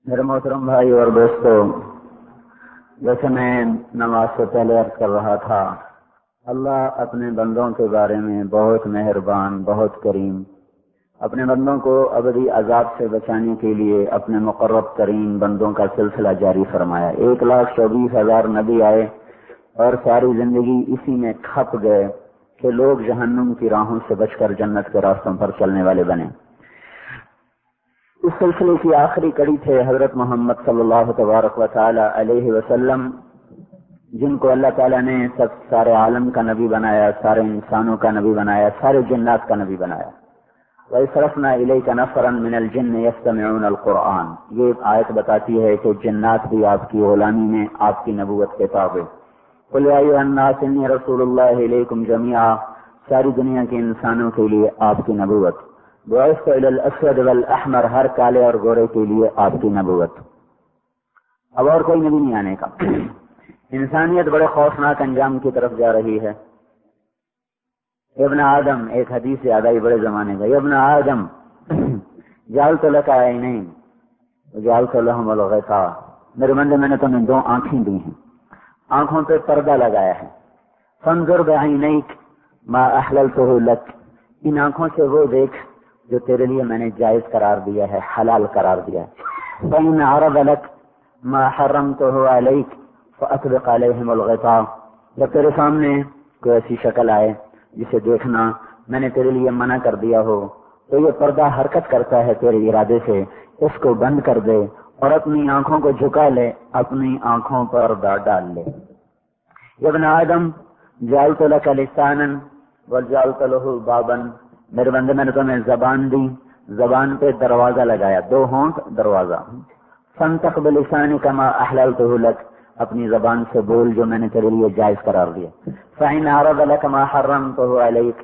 میرے محترم بھائی اور دوستوں، جیسے میں نماز سے پہلے عرض کر رہا تھا، اللہ اپنے بندوں کے بارے میں بہت مہربان، بہت کریم، اپنے بندوں کو ابدی عذاب سے بچانے کے لیے اپنے مقرب ترین بندوں کا سلسلہ جاری فرمایا۔ 1,24,000 نبی آئے اور ساری زندگی اسی میں کھپ گئے کہ لوگ جہنم کی راہوں سے بچ کر جنت کے راستوں پر چلنے والے بنے۔ اس سلسلے کی آخری کڑی تھے حضرت محمد صلی اللہ تبارک و تعالی علیہ وسلم، جن کو اللہ تعالیٰ نے سارے عالم کا نبی بنایا، سارے انسانوں کا نبی بنایا، سارے جنات کا نبی بنایا۔ وَإِصْرَفْنَا إِلَيْكَ نَفَرًا مِنَ الْجِنِّ يَسْتَمِعُونَ الْقُرْآنَ، یہ آیت بتاتی ہے کہ جنات بھی آپ کی غلامی میں آپ کی نبوت کے تابع۔ قُلْ يَا أَيُّهَا النَّاسُ إِنِّي رَسُولُ اللَّهِ إِلَيْكُمْ جَمِيعًا، ساری دنیا کے انسانوں کے لیے آپ کی نبوت۔ بُعِثْتُ إِلَى الْأَسْوَدِ وَالْأَحْمَرِ، ہر کالے اور گورے کے لیے آپ کی نبوت۔ اب اور کوئی نبی نہیں آنے کا۔ انسانیت بڑے خوفناک انجام کی طرف جا رہی ہے۔ ابن آدم، ایک حدیث یاد آئی بڑے زمانے کا، ابن آدم جعلت لك عینین وجعلت لهم الغطاء، میرے بندے میں نے تمہیں 2 آنکھیں دی ہیں، آنکھوں پہ پردہ لگایا ہے۔ فانظر بعینیک ما احللته لك، ان آنکھوں سے وہ دیکھ جو تیرے لیے میں نے جائز قرار دیا ہے، حلال قرار دیا ہے۔ فإن عرض لك ما حرمته عليك فأطبق عليهم الغطاء، جب تیرے سامنے کوئی ایسی شکل آئے جسے دیکھنا میں نے تیرے لیے منع کر دیا ہو، تو یہ پردہ حرکت کرتا ہے تیرے ارادے سے، اس کو بند کر دے اور اپنی آنکھوں کو جھکا لے، اپنی آنکھوں پر پردہ ڈال لے۔ ابن آدم جعلت لك لسانا وجعلت له بابا، میرے بندے میں نے تمہیں زبان دی، زبان پہ دروازہ لگایا، 2 ہونٹ دروازہ۔ فانطق بلسانک ما احللته لك، اپنی زبان سے بول جو میں نے تیرے لیے جائز قرار دیا۔ فإن عرض لك ما حرمته عليك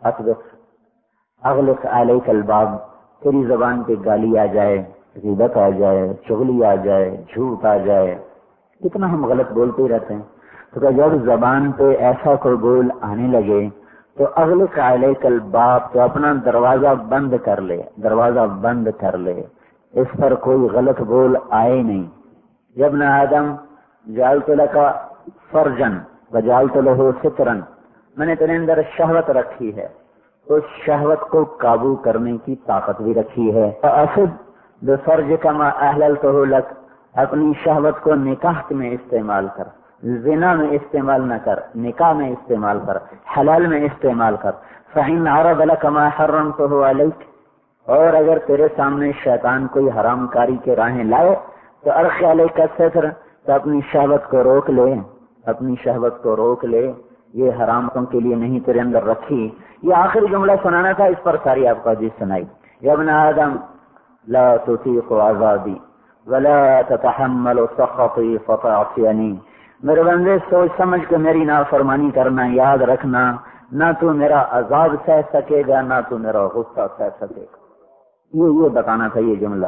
اغلق عليك الباب، تیری زبان پہ گالی آ جائے، غیبت آ جائے، چغلی آ جائے، جھوٹ آ جائے، کتنا ہم غلط بولتے ہی رہتے ہیں۔ تو کہ جب زبان پہ ایسا کوئی بول آنے لگے تو اغلق عليك الباب، تو اپنا دروازہ بند کر لے، دروازہ بند کر لے، اس پر کوئی غلط بول آئے نہیں۔ یا ابن آدم جعلت لك فرجا وجعلت له سترا، میں نے تیرے اندر شہوت رکھی ہے، اس شہوت کو قابو کرنے کی طاقت بھی رکھی ہے۔ فأصب بفرجك ما احللته لك، اپنی شہوت کو نکاح میں استعمال کر، زنا میں استعمال نہ کر، نکاح میں استعمال کر، حلال میں استعمال کر۔ فإن عرض لك ما حرمته عليك، اور اگر تیرے سامنے شیطان کوئی حرام کاری کے راہیں لائے تو ارخی علیک الستر، تو اپنی شہوت کو روک لے، اپنی شہوت کو روک لے، یہ حراموں کے لیے نہیں تیرے اندر رکھی۔ یہ آخری جملہ سنانا تھا، اس پر ساری آپ کو حدیث سنائی۔ یا ابن آدم لا تطیق عذابی ولا تتحمل سخطی فتعصینی، میرے بندے سوچ سمجھ کے میری نافرمانی کرنا، یاد رکھنا نہ تو میرا عذاب سہ سکے گا نہ تو میرا غصہ سہ سکے گا۔ یہ بتانا تھا یہ جملہ۔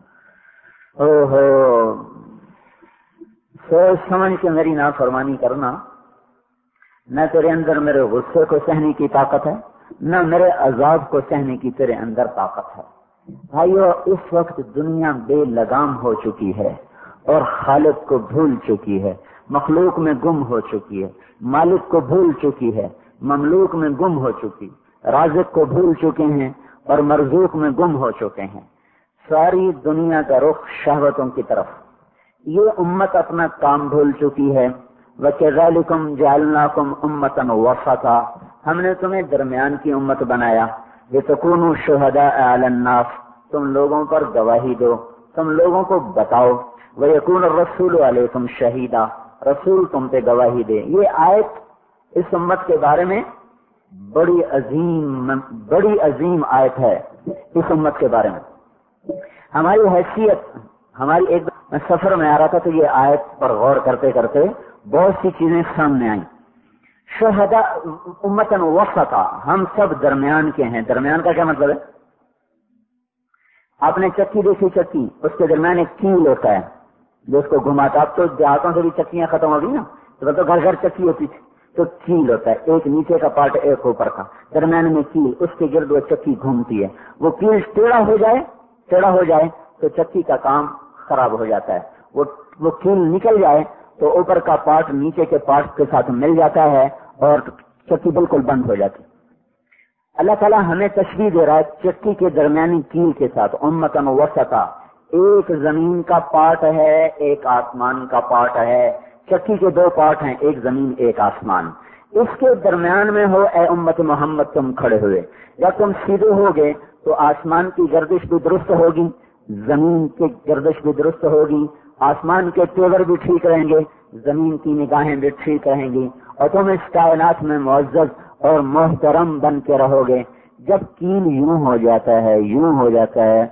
سوچ سمجھ کے میری نافرمانی کرنا، نہ تیرے اندر میرے غصے کو سہنے کی طاقت ہے نہ میرے عذاب کو سہنے کی تیرے اندر طاقت ہے۔ بھائیو، اس وقت دنیا بے لگام ہو چکی ہے اور خالق کو بھول چکی ہے، مخلوق میں گم ہو چکی ہے، مالک کو بھول چکی ہے، مملوک میں گم ہو چکی، رازق کو بھول چکے ہیں اور مرزوق میں گم ہو چکے ہیں۔ ساری دنیا کا رخ شہوتوں کی طرف، یہ امت اپنا کام بھول چکی ہے۔ وَكَذَلِكُمْ جَعَلْنَاكُمْ أُمَّةً وَسَطًا، ہم نے تمہیں درمیان کی امت بنایا۔ لِتَكُونُوا شُهَدَاءَ عَلَى النَّاسِ، تم لوگوں پر گواہی دو، تم لوگوں کو بتاؤ۔ وَيَكُونَ الرَّسُولُ عَلَيْكُمْ شَهِيدًا، رسول تم پہ گواہی دے۔ یہ آیت اس امت کے بارے میں بڑی عظیم آیت ہے، اس امت کے بارے میں۔ ہماری حیثیت، ہماری ایک سفر میں آ رہا تھا تو یہ آیت پر غور کرتے کرتے بہت سی چیزیں سامنے آئیں۔ شہداء امتن وسطا، ہم سب درمیان کے ہیں۔ درمیان کا کیا مطلب ہے؟ آپ نے چکی دیکھی، چکی، اس کے درمیان ایک کیل ہوتا ہے جو اس کو گھماتا۔ اب تو دیہاتوں سے بھی چکیاں ختم ہو گئی نا، تو گھر گھر چکی ہوتی تھی، تو کیل ہوتا ہے، ایک نیچے کا پارٹ ایک اوپر کا، درمیان میں کیل، اس کے گرد وہ چکی گھومتی ہے۔ وہ کیل ٹیڑھا ہو جائے تو چکی کا کام خراب ہو جاتا ہے. وہ کیل نکل جائے تو اوپر کا پارٹ نیچے کے پارٹ کے ساتھ مل جاتا ہے اور چکی بالکل بند ہو جاتی. اللہ تعالیٰ ہمیں تشبیہ دے رہا ہے چکی کے درمیانی کیل کے ساتھ. امتن وسطا، ایک زمین کا پارٹ ہے، ایک آسمان کا پارٹ ہے. چکی کے دو پارٹ ہیں، ایک زمین ایک آسمان. اس کے درمیان میں ہو اے امت محمد تم کھڑے ہوئے. جب تم سیدھے ہوگے تو آسمان کی گردش بھی درست ہوگی، زمین کی گردش بھی درست ہوگی، آسمان کے تیور بھی ٹھیک رہیں گے، زمین کی نگاہیں بھی ٹھیک رہیں گی، اور تم اس کائنات میں معزز اور محترم بن کے رہو گے. جب کیل یوں ہو جاتا ہے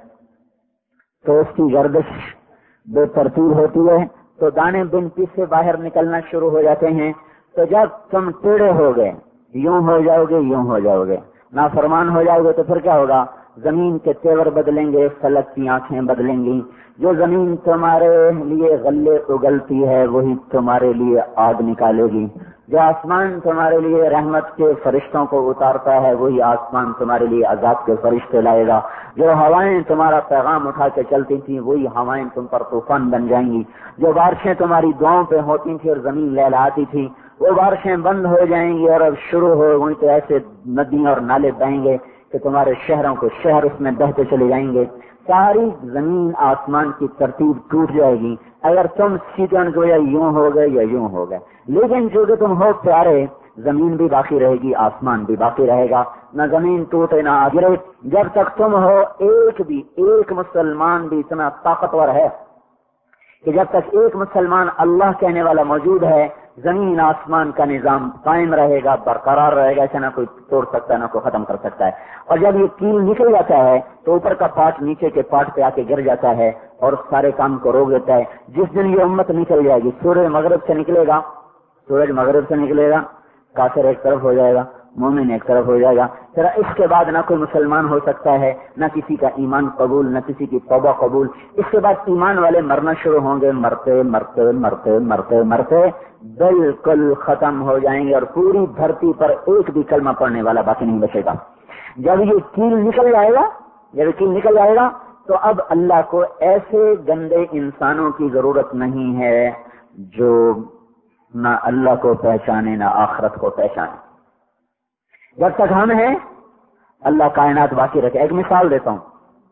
تو اس کی گردش بے ترتیب ہوتی ہے تو دانے بن پیس سے باہر نکلنا شروع ہو جاتے ہیں. تو جب تم ٹیڑھے ہو گے، یوں ہو جاؤ گے، نافرمان ہو جاؤ گے، تو پھر کیا ہوگا؟ زمین کے تیور بدلیں گے، فلک کی آنکھیں بدلیں گی. جو زمین تمہارے لیے غلے اگلتی ہے وہی تمہارے لیے آگ نکالے گی. جو آسمان تمہارے لیے رحمت کے فرشتوں کو اتارتا ہے وہی آسمان تمہارے لیے عذاب کے فرشتے لائے گا. جو ہوائیں تمہارا پیغام اٹھا کے چلتی تھیں وہی ہوائیں تم پر طوفان بن جائیں گی. جو بارشیں تمہاری دعاؤں پہ ہوتی تھی اور زمین لہلاتی تھی وہ بارشیں بند ہو جائیں گی اور اب شروع ہو گئی تو ایسے ندیاں اور نالے بہیں گے کہ تمہارے شہروں کو شہر اس میں بہتے چلے جائیں گے. ساری زمین آسمان کی ترتیب ٹوٹ جائے گی اگر تم سیدھے کو یا یوں ہو گئے یا یوں ہو گئے. لیکن جو کہ تم ہو پیارے، زمین بھی باقی رہے گی، آسمان بھی باقی رہے گا، نہ زمین ٹوٹے نہ گرے. جب تک تم ہو ایک مسلمان بھی اتنا طاقتور ہے کہ جب تک ایک مسلمان اللہ کہنے والا موجود ہے زمین آسمان کا نظام قائم رہے گا، برقرار رہے گا. ایسا نہ کوئی توڑ سکتا ہے نہ کوئی ختم کر سکتا ہے. اور جب یہ کیل نکل جاتا ہے تو اوپر کا پارٹ نیچے کے پارٹ پہ آ کے گر جاتا ہے اور سارے کام کو روک دیتا ہے. جس دن یہ امت نکل جائے گی، سورج مغرب سے نکلے گا، کافر ایک طرف ہو جائے گا، مومن ایک طرف ہو جائے گا. پھر اس کے بعد نہ کوئی مسلمان ہو سکتا ہے، نہ کسی کا ایمان قبول، نہ کسی کی توبہ قبول. اس کے بعد ایمان والے مرنا شروع ہوں گے، مرتے مرتے مرتے مرتے مرتے بالکل ختم ہو جائیں گے اور پوری دھرتی پر ایک بھی کلمہ پڑھنے والا باقی نہیں بچے گا. جب یہ کیل نکل جائے گا تو اب اللہ کو ایسے گندے انسانوں کی ضرورت نہیں ہے جو نہ اللہ کو پہچانے نہ آخرت کو پہچانے. جب تک ہم ہیں اللہ کائنات باقی رکھے. ایک مثال دیتا ہوں.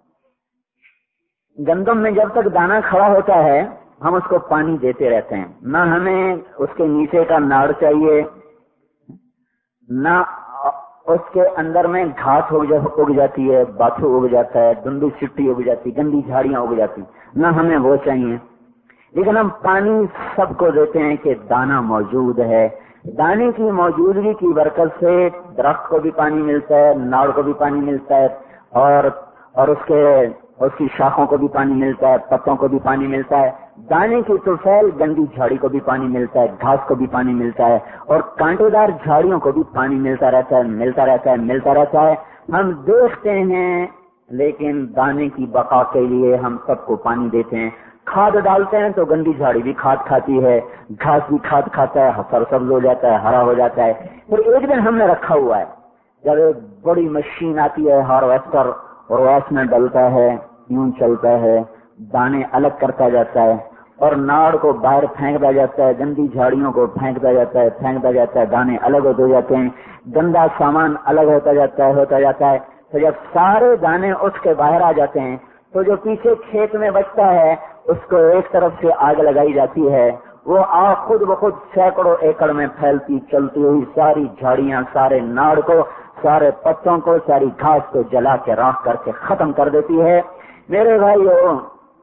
گندم میں جب تک دانہ کھڑا ہوتا ہے ہم اس کو پانی دیتے رہتے ہیں، نہ ہمیں اس کے نیچے کا ناڑ چاہیے، نہ اس کے اندر میں گھاس اگ جاتی ہے، باتھو اگ جاتا ہے، دندی چٹی اگ جاتی، گندی جھاڑیاں اگ جاتی، نہ ہمیں وہ چاہیے. لیکن ہم پانی سب کو دیتے ہیں کہ دانہ موجود ہے. دانے کی موجودگی کی برکت سے درخت کو بھی پانی ملتا ہے، ناڑ کو بھی پانی ملتا ہے، اور اس کی شاخوں کو بھی پانی ملتا ہے، پتوں کو بھی پانی ملتا ہے. دانے کی طفیل گندی جھاڑی کو بھی پانی ملتا ہے، گھاس کو بھی پانی ملتا ہے، اور کانٹے دار جھاڑیوں کو بھی پانی ملتا رہتا ہے. ہم دیکھتے ہیں لیکن دانے کی بقا کے لیے ہم سب کو پانی دیتے ہیں. کھاد ڈالتے ہیں تو گندی جھاڑی بھی کھاد کھاتی ہے، گھاس بھی کھاد کھاتا ہے، سرسبز ہو جاتا ہے، ہرا ہو جاتا ہے. پھر ایک دن ہم نے رکھا ہوا ہے جب ایک بڑی مشین آتی ہے ہارویسٹر، اور وہ اس میں ڈلتا ہے، یوں چلتا ہے، دانے الگ کرتا جاتا ہے اور ناڑ کو باہر پھینکتا جاتا ہے، گندی جھاڑیوں کو پھینکتا جاتا ہے، دانے الگ ہوتے جاتے ہیں، گندا سامان الگ ہوتا جاتا ہے. تو جب سارے دانے اٹھ کے باہر آ جاتے ہیں تو جو پیچھے کھیت میں بچتا ہے اس کو ایک طرف سے آگ لگائی جاتی ہے. وہ آگ خود بخود سینکڑوں ایکڑ میں پھیلتی چلتی ہوئی ساری جھاڑیاں، سارے ناڑ کو، سارے پتوں کو، ساری گھاس کو جلا کے راکھ کر کے ختم کر دیتی ہے. میرے بھائیو،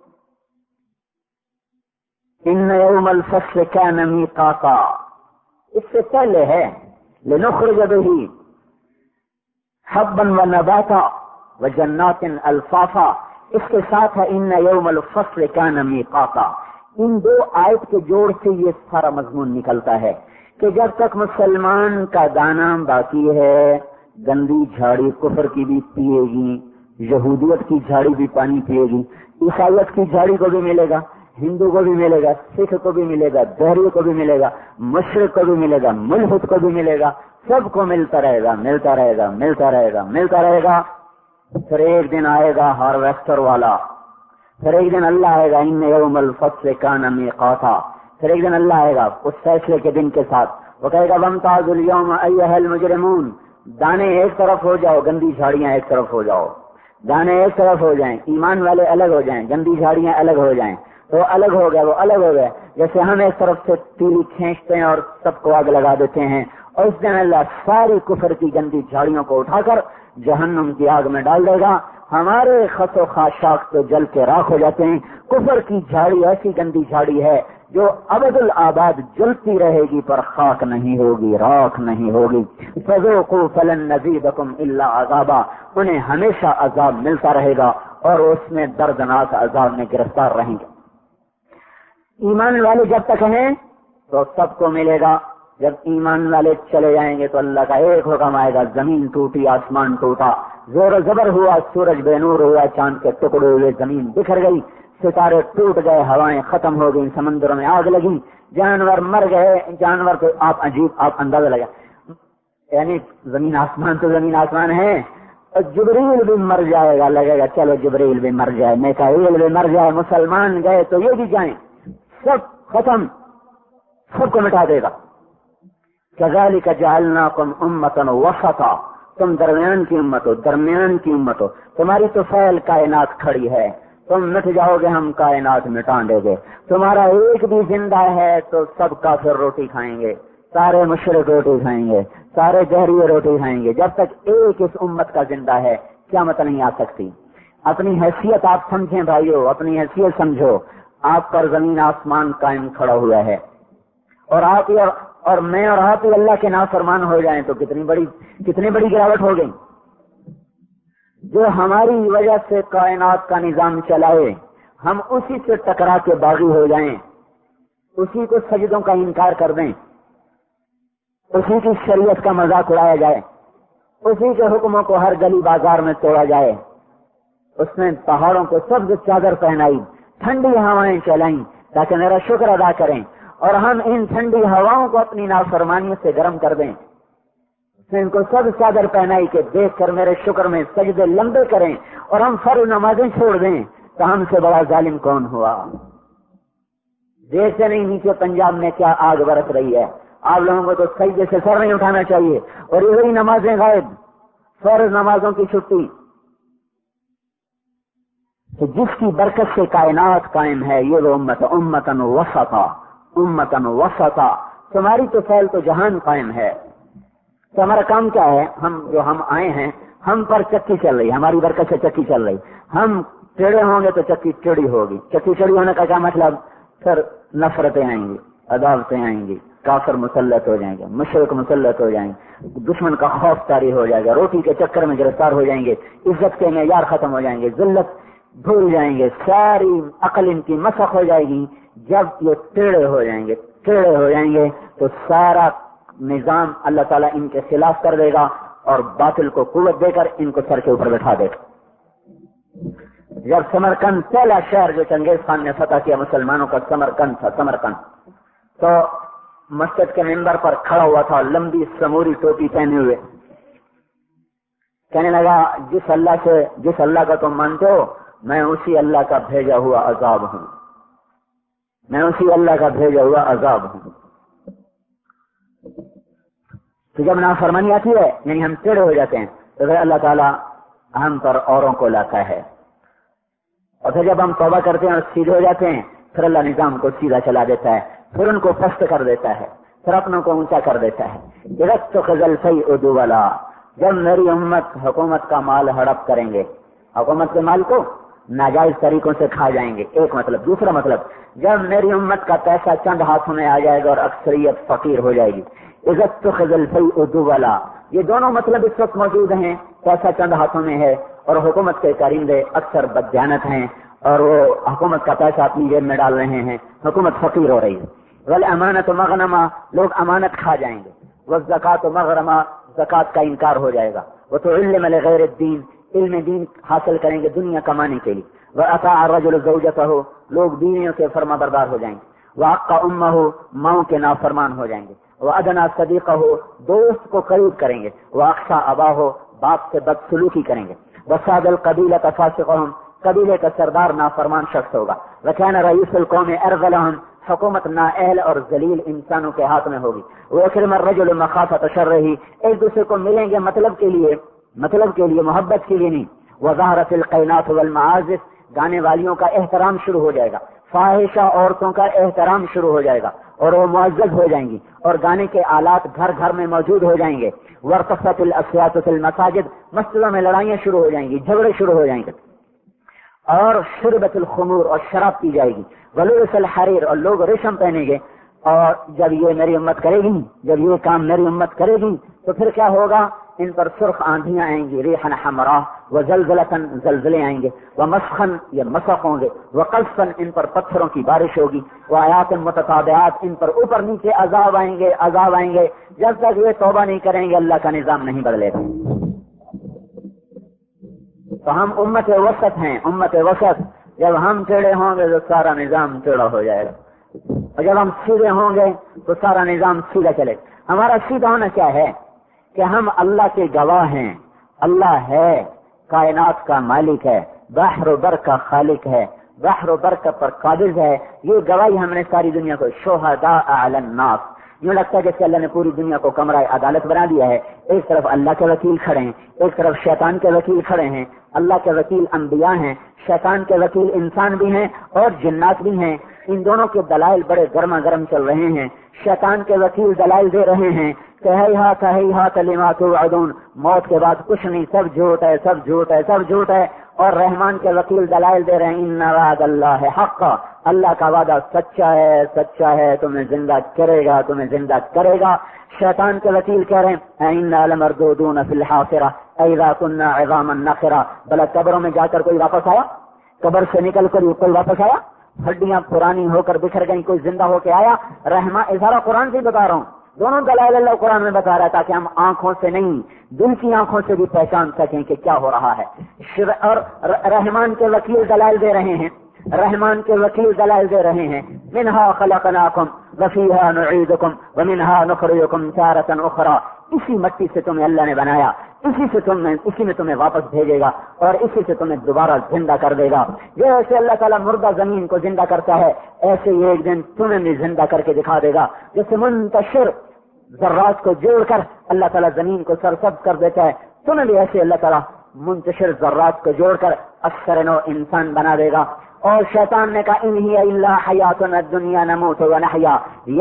ان یوم الفصل کان میقاتا، اس سے پہلے ہے لنخرج به حبا ونباتا وجنات الفافا. اس کے ساتھ ہے ان یوم الفصل کان میقاتا. ان دو آیت کے جوڑ سے یہ سارا مضمون نکلتا ہے کہ جب تک مسلمان کا دانہ باقی ہے گندی جھاڑی کفر کی بھی پیے گی، یہودیت کی جھاڑی بھی پانی پیے گی، عیسائیت کی جھاڑی کو بھی ملے گا، ہندو کو بھی ملے گا، سکھ کو بھی ملے گا، دہری کو بھی ملے گا، مشرق کو بھی ملے گا، ملحد کو بھی ملے گا. سب کو ملتا رہے گا. پھر ایک دن آئے گا ہارویسٹر والا، پھر ایک دن اللہ آئے گا ان یوم الفصل کان میقاتا، پھر ایک دن اللہ آئے گا اس فیصلے کے دن کے ساتھ، وہ کہے گا وامتازوا اليوم ایھا المجرمون، دانے ایک طرف ہو جاؤ، گندی جھاڑیاں ایک طرف ہو جاؤ، دانے ایک طرف ہو جائیں، ایمان والے الگ ہو جائیں، گندی جھاڑیاں الگ ہو جائیں، تو الگ ہو گئے، وہ الگ ہو گئے، جیسے ہم ایک طرف سے تیلی کھینچتے ہیں اور سب کو آگ لگا دیتے ہیں، اور اس دن اللہ ساری کفر کی گندی جھاڑیوں کو اٹھا کر جہنم کی آگ میں ڈال دے گا، ہمارے خس و خاشاک تو جل کے راکھ ہو جاتے ہیں، کفر کی جھاڑی ایسی گندی جھاڑی ہے جو ابد الآباد جلتی رہے گی پر خاک نہیں ہوگی، راکھ نہیں ہوگی، فذوقوا فلن نزیدکم الا عذابا، انہیں ہمیشہ عذاب ملتا رہے گا اور اس میں دردناک عذاب میں گرفتار رہیں گے۔ ایمان والے جب تک ہیں تو سب کو ملے گا، جب ایمان والے چلے جائیں گے تو اللہ کا ایک حکم آئے گا، زمین ٹوٹی، آسمان ٹوٹا، زور و زبر ہوا، سورج بے نور ہوا، چاند کے ٹکڑے ہوئے، زمین بکھر گئی، ستارے ٹوٹ گئے، ہوائیں ختم ہو گئی، سمندروں میں آگ لگی، جانور مر گئے، جانور تو آپ اندازہ لگا، یعنی زمین آسمان تو زمین آسمان ہے، اور جبریل بھی مر جائے گا، لگے گا چلو جبریل بھی مر جائے، میکائیل بھی مر جائے، مسلمان گئے تو یہ بھی جائیں، سب ختم، سب کو مٹا دے گا۔ کذالک جعلناکم امۃ وسطا، تم درمیان کی امت ہو، درمیان کی امت ہو، تمہاری تو فعل کائنات کھڑی ہے، تم مٹ جاؤ گے ہم کائنات مٹا دیں گے، تمہارا ایک بھی زندہ ہے تو سب کافر روٹی کھائیں گے، سارے مشرک روٹی کھائیں گے، سارے جہریے روٹی کھائیں گے، جب تک ایک اس امت کا زندہ ہے قیامت نہیں آ سکتی۔ اپنی حیثیت آپ سمجھیں بھائیو، اپنی حیثیت سمجھو، آپ پر زمین آسمان قائم کھڑا ہوا ہے، اور آپ اور میں اور آپ ہی اللہ کے نافرمان ہو جائیں تو کتنی بڑی گراوٹ ہو گئی۔ جو ہماری وجہ سے کائنات کا نظام چلائے، ہم اسی سے ٹکرا کے باغی ہو جائیں، اسی کو سجدوں کا انکار کر دیں، اسی کی شریعت کا مذاق اڑایا جائے، اسی کے حکموں کو ہر گلی بازار میں توڑا جائے، اس نے پہاڑوں کو سبز چادر پہنائی، ٹھنڈی ہوائیں چلائیں تاکہ میرا شکر ادا کریں، اور ہم ان ٹھنڈی ہواؤں کو اپنی نافرمانی سے گرم کر دیں، اس نے ان کو سب چادر پہنائی کہ دیکھ کر میرے شکر میں سجدے لمبے کریں، اور ہم فرض نمازیں چھوڑ دیں، تو ہم سے بڑا ظالم کون ہوا؟ دیکھتے نہیں نیچے پنجاب میں کیا آگ برس رہی ہے، آپ لوگوں کو تو سجدے سے سر نہیں اٹھانا چاہیے، اور یہی نمازیں غائب، فرض نمازوں کی چھٹی، تو جس کی برکت سے کائنات قائم ہے، یہ وہ امتن وسطا، امتن وسطا، تمہاری تو فعل تو جہان قائم ہے، تو ہمارا کام کیا ہے؟ ہم آئے ہیں، ہم پر چکی چل رہی، ہماری برکت سے چکی چل رہی، ہم ٹیڑے ہوں گے تو چکی ٹیڑھی ہوگی، چکی ٹیڑھی ہونے کا کیا مطلب؟ پھر نفرتیں آئیں گی، عداوتیں آئیں گی، کافر مسلط ہو جائیں گے، مشرک مسلط ہو جائیں گے، دشمن کا خوف طاری ہو جائے گا، روٹی کے چکر میں گرفتار ہو جائیں گے، عزت کے معیار ختم ہو جائیں گے، ذلت بھول جائیں گے، ساری عقل ان کی مسخ ہو جائے گی۔ جب یہ ٹیڑے ہو جائیں گے تو سارا نظام اللہ تعالیٰ ان کے خلاف کر دے گا اور باطل کو قوت دے کر ان کو سر کے اوپر بٹھا دے گا۔ جب سمرقند پہلا شہر جو چنگیز خان نے فتح کیا مسلمانوں کا سمرقند تھا، سمرقند، تو مسجد کے ممبر پر کھڑا ہوا تھا لمبی سموری ٹوپی پہنے ہوئے، کہنے لگا جس اللہ کا تم مانتے ہو میں اسی اللہ کا بھیجا ہوا عذاب ہوں، میں اسی اللہ کا بھیجا ہوا عذاب ہوں۔ تو جب نافرمانی آتی ہے یعنی ہم ٹیڑے ہو جاتے ہیں تو پھر اللہ تعالیٰ ہم پر اوروں کو لاتا ہے، اور پھر جب ہم توبہ کرتے ہیں اور سیدھے ہو جاتے ہیں پھر اللہ نظام کو سیدھا چلا دیتا ہے، پھر ان کو پست کر دیتا ہے، پھر اپنوں کو اونچا کر دیتا ہے۔ جب میری امت حکومت کا مال ہڑپ کریں گے، حکومت کے مال کو ناجائز طریقوں سے کھا جائیں گے، ایک مطلب۔ دوسرا مطلب، جب میری امت کا پیسہ چند ہاتھوں میں آ جائے گا اور اکثریت فقیر ہو جائے گی، عزت تو خزل فی والا، یہ دونوں مطلب اس وقت موجود ہیں، پیسہ چند ہاتھوں میں ہے اور حکومت کے کارندے اکثر بدجانت ہیں اور وہ حکومت کا پیسہ اپنی جیب میں ڈال رہے ہیں، حکومت فقیر ہو رہی ہے۔ والامانۃ مغنما، لوگ امانت کھا جائیں گے، والزکوٰۃ مغرما، زکوٰۃ کا انکار ہو جائے گا، وتعلم لغیر الدین، علم دین حاصل کریں گے دنیا کمانے کے لیے، وَأَطَاعَ الرَّجُلُ زَوْجَتَهُ، لوگ بیویوں کے فرما بردار ہو جائیں گے، وَعَقَّ أُمَّهُ، ماؤں کے نافرمان ہو جائیں گے، وَأَدْنَىٰ صَدِيقَهُ، دوست کو قریب کریں گے، وَأَقْصَىٰ أَبَاهُ، باپ سے بدسلوکی کریں گے، وَسَادَ الْقَبِيلَةَ فَاسِقُهُمْ، قبیلے کا سردار نافرمان شخص ہوگا. وکان رئیس القوم ارذلهم، حکومت نااہل اور ذلیل انسانوں کے ہاتھ میں ہوگی. ویکرم الرجل مخافۃ شرہ، ایک دوسرے کو ملیں گے مطلب کے لیے محبت کے لیے نہیں. وظہرت القینات والمعازف، گانے والیوں کا احترام شروع ہو جائے گا. فاحشہ عورتوں کا احترام شروع ہو جائے گا اور وہ معزز ہو جائیں گی اور گانے کے آلات گھر گھر میں موجود ہو جائیں گے. وارتفعت الاصوات فی المساجد، مسجدوں میں لڑائیاں شروع ہو جائیں گی، جھگڑے شروع ہو جائیں گے. اور شربت الخمور، اور شراب پی جائے گی. ولبس الحریر، اور لوگ ریشم پہنیں گے. اور جب یہ میری امت کرے گی، جب یہ کام میری امت کرے گی تو پھر کیا ہوگا؟ ان پر سرخ آندھیاں آئیں گی، ریحن حمراء، وزلزلتن، زلزلے آئیں گے، ومسخن، یہ مسخ ہوں گے، وقذفن، ان پر پتھروں کی بارش ہوگی، وآیات متتابعات، ان پر اوپر نیچے عذاب آئیں گے. جب تک یہ توبہ نہیں کریں گے اللہ کا نظام نہیں بدلے گا. تو ہم امت وسط ہیں، امت وسط. جب ہم ٹیڑے ہوں گے تو سارا نظام ٹیڑا ہو جائے گا، اور جب ہم سیدھے ہوں گے تو سارا نظام سیدھا چلے گا. ہمارا سیدھا ہونا کیا ہے کہ ہم اللہ کے گواہ ہیں. اللہ ہے، کائنات کا مالک ہے، بحر و بر کا خالق ہے، بحر و بر پر قابض ہے. یہ گواہی ہم نے ساری دنیا کو، شہداء علی الناس. یوں لگتا ہے جیسے اللہ نے پوری دنیا کو کمرہ عدالت بنا دیا ہے. ایک طرف اللہ کے وکیل کھڑے ہیں، ایک طرف شیطان کے وکیل کھڑے ہیں. اللہ کے وکیل انبیاء ہیں، شیطان کے وکیل انسان بھی ہیں اور جنات بھی ہیں. ان دونوں کے دلائل بڑے گرما گرم چل رہے ہیں. شیطان کے وکیل دلائل دے رہے ہیں کہ ہیہات لما توعدون، موت کے بعد کچھ نہیں، سب جھوٹ ہے، سب جھوٹ ہے، سب جھوٹ ہے. اور رحمان کے وکیل دلائل دے رہے ہیں ان وعد اللہ حق، اللہ کا وعدہ سچا ہے، سچا ہے، تمہیں زندہ کرے گا، تمہیں زندہ کرے گا. شیطان کے وکیل کہہ رہے ہیں انا لمردودون فی الحافرہ اذا کنا عظاما نخرہ. بھلا قبروں میں جا کر کوئی واپس آیا؟ قبر سے نکل کر کوئی واپس آیا؟ ہڈیاں پرانی ہو کر بکھر گئی، کوئی زندہ ہو کے آیا؟ اشارہ قرآن سے بتا رہا ہوں. دونوں دلائل اللہ قرآن میں بتا رہا ہے تاکہ ہم آنکھوں سے نہیں، دل کی آنکھوں سے بھی پہچان سکیں کہ کیا ہو رہا ہے. اور رحمان کے وکیل دلائل دے رہے ہیں، رحمان کے وکیل دلائل دے رہے ہیں منہا خلقناکم وفیہا نعیدکم ومنہا نخرجکم تارۃ اخری. اسی مٹی سے تمہیں اللہ نے بنایا، اسی میں تمہیں واپس بھیجے گا اور اسی سے تمہیں دوبارہ زندہ کر دے گا. جیسے اللہ تعالیٰ مردہ زمین کو زندہ کرتا ہے ایسے ہی ایک دن تمہیں بھی زندہ کر کے دکھا دے گا. جیسے منتشر ذرات کو جوڑ کر اللہ تعالیٰ زمین کو سرسبز کر دیتا ہے، تمہیں بھی ایسے اللہ تعالیٰ منتشر ذرات کو جوڑ کر اکثر نو انسان بنا دے گا. اور شیطان نے کہا ان ہی الا حیاتنا الدنیا نموت ونحیا،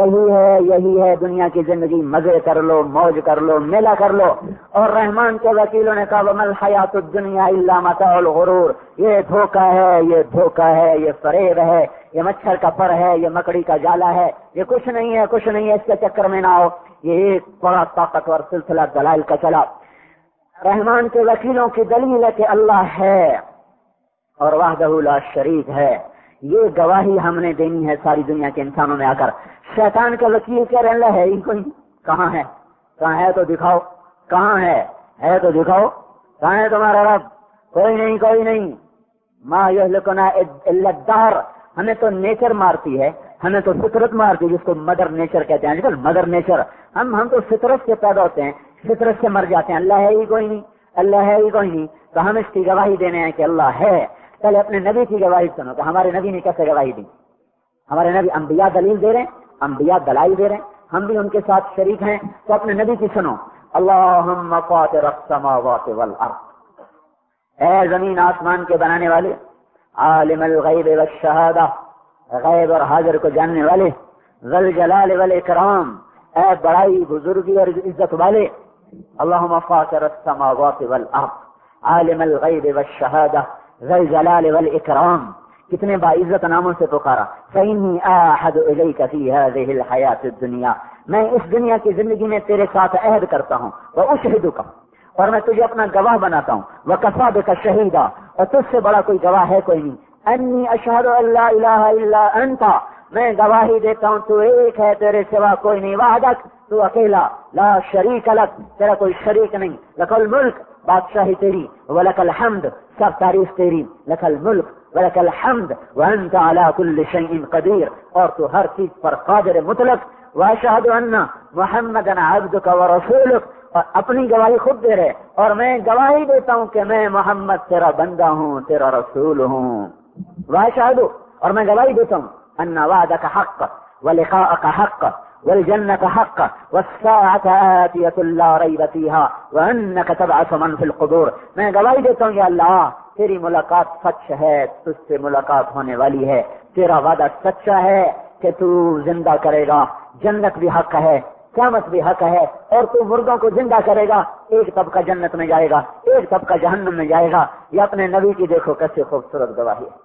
یہی ہے دنیا کی زندگی، مزے کر لو، موج کر لو، میلہ کر لو. اور رحمان کے وکیلوں نے کہا وما الحیات الدنیا الا متاع الغرور، یہ دھوکہ ہے، یہ فریب ہے، یہ مچھر کا پر ہے، یہ مکڑی کا جالا ہے، یہ کچھ نہیں ہے، اس کے چکر میں نہ آؤ. یہ ایک بڑا طاقتور سلسلہ دلائل کا چلا. رحمان کے وکیلوں کی دلیل ہے کہ اللہ ہے اور وحدہ لا شریک ہے. یہ گواہی ہم نے دینی ہے ساری دنیا کے انسانوں میں آ کر. شیطان کا وکیل کہہ رہے اللہ ہے ہی کوئی، کہاں ہے تو دکھاؤ، کہاں ہے تو دکھاؤ، کہاں ہے تمہارا رب؟ کوئی نہیں. ما یہلکنا الا الدہر، ہمیں تو نیچر مارتی ہے، ہمیں تو فطرت مارتی ہے، جس کو مدر نیچر کہتے ہیں آج کل، مدر نیچر. ہم تو فطرت سے پیدا ہوتے ہیں، فطرت سے مر جاتے ہیں. اللہ ہے ہی کوئی نہیں. تو ہم اس کی گواہی دینے ہیں کہ اللہ ہے. پہلے اپنے نبی کی گواہی سنو کہ ہمارے نبی نے کیسے گواہی دی. ہمارے نبی انبیاء دلیل دے رہے ہیں، انبیاء دلائل دے رہے ہیں، ہم بھی ان کے ساتھ شریک ہیں. تو اپنے نبی کی سنو. اللہم فاطر السماوات والارض، اے زمین آسمان کے بنانے والے، عالم الغیب والشہادہ، غیب اور حاضر کو جاننے والے، ذی الجلال والاکرام، اے بڑائی بزرگی اور عزت والے. اللہم فاطر السماوات والارض عالم الغیب والشہادہ ذی الجلال والاکرام. کتنے باعزت ناموں سے پکارا. فإنی آحد الیک فی هذه الحیاۃ الدنیا، میں اس دنیا کی زندگی میں تیرے ساتھ عہد کرتا ہوں. واشہدک، اور میں تجھے اپنا گواہ بناتا ہوں. وکفی بک شہیدا، اور تجھ سے بڑا کوئی گواہ ہے کوئی نہیں. انی اشہد ان لا الہ الا انت، میں گواہی دیتا ہوں تو ایک ہے، تیرے سوا کوئی نہیں. وحدک، تو اکیلا، لا شریک لک، تیرا کوئی شریک نہیں. لک الملک، بادشاہی تیری، ولک الحمد، سب تعریف تیری. لک الملک ولک الحمد وانت علی کل شیء قدیر، اور تو ہر چیز پر قادر مطلق. واشہد ان محمدا عبدک ورسولک، اور اپنی گواہی خود دے رہے اور میں گواہی دیتا ہوں کہ میں محمد تیرا بندہ ہوں، تیرا رسول ہوں. واشہد، اور میں گواہی دیتا ہوں ان وعدک حق ولقاءک حق والجنة حق والساعة آتية لا ريب فيها وأنك تبعث من في القبور. میں گواہی دیتا ہوں یا اللہ تیری ملاقات سچ ہے، تجھ سے ملاقات ہونے والی ہے، تیرا وعدہ سچا ہے کہ تو زندہ کرے گا، جنت بھی حق ہے، قیامت بھی حق ہے، اور تو مردوں کو زندہ کرے گا. ایک طبقہ جنت میں جائے گا، ایک طبقہ جہنم میں جائے گا. یہ اپنے نبی کی دیکھو کیسے خوبصورت گواہی ہے.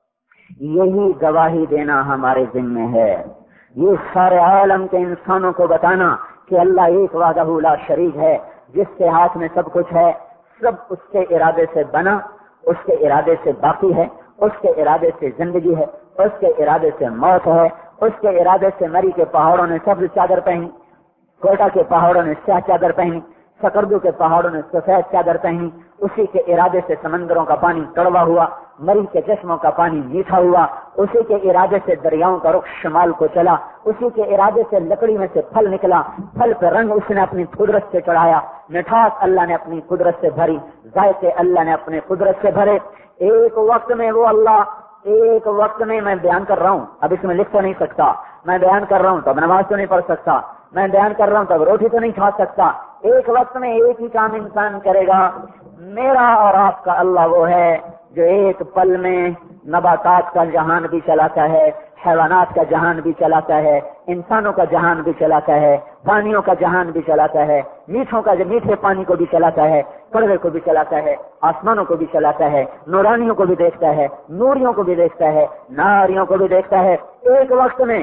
یہی گواہی دینا ہمارے ذمہ ہے. یہ سارے عالم کے انسانوں کو بتانا کہ اللہ ایک وحدہ لا شریک ہے، جس کے ہاتھ میں سب کچھ ہے، سب اس کے ارادے سے بنا، اس کے ارادے سے باقی ہے، اس کے ارادے سے زندگی ہے، اس کے ارادے سے موت ہے، اس کے ارادے سے مری کے پہاڑوں نے سبز چادر پہنی، کوئٹہ کے پہاڑوں نے سیاہ چادر پہنی، سکردو کے پہاڑوں نے سفید چادر پہنی. اسی کے ارادے سے سمندروں کا پانی کڑوا ہوا، مری کے چشموں کا پانی میٹھا ہوا. اسی کے ارادے سے دریاؤں کا رخ شمال کو چلا. اسی کے ارادے سے لکڑی میں سے پھل نکلا، پھل پہ رنگ اس نے اپنی قدرت سے چڑھایا، مٹھاس اللہ نے اپنی قدرت سے بھری، ذائقے اللہ نے اپنی قدرت سے بھرے. ایک وقت میں وہ اللہ، ایک وقت میں بیان کر رہا ہوں، اب اس میں لکھ تو نہیں سکتا، میں بیان کر رہا ہوں تو اب نماز تو نہیں پڑھ سکتا، میں بیان کر رہا ہوں تو اب روٹی تو نہیں کھا سکتا. ایک وقت میں ایک ہی کام انسان کرے گا. میرا اور آپ کا اللہ وہ ہے جو ایک پل میں نباتات کا جہان بھی چلاتا ہے، حیوانات کا جہان بھی چلاتا ہے، انسانوں کا جہان بھی چلاتا ہے، پانیوں کا جہان بھی چلاتا ہے، میٹھے پانی کو بھی چلاتا ہے، کڑوے کو بھی چلاتا ہے، آسمانوں کو بھی چلاتا ہے، نورانیوں کو بھی دیکھتا ہے، نوریوں کو بھی دیکھتا ہے، ناریوں کو بھی دیکھتا ہے. ایک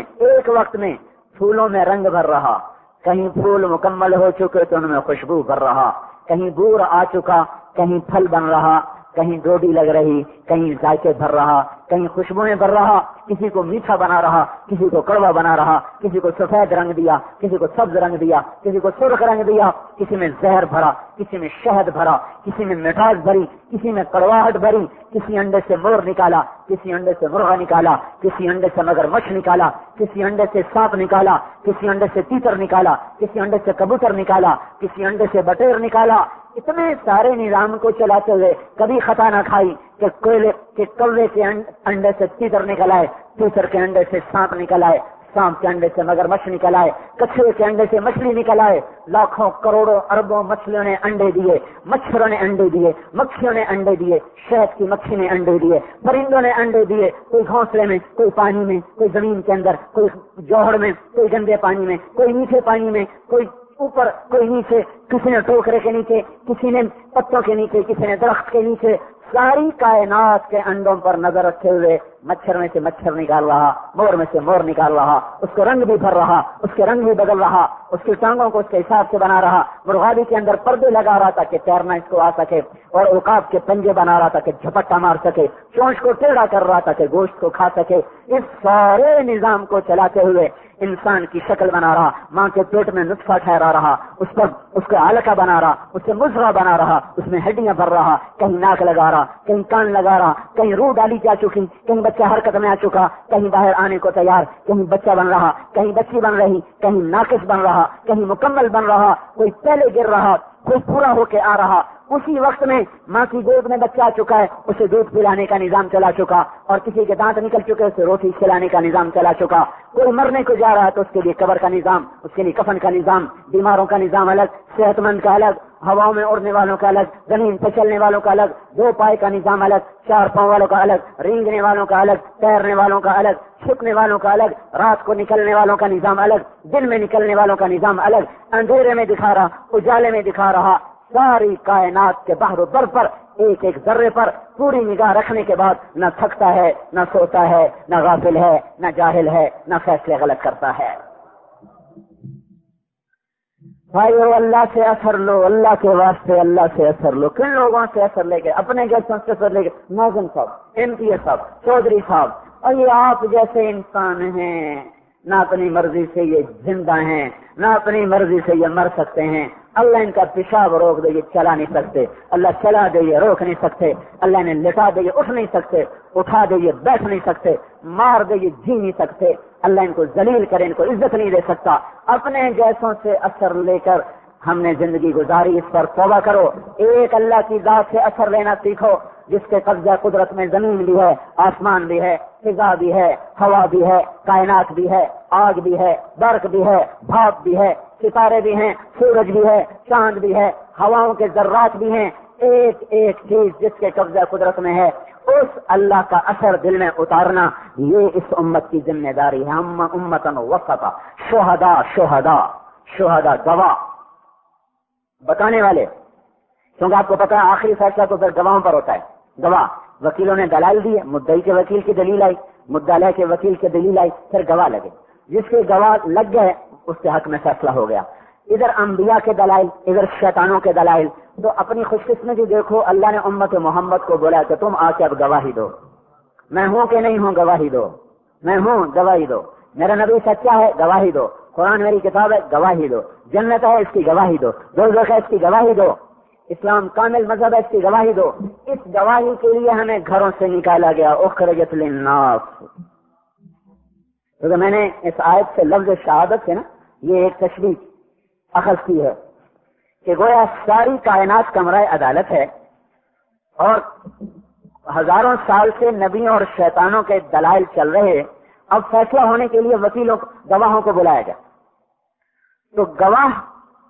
وقت میں پھولوں میں رنگ بھر رہا، کہیں پھول مکمل ہو چکے تو ان میں خوشبو بھر رہا، کہیں بور آ چکا، کہیں پھل بن رہا، کہیں ڈوڈی لگ رہی، کہیں ذائقے بھر رہا، کہیں خوشبوئیں بھر رہا. کسی کو میٹھا بنا رہا، کسی کو کڑوا بنا رہا، کسی کو سفید رنگ دیا، کسی کو سبز رنگ دیا، کسی کو سرخ رنگ دیا. کسی میں زہر بھرا، کسی میں شہد بھرا، کسی میں مٹھاس بھری، کسی میں کڑواہٹ بھری. کسی انڈے سے مور نکالا، کسی انڈے سے مرغا نکالا، کسی انڈے سے مگرمچھ نکالا، کسی انڈے سے سانپ نکالا، کسی انڈے سے تیتر نکالا، کسی انڈے سے کبوتر نکالا، کسی انڈے سے بٹیر نکالا. اتنے سارے نظام کو چلاتے ہوئے کبھی خطا نہ کھائی کہ کوے کے انڈے سے تیتر نکل آئے، تیتر کے انڈے سے سانپ نکل آئے، سانپ کے انڈے سے مگرمچھ نکل آئے، کچھوے کے انڈے سے مچھلی نکل آئے. لاکھوں کروڑوں اربوں مچھلیوں نے انڈے دیے، مچھروں نے انڈے دیے، مکھیوں نے انڈے دیے، شہد کی مکھی نے انڈے دیے، پرندوں نے انڈے دیے. کوئی گھونسلے میں، کوئی پانی میں، کوئی زمین کے اندر، کوئی جوہر میں، کوئی گندے پانی میں، کوئی میٹھے پانی میں، کوئی اوپر کوئی نیچے، کسی نے ٹوکرے کے نیچے، کسی نے پتوں کے نیچے، کسی نے درخت کے نیچے. ساری کائنات کے انڈوں پر نظر رکھے ہوئے مچھر میں سے مچھر نکال رہا، مور میں سے مور نکال رہا، اس کو رنگ بھی بھر رہا، اس کے رنگ بھی بدل رہا، اس کی ٹانگوں کو اس کے حساب سے بنا رہا. مرغابی کے اندر پردے لگا رہا تھا کہ تیرنا اس کو آ سکے، اور عقاب کے پنجے بنا رہا تھا کہ جھپٹا مار سکے، چونچ کو ٹیڑھا کر رہا تھا کہ گوشت کو کھا سکے. اس سارے نظام کو چلاتے ہوئے انسان کی شکل بنا رہا، ماں کے پیٹ میں نطفہ ٹھہرا رہا، اس پر اس کو علقہ بنا رہا، اس سے مضغہ بنا رہا، اس میں ہڈیاں بھر رہا، کہیں ناک لگا رہا، کہیں کان لگا رہا، کہیں روح ڈالی جا چکی، کہیں بچہ حرکت میں آ چکا، کہیں باہر آنے کو تیار، کہیں بچہ بن رہا، کہیں بچی بن رہی، کہیں ناقص بن رہا، کہیں مکمل بن رہا، کوئی پہلے گر رہا، کوئی پورا ہو کے آ رہا. اسی وقت میں ماں کی گود میں بچہ آ چکا ہے، اسے دودھ پلانے کا نظام چلا چکا، اور کسی کے دانت نکل چکے اسے روٹی کھلانے کا نظام چلا چکا. کوئی مرنے کو جا رہا ہے تو اس کے لیے قبر کا نظام، اس کے لیے کفن کا نظام، بیماروں کا نظام الگ، صحت مند کا الگ، ہواؤں میں اڑنے والوں کا الگ، زمین پہ چلنے والوں کا الگ، 2 پائے کا نظام الگ، 4 پاؤں والوں کا الگ، رینگنے والوں کا الگ، تیرنے والوں کا الگ، چھپنے والوں کا الگ، رات کو نکلنے والوں کا نظام الگ، دن میں نکلنے والوں کا نظام الگ، اندھیرے میں دکھا رہا، اجالے میں دکھا رہا. ساری کائنات کے بحر و در پر ایک ایک ذرے پر پوری نگاہ رکھنے کے بعد نہ تھکتا ہے، نہ سوتا ہے، نہ غافل ہے، نہ جاہل ہے، نہ فیصلے غلط کرتا ہے. بھائیو اللہ سے اثر لو، اللہ کے واسطے اللہ سے اثر لو. کن لوگوں سے اثر لے کے؟ اپنے جیسوں سے اثر لے کے. ناظم صاحب، MP صاحب، چودھری صاحب، اور یہ آپ جیسے انسان ہیں، نہ اپنی مرضی سے یہ زندہ ہیں، نہ اپنی مرضی سے یہ مر سکتے ہیں. اللہ ان کا پیشاب روک دے یہ چلا نہیں سکتے، اللہ چلا دے یہ روک نہیں سکتے، اللہ نے لٹا دے یہ اٹھ نہیں سکتے، اٹھا دے یہ بیٹھ نہیں سکتے، مار دے یہ جی نہیں سکتے. اللہ ان کو ذلیل کرے، ان کو عزت نہیں دے سکتا. اپنے جیسوں سے اثر لے کر ہم نے زندگی گزاری اس پر توبہ کرو. ایک اللہ کی ذات سے اثر لینا سیکھو جس کے قبضہ قدرت میں زمین بھی ہے, آسمان بھی ہے, فضا بھی ہے, ہوا بھی ہے, کائنات بھی ہے, آگ بھی ہے, برق بھی ہے, بھاپ بھی ہے, ستارے بھی ہیں, سورج بھی ہے, چاند بھی ہے, ہواؤں کے ذرات بھی ہیں. ایک ایک چیز جس کے قبضہ قدرت میں ہے, اس اللہ کا اثر دل میں اتارنا یہ اس امت کی ذمہ داری ہے. ہم امتن وسطا, شہداء گواہ, بتانے والے. کیونکہ آپ کو پتا ہے آخری فیصلہ تو پھر گواہوں پر ہوتا ہے. گواہ, وکیلوں نے دلائل دیے, مدعی کے وکیل کی دلیل آئی, مدعا علیہ کے وکیل کی دلیل آئی, پھر گواہ لگے. جس کے گواہ لگ گئے اس کے حق میں فیصلہ ہو گیا. ادھر انبیاء کے دلائل, ادھر شیطانوں کے دلائل. تو اپنی خوش قسمتی دیکھو, اللہ نے امت محمد کو بولا کہ تم آ کے اب گواہی دو. میں ہوں کہ نہیں ہوں, گواہی دو. میں ہوں, گواہی دو. میرا نبی سچا ہے, گواہی دو. قرآن میری کتاب ہے, گواہی دو. جنت ہے, اس کی گواہی دو. دوزخ ہے, اس کی گواہی دو. اسلام کامل مذہب ہے, اس کی گواہی دو. اس گواہی کے لیے ہمیں گھروں سے نکالا گیا. اخرجت للناس. تو میں نے اس آیت سے لفظ شہادت سے نا یہ ایک تشبیہ اخذ کی ہے کہ گویا ساری کائنات کمرہ عدالت ہے اور ہزاروں سال سے نبیوں اور شیطانوں کے دلائل چل رہے. اب فیصلہ ہونے کے لیے وکیلوں گواہوں کو بلایا گیا. تو گواہ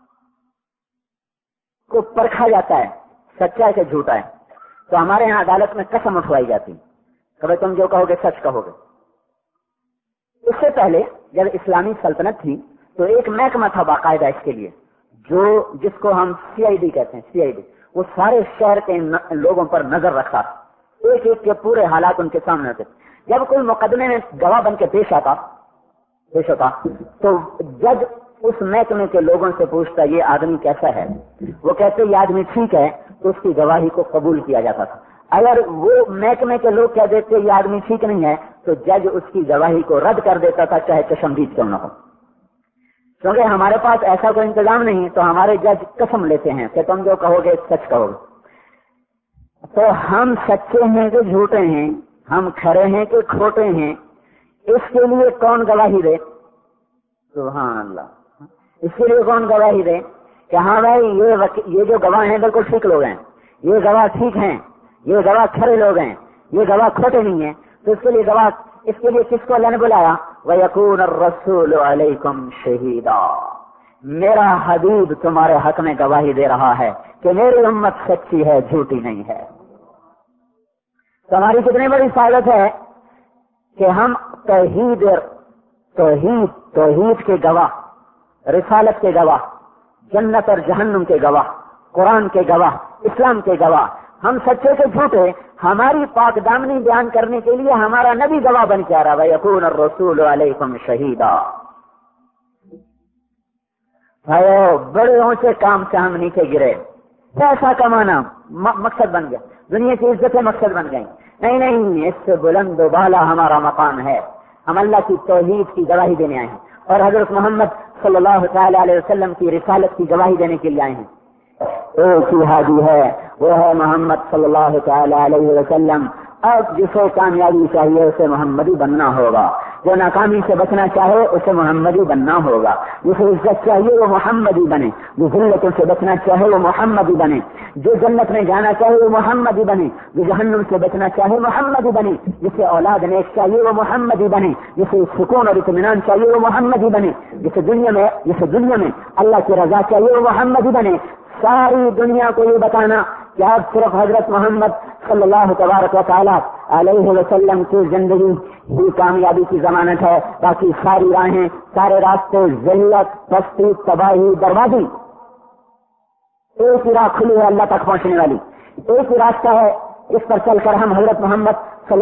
کو پرکھا جاتا ہے سچا ہے کہ جھوٹا ہے. تو ہمارے یہاں عدالت میں قسم اٹھوائی جاتی کہ تم جو کہو گے سچ کہو گے. اس سے پہلے جب اسلامی سلطنت تھی تو ایک محکمہ تھا باقاعدہ اس کے لیے, جو جس کو ہم CID کہتے ہیں. CID وہ سارے شہر کے لوگوں پر نظر رکھتا, ایک ایک کے پورے حالات ان کے سامنے ہوتے. جب کوئی مقدمے میں گواہ بن کے پیش ہوتا تو جج اس محکمے کے لوگوں سے پوچھتا یہ آدمی کیسا ہے. وہ کہتے یہ آدمی ٹھیک ہے تو اس کی گواہی کو قبول کیا جاتا تھا. اگر وہ محکمے کے لوگ کہہ دیتے یہ آدمی ٹھیک نہیں ہے تو جج اس کی گواہی کو رد کر دیتا تھا, چاہے کشمدید کیوں نہ ہو. کیونکہ ہمارے پاس ایسا کوئی انتظام نہیں تو ہمارے جج قسم لیتے ہیں کہ تم جو کہو گے سچ کہو گے. تو ہم سچے ہیں کہ جھوٹے ہیں, ہم کھرے ہیں کہ کھوٹے ہیں, اس کے لیے کون گواہی دے؟ سبحان اللہ. اس کے لیے کون گواہی دے کہ ہاں بھائی یہ جو گواہ ہیں بالکل ٹھیک لوگ ہیں, یہ گواہ ٹھیک ہیں, یہ گواہ کھرے لوگ ہیں, یہ گواہ کھوٹے نہیں ہیں. تو اس کے لیے گواہ, اس کے لیے کس کو اللہ نے بلایا؟ وَيَكُونَ الرَّسُولُ عَلَيْكُمْ شَهِيدًا. میرا حبیب تمہارے حق میں گواہی دے رہا ہے کہ میری امت سچی ہے, جھوٹی نہیں ہے. تو ہماری کتنی بڑی سعادت ہے کہ ہم توحید کے گواہ, رسالت کے گواہ, جنت اور جہنم کے گواہ, قرآن کے گواہ, اسلام کے گواہ. ہم سچے کے جھوٹے ہماری پاک دامنی بیان کرنے کے لیے ہمارا نبی گواہ بن کے آ رہا ہے. وَيَكُونَ الرَّسُولُ عَلَيْكُمْ شَهِيدًا. بھائیو بڑے اونچے کام سے ہم نیچے گرے. پیسہ کمانا مقصد بن گیا, دنیا کی عزتیں مقصد بن گئی. نہیں, اس سے بلند و بالا ہمارا مقام ہے. ہم اللہ کی توحید کی گواہی دینے آئے ہیں اور حضرت محمد صلی اللہ تعالی علیہ وسلم کی رسالت کی گواہی دینے کے لیے آئے ہیں. ایک ہی ہادی ہے, وہ ہے محمد صلی اللہ تعالی علیہ وسلم. اب جسے کامیابی چاہیے اسے محمدی بننا ہوگا, جو ناکامی سے بچنا چاہے اسے محمدی بننا ہوگا. جسے عزت چاہیے وہ محمدی بنے, جو ذلتوں سے بچنا چاہے وہ محمدی بنے, جو جنت میں جانا چاہے وہ محمدی بنے, جو جہنم سے بچنا چاہے محمدی بنے, جسے اولاد نیک چاہیے وہ محمدی بنے, جسے سکون اور اطمینان چاہیے وہ محمدی بنے, جسے دنیا میں اللہ کی رضا چاہیے وہ محمدی بنے. ساری دنیا کو یہ بتانا کہ آپ صرف حضرت محمد صلی اللہ تبارک و تعالی علیہ وسلم کی زندگی ہی کامیابی کی ضمانت ہے, باقی ساری راہیں, سارے راستے ذلت, پستی, تباہی, بربادی. ایک ہی راہ کھلی ہے اللہ تک پہنچنے والی, ایک ہی راستہ ہے اس پر چل کر ہم حضرت محمد صلی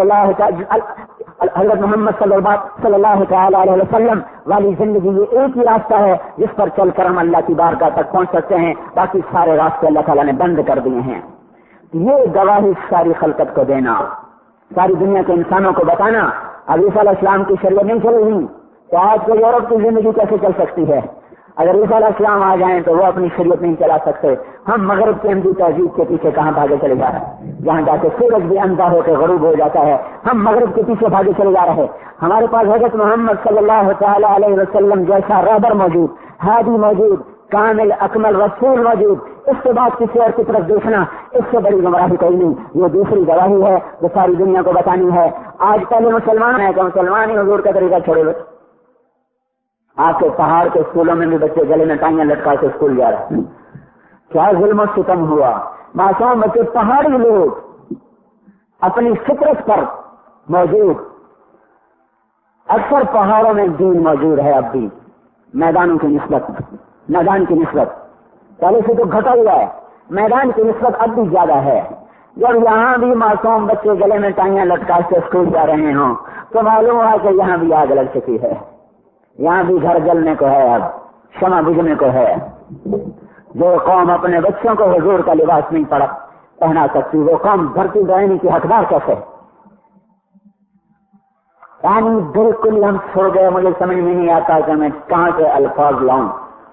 اللہ تعالی علیہ وسلم والی زندگی, یہ ایک ہی راستہ ہے جس پر چل کر ہم اللہ کی بارگاہ تک پہنچ سکتے ہیں. باقی سارے راستے اللہ تعالیٰ نے بند کر دیے ہیں. یہ گواہی ساری خلقت کو دینا, ساری دنیا کے انسانوں کو بتانا. اب عیسیٰ علیہ السلام کی شریعت نہیں چل رہی تو آج کو یورپ کی زندگی کیسے چل سکتی ہے؟ اگر عیسیٰ علیہ السلام آ جائیں تو وہ اپنی شریعت نہیں چلا سکتے. ہم مغرب کی اندھی تہذیب کے پیچھے کہاں بھاگے چلے جا رہے ہیں, جہاں جا کے سورج بھی اندھا ہو کے غروب ہو جاتا ہے, ہم مغرب کے پیچھے بھاگے چلے جا رہے ہیں. ہمارے پاس حضرت محمد صلی اللہ تعالی علیہ وسلم جیسا رہبر موجود, ہادی موجود, کامل اکمل رسول موجود، اس کے بعد کسی اور کی طرف دیکھنا اس سے بڑی گمراہی کوئی نہیں. یہ دوسری گواہی ہے جو ساری دنیا کو بتانی ہے. آج پہلے مسلمان ہیں کہ مسلمان ہی حضور کا طریقہ چھوڑے ہوئے. آپ کے پہاڑ کے اسکولوں میں بھی بچے گلے میں ٹانگیاں لٹکا کے اسکول جا رہے ہیں. کیا ظلم و ستم ہوا. معصوم بچے پہاڑی لوگ اپنی فطرت پر موجود. اکثر پہاڑوں میں دین موجود ہے اب بھی میدانوں کی نسبت. میدان کی نسبت پہلے سے تو گھٹا ہوا ہے، میدان کی نسبت اب بھی زیادہ ہے. جب یہاں بھی معصوم بچے گلے میں ٹانگیاں لٹکا کے اسکول جا رہے ہوں تو معلوم ہوا کہ یہاں بھی آگ لگ چکی ہے. یہاں بھی گھر جلنے کو ہے، اب شمع بجھنے کو ہے. جو قوم اپنے بچوں کو حضور کا لباس نہیں پہنا سکتی وہ قوم دھرتی رہنے کی حقدار کیسے؟ یعنی بالکل ہم سو گئے. مجھے سمجھ میں نہیں آتا کہ میں کہاں سے الفاظ لاؤں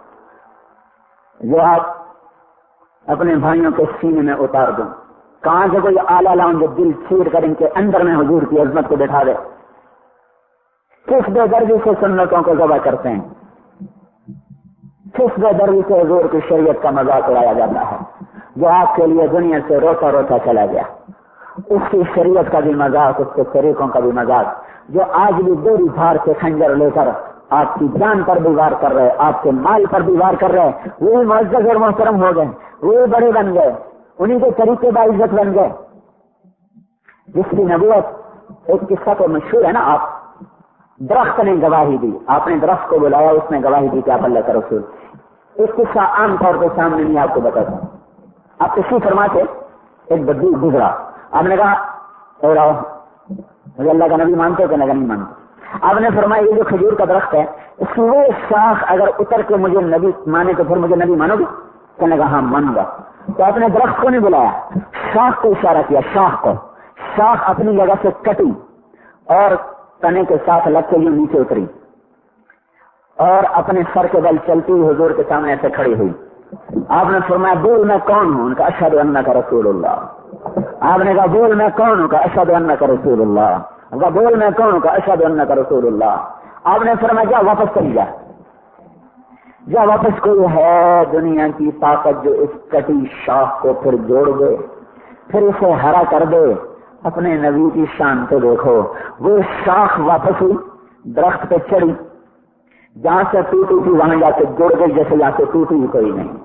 جو آپ اپنے بھائیوں کے سینے میں اتار دوں. کہاں سے کوئی آلہ لاؤں جو دل چیر کر ان کے اندر میں حضور کی عظمت کو بٹھا دے. کس بے دردی سے سنتوں کو ذبح کرتے ہیں، کس بے دردی سے حضور کی شریعت کا مذاق اڑایا جاتا ہے. جو آپ کے لیے دنیا سے روتا روتا چلا گیا اس کی شریعت کا بھی مذاق، اس کے طریقوں کا بھی مذاق. جو آج بھی دوری دھار سے خنجر لے کر آپ کی جان پر بھی وار کر رہے، آپ کے مال پر بھی وار کر رہے، وہی معزز اور محترم ہو گئے، وہی بڑے بن گئے، انہی کے طریقے باعزت بن گئے. جس کی نبوت ایک قصہ تو مشہور ہے نا. آپ درخت نے گواہی دی، آپ نے درخت کو بلایا، اس نے گواہی دی کہ آپ اللہ کا رسول. ایک قصہ عام طور پہ سامنے نہیں آپ کو بتاتا. آپ کسی فرماتے ایک بدو گزرا، آپ نے کہا مجھے اللہ کا نبی مانتے ہو کہ نہیں مانتے؟ آپ نے فرمایا یہ جو کھجور کا درخت ہے اس کی وہ شاخ اگر اتر کے مجھے نبی مانے تو پھر مجھے نبی مانو گے؟ تو نے کہا ہاں مانوں گا. تو آپ نے درخت کو نہیں بلایا، شاخ کو اشارہ کیا. شاخ کو، شاخ اپنی جگہ سے کٹی اور تنے کے ساتھ لگ کے نیچے اتری اور اپنے سر کے بل چلتی ہوئی حضور کے سامنے ایسے کھڑی ہوئی. آپ نے فرمایا بول میں کون ہوں؟ ان کا اشہد انک رسول اللہ. آپ نے کہا بول میں کون ہوں؟ کا اشہد انک رسول اللہ. کہا بول میں کون ہوں؟ کا اشہد انک رسول اللہ. آپ نے فرمایا جا واپس چلی جا، جا واپس. کوئی ہے دنیا کی طاقت جو اس کٹی شاخ کو پھر جوڑ دے، پھر اسے ہرا کر دے؟ اپنے نبی کی شان کو دیکھو. وہ شاخ واپس ہوئی، درخت پہ چڑھی، جہاں سے ٹوٹی تھی وہاں جا کے جڑ گئی جیسے جہاں سے ٹوٹی ہی کوئی نہیں.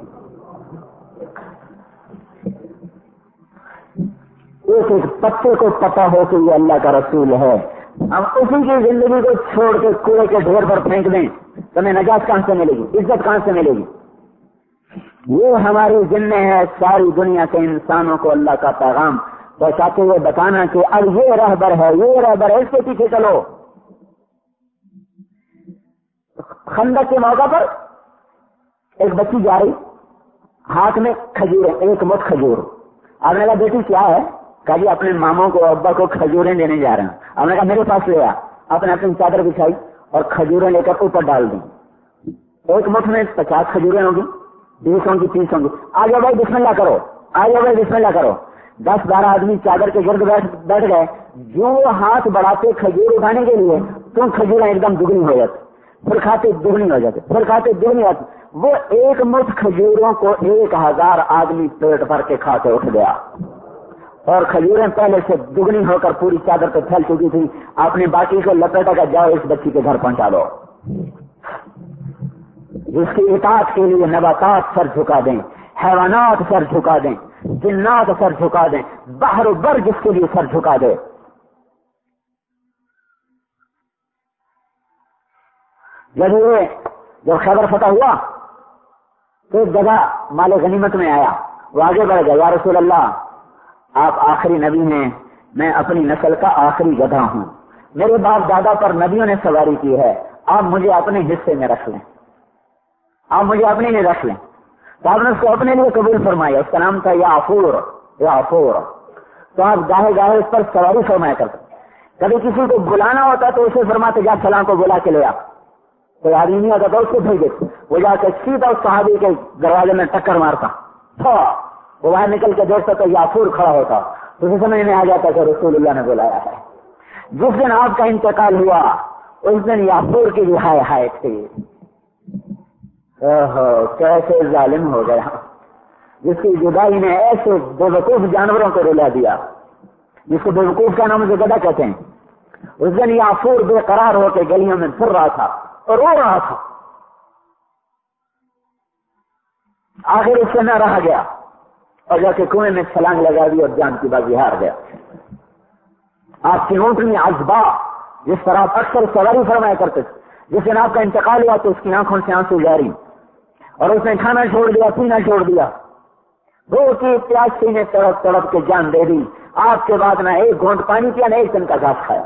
ایک ایک پتے کو پتا ہو کہ یہ اللہ کا رسول ہے. ہم اسی کی زندگی کو چھوڑ کے کوڑے کے ڈھیر پر پھینک دیں تو ہمیں نجات کہاں سے ملے گی؟ عزت کہاں سے ملے گی؟ یہ ہماری ذمہ ہے ساری دنیا کے انسانوں کو اللہ کا پیغام پہنچاتے ہوئے بتانا کہ اب یہ رہبر ہے، یہ رہبر ہے، اس کے پیچھے چلو. خندق کے موقع پر ایک بچی جا رہی، ہاتھ میں کھجور، ایک مٹھ کھجور. آپ نے کہا بیٹی کیا ہے؟ کہا جی اپنے ماموں کو ابا کو کھجوریں دینے جا رہے ہیں. آپ نے کہا میرے پاس لے آ. آپ نے اپنی چادر بچھائی اور کھجوریں لے کر اوپر ڈال دی. ایک مٹھ میں 50 کھجوریں ہوں گی، 20 ہوں گی، 30 ہوں گی. آ جاؤ بھائی بسم اللہ کرو، آ جاؤ بھائی بسم اللہ کرو. 10-12 آدمی چادر کے گرد بیٹھ گئے. جو ہاتھ بڑھاتے کھجور اٹھانے کے لیے تو کھجوریں ایک دم دگنی ہو جاتی، پھر کھاتے دگنی ہو جاتے، پھر کھاتے دگنی ہوتی. وہ ایک مٹھ کھجوروں کو 1000 آدمی پیٹ بھر کے کھا کے اٹھ گیا اور کھجوریں پہلے سے دگنی ہو کر پوری چادر پہ پھیل چکی تھی. آپ نے باقی کو لپیٹا کر جاؤ اس بچی کے گھر پہنچا دو. جس کی اطاعت کے لیے نباتات سر جھکا دیں، حیوانات سر جھکا دیں، جنات سر جھکا دیں، بحر و بر جس کے لیے سر جھکا دے. جب خیبر فتح ہوا تو ایک جگہ مال غنیمت میں آیا. وہ آگے بڑھ گیا، یا رسول اللہ آپ آخری نبی ہیں، میں اپنی نسل کا آخری گدھا ہوں، میرے باپ دادا پر نبیوں نے سواری کی ہے، آپ مجھے اپنے حصے میں رکھ لیں، آپ مجھے اپنے لیے رکھ لیں. تو آپ نے اس کو اپنے لیے قبول فرمایا. اس کا نام تھا یعفور. یعفور. تو آپ گاہے گاہے اس پر سواری فرمایا کرتے. کبھی کسی کو بلانا ہوتا تو اسے فرماتے جا سلام کو بلا کے لے آ. کوئی آدمی نہیں ہوتا تو اس کو بھیج دیتے، وہ جا کے سیدھا اس صحابی کے دروازے میں ٹکر مارتا. وہ باہر نکل کے دیکھتا تو یعفور کھڑا ہوتا، تو اسے سمجھ میں آ جاتا کہ رسول اللہ نے بلایا ہے. جس دن آپ کا انتقال ہوا اس دن یعفور کی بھی ہائے ہائے تھی. کیسے ظالم ہو گیا جس کی جدائی نے ایسے بے وقوف جانوروں کو رلا دیا، جس کو بے وقوف کا نام گدھا کہتے ہیں۔ اس دن یافور بے قرار ہو کے گلیوں میں پھر رہا تھا اور رو رہا تھا، آخر اس سے نہ رہا گیا اور جا کے کنویں میں چھلانگ لگا دی اور جان کی بازی ہار گیا۔ آپ کی اونٹنی عذبا جس پر آپ اکثر سواری فرمایا کرتے تھے، جس دن آپ کا انتقال ہوا تو اس کی آنکھوں سے آنسو جاری، اور اس نے کھانا چھوڑ دیا، پینا چھوڑ دیا، کی پیاسی نے تڑپ تڑپ کے جان دے دی۔ آپ کے بعد نہ ایک گھونٹ پانی پیا، نہ ایک دن کا گھاس کھایا۔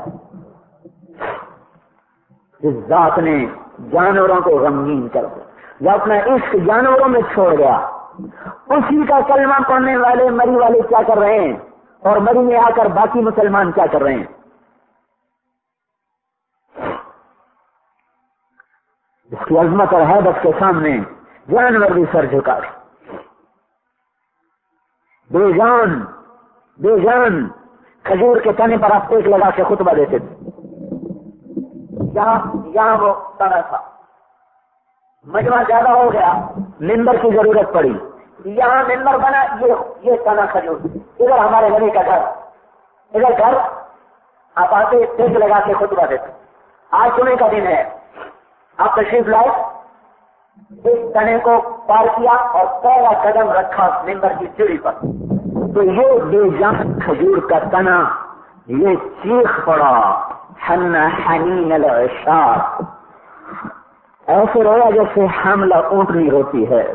اس ذات نے جانوروں کو غمگین کر دیا، جو اپنا عشق جانوروں میں چھوڑ گیا۔ اسی کا کلمہ پڑھنے والے مری والے کیا کر رہے ہیں، اور مری میں آ کر باقی مسلمان کیا کر رہے ہیں۔ اس کی عظمت اور حیبت کے سامنے جانور بھی سر جھکا رہے، بے جان کھجور کے تنے پر آپ ٹیک لگا کے خطبہ دیتے تھے۔ یہاں وہ تنا تھا، مجمع زیادہ ہو گیا، ممبر کی ضرورت پڑی، یہاں ممبر بنا، یہ تنا کھجور، ادھر ہمارے نبی کا گھر، ادھر گھر، آپ آتے ٹیک لگا کے خطبہ دیتے۔ آج جمعے کا دن ہے، آپ تشریف لائے، اس تنے کو پار کیا اور پہلا قدم رکھا ممبر کی سیڑھی پر، تو یہ بے جان کھجور کا تنا یہ چیخ پڑا، حن حنین العشاق، ایسے رویا جیسے حاملہ اونٹنی روتی ہے۔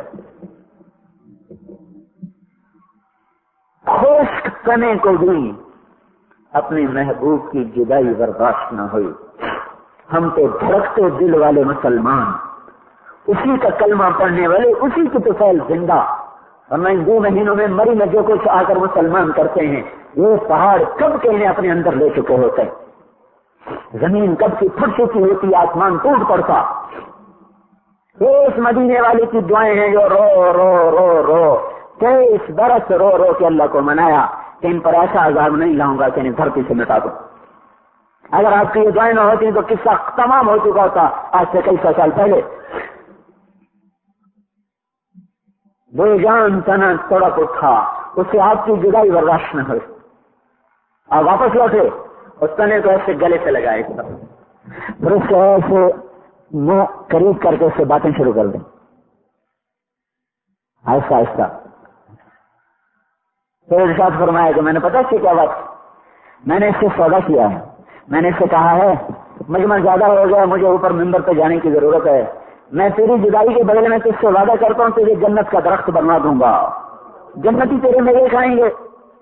خشک تنے کو بھی اپنے محبوب کی جدائی برداشت نہ ہوئی۔ ہم تو دھڑکتے دل والے مسلمان، اسی کا کلمہ پڑھنے والے، اسی کی تو فعل زندہ، اور میں 2 مہینوں میں مری میں جو کچھ آ کر مسلمان کرتے ہیں، یہ پہاڑ کب کے اپنے اندر لے چکے ہوتے ہیں، زمین کب کی پھٹ چکی ہوتی، آسمان ٹوٹ پڑتا۔ یہ اس مدینے والے کی دعائیں ہیں جو رو رو رو رو 23 برس رو رو کے اللہ کو منایا کہ ان پر ایسا عذاب نہیں لاؤں گا کہ انہیں دھرتی سے مٹا دوں۔ اگر آپ کی یہ دعائیں نہ ہوتی تو قصہ تمام ہو چکا ہوتا آج سے کئی سو سال پہلے۔ بے جان تنا تڑپ اٹھا، اس سے آپ کی جدائی برداشت نہ ہوئی، آپ واپس لوٹے، اس تنے کو ایسے گلے سے لگائے، پھر اس کو ایسے منہ قریب کر کے اس سے باتیں شروع کر دیں آہستہ آہستہ۔ پھر ارشاد فرمایا کہ میں نے پتا اس سے کیا بات، میں نے اس سے سودا کیا ہے، میں نے اس سے کہا ہے مجمع زیادہ ہو گیا، مجھے اوپر ممبر پہ جانے کی ضرورت ہے، میں تیری جدائی کے بدلے میں تجھ سے وعدہ کرتا ہوں تجھے جنت کا درخت بنا دوں گا، جنتی تیرے میوے کھائیں گے۔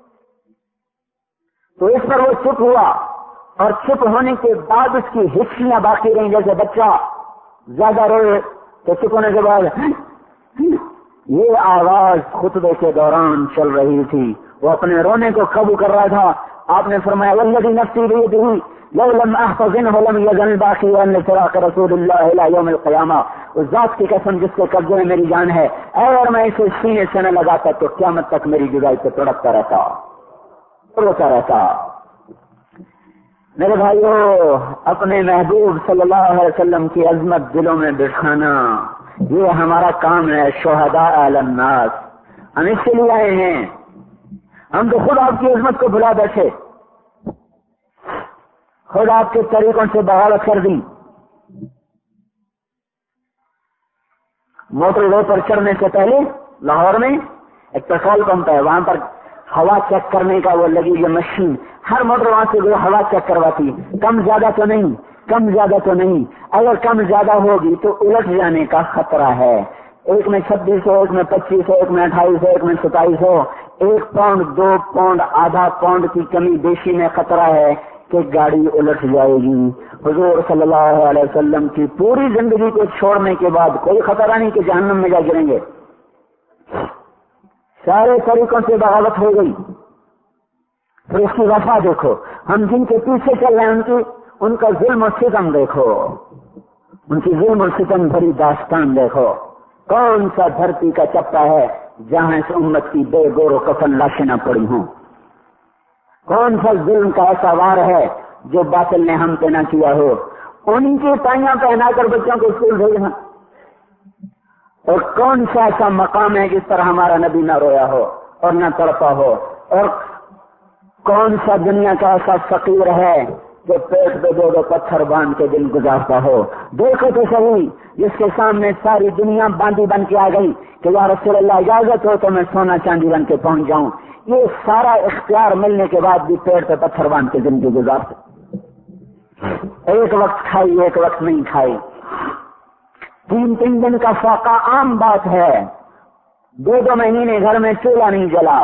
تو اس پر وہ چپ ہوا، اور چپ ہونے کے بعد اس کی ہچکیاں باقی رہیں، جیسے بچہ زیادہ روئے تو چپ ہونے کے بعد یہ آواز خطبے کے دوران چل رہی تھی، وہ اپنے رونے کو قابو کر رہا تھا۔ آپ نے فرمایا والذی نفسی بیدہ لو لم احتضنہ لم یزل باقیا لفراق رسول اللہ الی یوم القیامہ، اس ذات کی قسم جس کے قبضے میں میری جان ہے، اگر میں اسے سینے سے نہ لگاتا تو قیامت تک میری جدائی سے تڑپتا رہتا، روتا رہتا۔ میرے بھائیو، اپنے محبوب صلی اللہ علیہ وسلم کی عظمت دلوں میں بٹھانا یہ ہمارا کام ہے، شہداء علی الناس، ہم اس کے لیے آئے ہیں۔ ہم تو خود آپ کی عظمت کو بھلا بیٹھے، خود آپ کے طریقوں سے بغاوت کر دی۔ موٹر وے پر چڑھنے سے پہلے لاہور میں ایک پیٹرول پمپ ہے، وہاں پر ہوا چیک کرنے کا وہ لگی یہ مشین، ہر موٹر وہاں سے وہ ہوا چیک کرواتی، کم زیادہ تو نہیں، کم زیادہ تو نہیں، اگر کم زیادہ ہوگی تو الٹ جانے کا خطرہ ہے۔ ایک میں 2600، ایک میں 2500، ایک میں 2800، ایک میں 2700، 1 پاؤنڈ 2 پاؤنڈ آدھا پاؤنڈ کی کمی بیشی میں خطرہ ہے کہ گاڑی الٹ جائے گی۔ حضور صلی اللہ علیہ وسلم کی پوری زندگی کو چھوڑنے کے بعد کوئی خطرہ نہیں کہ جہنم میں جا گریں گے، سارے طریقوں سے بغاوت ہو گئی۔ پھر اس کی وفا دیکھو، ہم جن کے پیچھے چل رہے ہیں ان کا ظلم و ستم دیکھو، ان کی ظلم و ستم بھری داستان دیکھو۔ کون سا دھرتی کا چپٹا ہے جہاں اس امت کی بے گور و کفن لاشیں نہ پڑی ہوں؟ کون سا ظلم کا ایسا وار ہے جو باطل نے ہم پہ نہ کیا ہو؟ انہیں کی تائیاں پہنا کر بچوں کو اسکول بھیجنا، اور کون سا ایسا مقام ہے جس پر ہمارا نبی نہ رویا ہو اور نہ تڑپا ہو؟ اور کون سا دنیا کا ایسا فقیر ہے جو پیٹ پہ دو دو پتھر باندھ کے دن گزارتا ہو؟ دیکھو تو صحیح، جس کے سامنے ساری دنیا باندھی بن کے آ گئی کہ یا رسول اللہ اجازت ہو تو میں سونا چاندی بن کے پہنچ جاؤں، یہ سارا اختیار ملنے کے بعد بھی پیٹ پہ پتھر باندھ کے زندگی گزارتے، ایک وقت کھائی ایک وقت نہیں کھائی، 3 دن کا فاقہ عام بات ہے، 2 مہینے گھر میں چولہا نہیں جلا،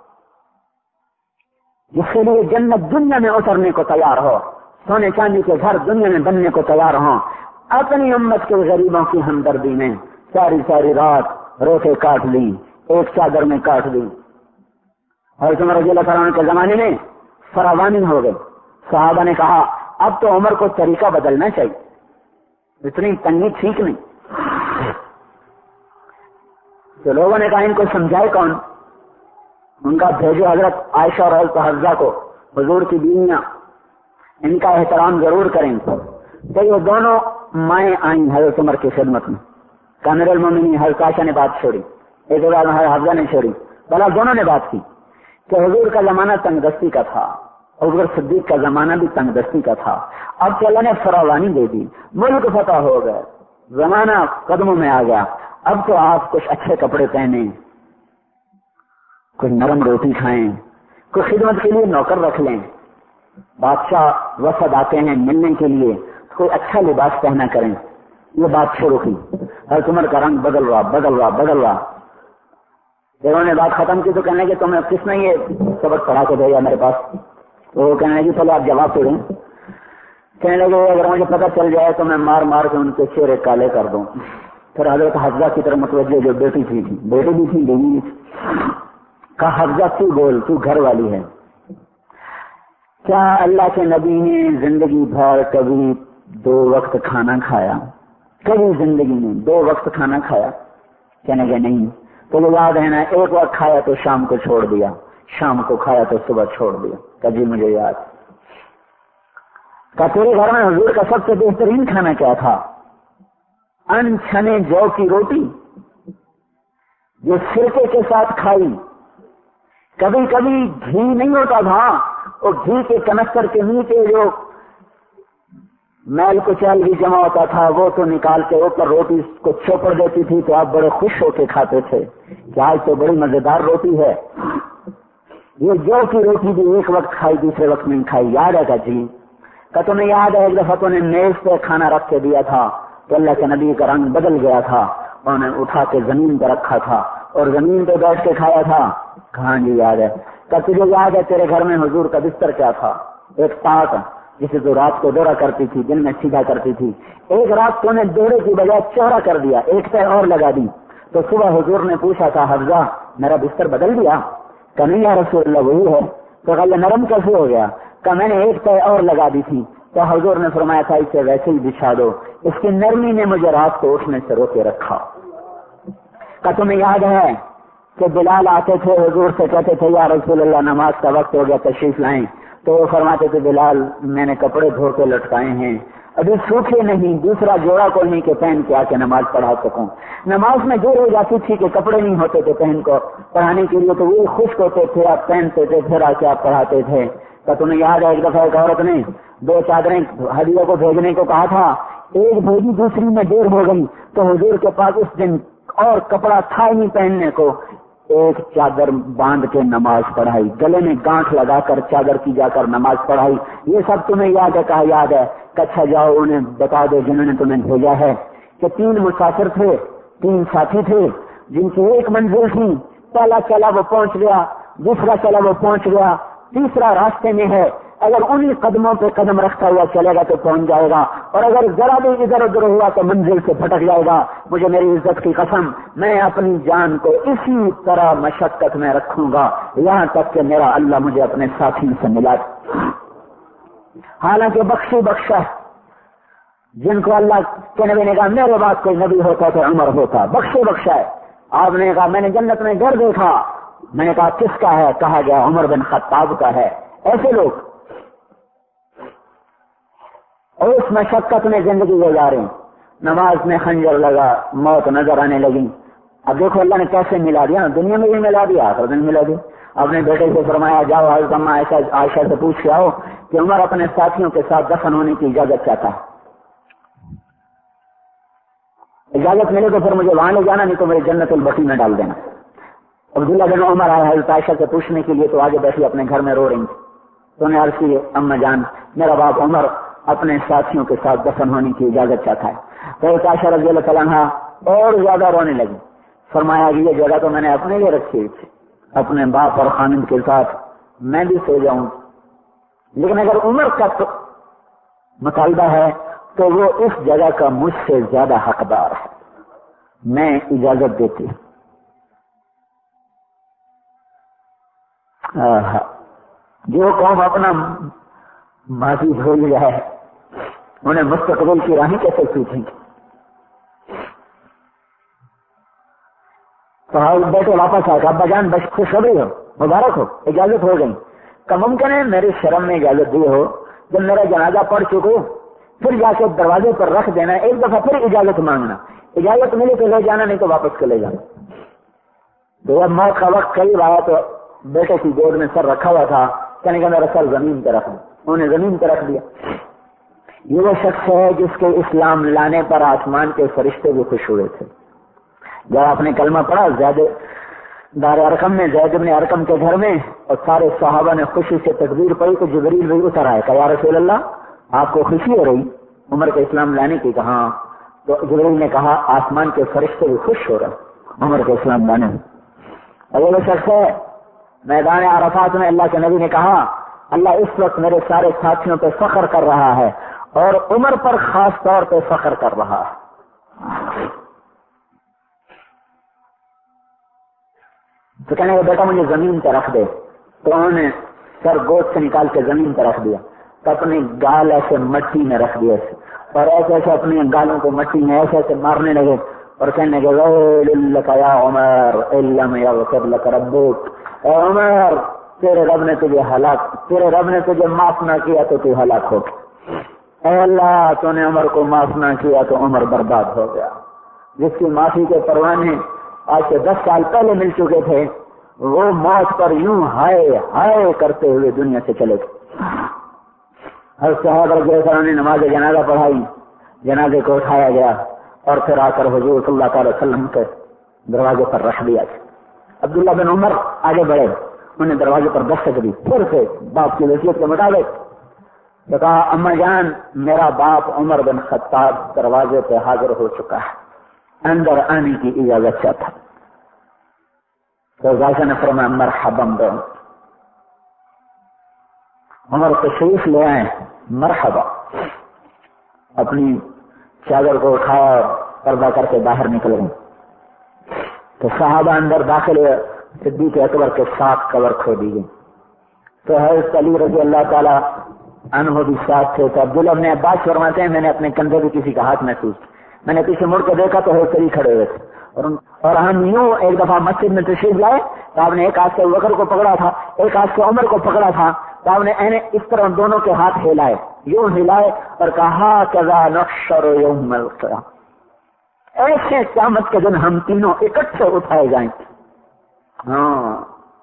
جس کے لیے جنت دنیا میں اترنے کو تیار ہو، سونے چاندی کے گھر دنیا میں بننے کو تیار ہوں، اپنی امت کے غریبوں کی ہمدردی میں ساری رات روٹے کاٹ لی، ایک چادر میں کاٹ لی۔ اور عمر رضی اللہ تعالیٰ عنہ کے زمانے میں فراوانی ہو گئی، صحابہ نے کہا اب تو عمر کو طریقہ بدلنا چاہیے، اتنی تنگی ٹھیک نہیں۔ تو لوگوں نے کہا ان کو سمجھائے کون؟ ان کا بھیجو حضرت عائشہ اور حضرت حفصہ کو، حضور کی بیویاں، ان کا احترام ضرور کریں۔ تو یہ دونوں مائیں آئیں حضرت عمر کی خدمت میں، امیر المومنین حضرت عائشہ نے بات چھوڑی، ایک بار حضرت حفصہ نے چھوڑی، بلا دونوں نے بات کی کہ حضور کا زمانہ تنگ دستی کا تھا، حضور صدیق کا زمانہ بھی تنگ دستی کا تھا، اب تو اللہ نے فراوانی دے دی، ملک فتح ہو گئے، زمانہ قدموں میں آ گیا، اب تو آپ کچھ اچھے کپڑے پہنیں، کوئی نرم روٹی کھائیں، کوئی خدمت کے لیے نوکر رکھ لیں، بادشاہ وفد آتے ہیں ملنے کے لیے، کوئی اچھا لباس پہنا کریں۔ یہ بات شروع کی، حضرت عمر کا رنگ بدل رہا۔ انہوں نے بات ختم کی تو کہنے لگے تمہیں کس نے یہ سبق پڑھا کے بھیجا میرے پاس؟ وہ کہنے لگے چلو آپ جواب تو دیں۔ کہنے لگے اگر مجھے پتہ چل جائے تو میں مار مار کے ان کے چہرے کالے کر دوں۔ پھر حضرت حفصہ کی طرف متوجہ، جو بیٹی تھی، بیٹی بھی تھی، بیوی بھی تھی، کہا حفصہ تو بول، تو گھر والی ہے، کیا اللہ کے نبی نے زندگی بھر کبھی 2 وقت کھانا کھایا؟ کبھی زندگی میں 2 وقت کھانا کھایا؟ کہنے لگے نہیں۔ تو وہ یاد ہے نا، 1 وقت کھایا تو شام کو چھوڑ دیا، شام کو کھایا تو صبح چھوڑ دیا۔ کہ جی مجھے یاد۔ کہ تیرے گھر میں حضور کا سب سے بہترین کھانا کیا تھا؟ ان چھنے جو کی روٹی جو سرکے کے ساتھ کھائی، کبھی کبھی گھی نہیں ہوتا تھا، اور گھی کے کنستر کے نیچے جو میل کچیل بھی جمع ہوتا تھا وہ تو نکال کے اوپر روٹی کو چوپڑ دیتی تھی، تو آپ بڑے خوش ہو کے کھاتے تھے کہ آج تو بڑی مزیدار روٹی ہے۔ یہ جو کی روٹی بھی 1 وقت کھائی، دوسرے وقت نہیں کھائی، یاد ہے کہ جی؟ کہ تمہیں یاد ہے ایک دفعہ تو نے میز پہ کھانا رکھ کے دیا تھا تو اللہ کے نبی کا رنگ بدل گیا تھا، انہوں نے اٹھا کے زمین پہ رکھا تھا اور زمین پہ بیٹھ کے کھایا تھا؟ کہاں جی یاد ہے۔ کہ تجھے یاد ہے تیرے گھر میں حضور کا بستر کیا تھا؟ ایک ٹاٹ جسے تو رات کو دورہ کرتی تھی، دن میں سیدھا کرتی تھی، ایک رات تو نے دوڑے کی بجائے چوڑا کر دیا، ایک پیر اور لگا دی، تو صبح حضور نے پوچھا تھا حفصہ میرا بستر بدل دیا؟ کہ نہیں یا رسول اللہ وہی ہے۔ تو غلہ نرم کیسے ہو گیا؟ کہ میں نے ایک پیر اور لگا دی تھی، تو حضور نے فرمایا تھا اسے ویسے ہی بچھا دو، اس کی نرمی نے مجھے رات کو اٹھنے سے روکے رکھا۔ کہ تمہیں یاد ہے کہ بلال آتے تھے حضور سے کہتے تھے یا رسول اللہ نماز کا وقت ہو گیا تشریف لائیں، تو وہ فرماتے تھے بلال میں نے کپڑے دھو کے لٹکائے ہیں، ابھی سوکھے نہیں، دوسرا جوڑا کوئی نہیں کہ پہن کے آ کے نماز پڑھا سکوں۔ نماز میں دیر ہو جاتی تھی کہ کپڑے نہیں ہوتے تھے پہن کو پڑھانے کے لیے، تو وہ خشک ہوتے تھے، آپ پہنتے تھے، پھر آ کے آپ پڑھاتے تھے۔ تو تمہیں یاد ہے ایک دفعہ ایک عورت نے 2 چادریں ہدیہ کو بھیجنے کو کہا تھا، ایک بھیجی دوسری میں دیر ہو گئی، تو حضور کے پاس اس دن اور کپڑا تھا ہی نہیں پہننے کو، ایک چادر باندھ کے نماز پڑھائی، گلے میں گانٹھ لگا کر چادر کی جا کر نماز پڑھائی۔ یہ سب تمہیں یاد ہے؟ کہا یاد ہے۔ اچھا جاؤ انہیں بتا دو جنہوں نے تمہیں بھیجا ہے کہ 3 مسافر تھے، 3 ساتھی تھے جن کی ایک منزل تھی، پہلا چلا وہ پہنچ گیا، دوسرا چلا وہ پہنچ گیا، تیسرا راستے میں ہے، اگر انہی قدموں پہ قدم رکھتا ہوا چلے گا تو پہنچ جائے گا، اور اگر ذرا بھی ادھر ادھر ہوا تو منزل سے بھٹک جائے گا۔ مجھے میری عزت کی قسم، میں اپنی جان کو اسی طرح مشقت میں رکھوں گا یہاں تک کہ میرا اللہ مجھے اپنے ساتھی سے ملا۔ حالانکہ بخشا جن کو اللہ کے نبی نے کہا میرے بعد کوئی نبی ہوتا تو عمر ہوتا، بخشا ہے۔ آپ نے کہا میں نے جنت میں گھر دیکھا، میں نے کہا کس کا ہے؟ کہا گیا عمر بن خطاب کا ہے۔ ایسے لوگ اور اس مشقت میں زندگی گزاریں، نماز میں خنجر لگا، موت نظر آنے لگی. اب دیکھو اللہ نے کیسے ملا دیا، دنیا میں بھی ملا دیا، آخرت میں ملا دیا. اپنے بیٹے سے فرمایا جاؤ حضرت اما عائشہ سے پوچھ کے آؤ کہ عمر اپنے ساتھیوں کے ساتھ دفن ہونے کی اجازت چاہتا ہے. اجازت ملے تو پھر مجھے وہاں لے جانا، نہیں تو میرے جنت البقیع میں ڈال دینا. عبداللہ بن عمر آیا حضرت عائشہ سے پوچھنے کے لیے تو آگے بیٹھی اپنے گھر میں رو رہی تھی. تو نے عرض کی اما جان میرا باپ عمر اپنے ساتھیوں کے ساتھ دفن ہونے کی اجازت چاہتا ہے. تو حضرت عائشہ رضی اللہ تعالیٰ عنہا اور زیادہ رونے لگی. فرمایا کہ یہ جگہ تو میں نے اپنے لیے رکھی تھی، اپنے باپ اور خامند کے ساتھ میں بھی سو جاؤں، لیکن اگر عمر کا مطالبہ ہے تو وہ اس جگہ کا مجھ سے زیادہ حقدار ہے، میں اجازت دیتی. جو قوم اپنا ماضی بھول جائے انہیں مستقبل کی راہیں کیسے سوچیں گے. تو بیٹے واپس آئے، ابا جان بس خوشخبری ہو، مبارک ہو، اجازت ہو گئی. کا ممکن ہے میری شرم میں اجازت دی ہو، جب میرا جنازہ پڑھ چکو پھر جا کے دروازے پر رکھ دینا، ایک دفعہ پھر اجازت مانگنا، اجازت ملی تو لے جانا، نہیں تو واپس چلے جانا. تو جب موت کا وقت قریب آیا تو بیٹے کی گود میں سر رکھا ہوا تھا، کہنے کا میرا سر زمین پہ رکھ دیا. انہوں نے زمین پہ رکھ دیا. یہ وہ شخص ہے جس کے اسلام لانے پر آسمان کے فرشتے بھی خوش ہوئے تھے. جب آپ نے کلمہ پڑھا زید دار ارقم میں، زید بن ارقم کے گھر میں، اور سارے صحابہ نے خوشی سے تکبیر پڑھی تو جبریل بھی اتر آئے. کہا یا رسول اللہ آپ کو خوشی ہو رہی عمر کے اسلام لانے کی؟ کہا. تو جبریل نے کہا آسمان کے فرشتے بھی خوش ہو رہے عمر کے اسلام لانے میں. اور یہ وہ شخص ہے میدان عرفات میں اللہ کے نبی نے کہا اللہ اس وقت میرے سارے ساتھیوں پہ فخر کر رہا ہے اور عمر پر خاص طور پہ فخر کر رہا ہے. تو کہنے کا بیٹا مجھے زمین پہ رکھ دے. تو انہوں نے سر گود سے نکال کے زمین پہ رکھ دیا، تو اپنے گال ایسے مٹی میں رکھ دیا اور ایسے ایسے اپنے گالوں کو مٹی میں ایسے ایسے مارنے لگے اور کہنے لگے ویل لک یا عمر ان لم یغفر لک ربک. اے عمر تیرے رب نے تجھے معاف نہ کیا تو تو ہلاک ہو گیا. اے اللہ تو نے عمر کو معاف نہ کیا تو عمر برباد ہو گیا. جس کی معافی کے پروانے آج سے 10 سال پہلے مل چکے تھے وہ موت پر یوں ہائے ہائے کرتے ہوئے دنیا سے چلے گئے. ہر صحابہ رضی اللہ عنہ نے نماز جنازہ پڑھائی، جنازے کو اٹھایا گیا اور پھر آ کر حضور صلی اللہ تعالی وسلم کے دروازے پر رکھ دیا. عبداللہ بن عمر آگے بڑھے، انہوں نے دروازے پر دستک دی، پھر سے باپ کی وصیت کے مطابق تو کہا اما جان میرا باپ عمر بن خطاب دروازے پہ حاضر ہو چکا ہے، اندر آنے کی اجازت چاہتا. تو ذائقہ نے فرمایا مرحبا بو عمر تشریف لے آئے، مرحبا. اپنی چادر کو اٹھایا اور پردہ کر کے باہر نکل گئے. تو صحابہ اندر داخل ہوئے، صدیق اکبر کے ساتھ قبر کھو دی گئی. تو حضرت علی رضی اللہ تعالی عنہ بھی ساتھ تھے. تو عبداللہ بن عباس فرماتے ہیں میں نے اپنے کندھے بھی کسی کا ہاتھ محسوس کیا. میں نے پیچھے مڑ کے دیکھا تو حضرت علی کھڑے ہوئے تھے اور ہم یوں ایک دفعہ مسجد میں تشریف لائے تو آپ نے ایک ہاتھ سے ابوبکر کو پکڑا تھا، ایک ہاتھ سے عمر کو پکڑا تھا. تو آپ نے اس طرح دونوں کے ہاتھ ہلائے، یوں ہلائے اور کہا کذا نحشر یوم القیامہ، ایسے قیامت کے دن ہم تینوں اکٹھے اٹھائے جائیں. ہاں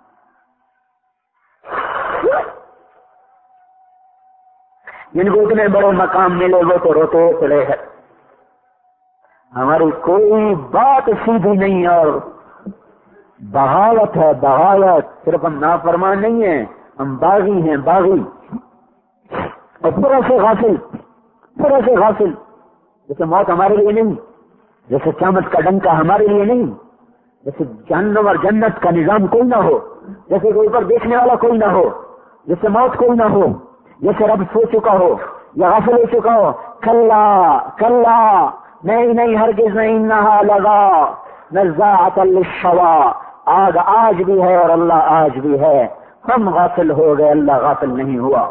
جن کو اتنے بڑے مقام ملے وہ تو روتے چلے ہیں. ہماری کوئی بات سیدھی نہیں اور بغاوت ہے، بغاوت. صرف ہم نافرمان نہیں ہیں، ہم باغی ہیں، باغی. اور پورا سے غافل جیسے موت ہمارے لیے نہیں، جیسے قیامت کا ڈنکا ہمارے لیے نہیں، جیسے جہنم اور جنت کا نظام کوئی نہ ہو، جیسے کوئی اوپر دیکھنے والا کوئی نہ ہو، جیسے موت کوئی نہ ہو، جیسے رب سو چکا ہو یا غافل ہو چکا ہو. کلا نہیں ہرگز نہیں. نہا لگا نزاعۃ للشوا، آگ آج بھی ہے اور اللہ آج بھی ہے. ہم غافل ہو گئے، اللہ غافل نہیں ہوا.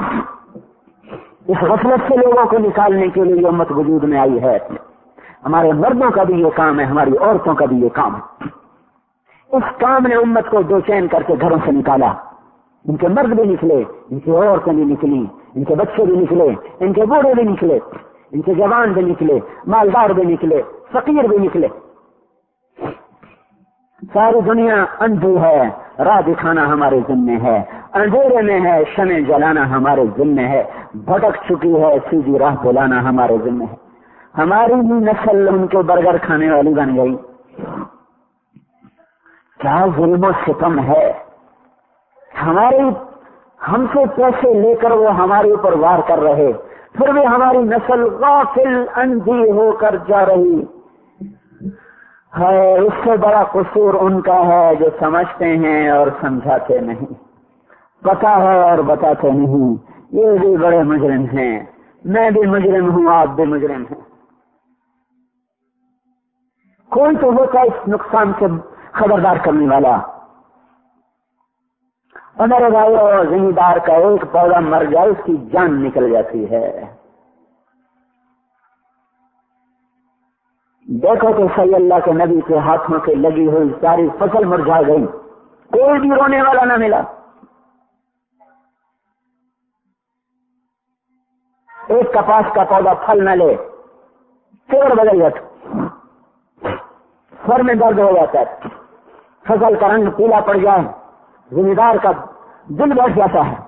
اس غفلت سے لوگوں کو نکالنے کے لیے امت وجود میں آئی ہے. ہمارے مردوں کا بھی یہ کام ہے، ہماری عورتوں کا بھی یہ کام ہے. اس کام نے امت کو دو چین کر کے گھروں سے نکالا. ان کے مرد بھی نکلے، ان کی عورتیں بھی نکلی، ان کے بچے بھی نکلے، ان کے بوڑھے بھی نکلے. ان کے جوان بھی نکلے، مالدار بھی نکلے، فقیر بھی نکلے. ساری دنیا اندھی ہے، راہ دکھانا ہمارے ذمے ہے. اندھیرے میں ہے، شمع جلانا ہمارے ذمے ہے. بھٹک چکی ہے، سیدھی راہ بلانا ہمارے ذمے ہے. ہماری بھی نسل ان کے برگر کھانے والی بن گئی. کیا ظلم و ستم ہے. ہم سے پیسے لے کر وہ ہمارے اوپر وار کر رہے، پھر بھی ہماری نسل غافل اندھی ہو کر جا رہی ہے. اس سے بڑا قصور ان کا ہے جو سمجھتے ہیں اور سمجھاتے نہیں، پتا ہے اور بتاتے نہیں. یہ بھی بڑے مجرم ہیں. میں بھی مجرم ہوں، آپ بھی مجرم ہیں. کوئی تو ہوتا اس نقصان سے خبردار کرنے والا. اور میرے بھائیو، زمیندار کا ایک پودا مر جائے اس کی جان نکل جاتی ہے. دیکھو تو صحیح، اللہ کے نبی کے ہاتھوں سے لگی ہوئی ساری فصل مرجھا گئی، کوئی بھی رونے والا نہ ملا. ایک کپاس کا پودا پھل نہ لے، فکر بدل جاتا، سر میں درد ہو جاتا ہے، فصل کا رنگ پیلا پڑ جائے، زمیندار کا دل بیٹھ جاتا ہے.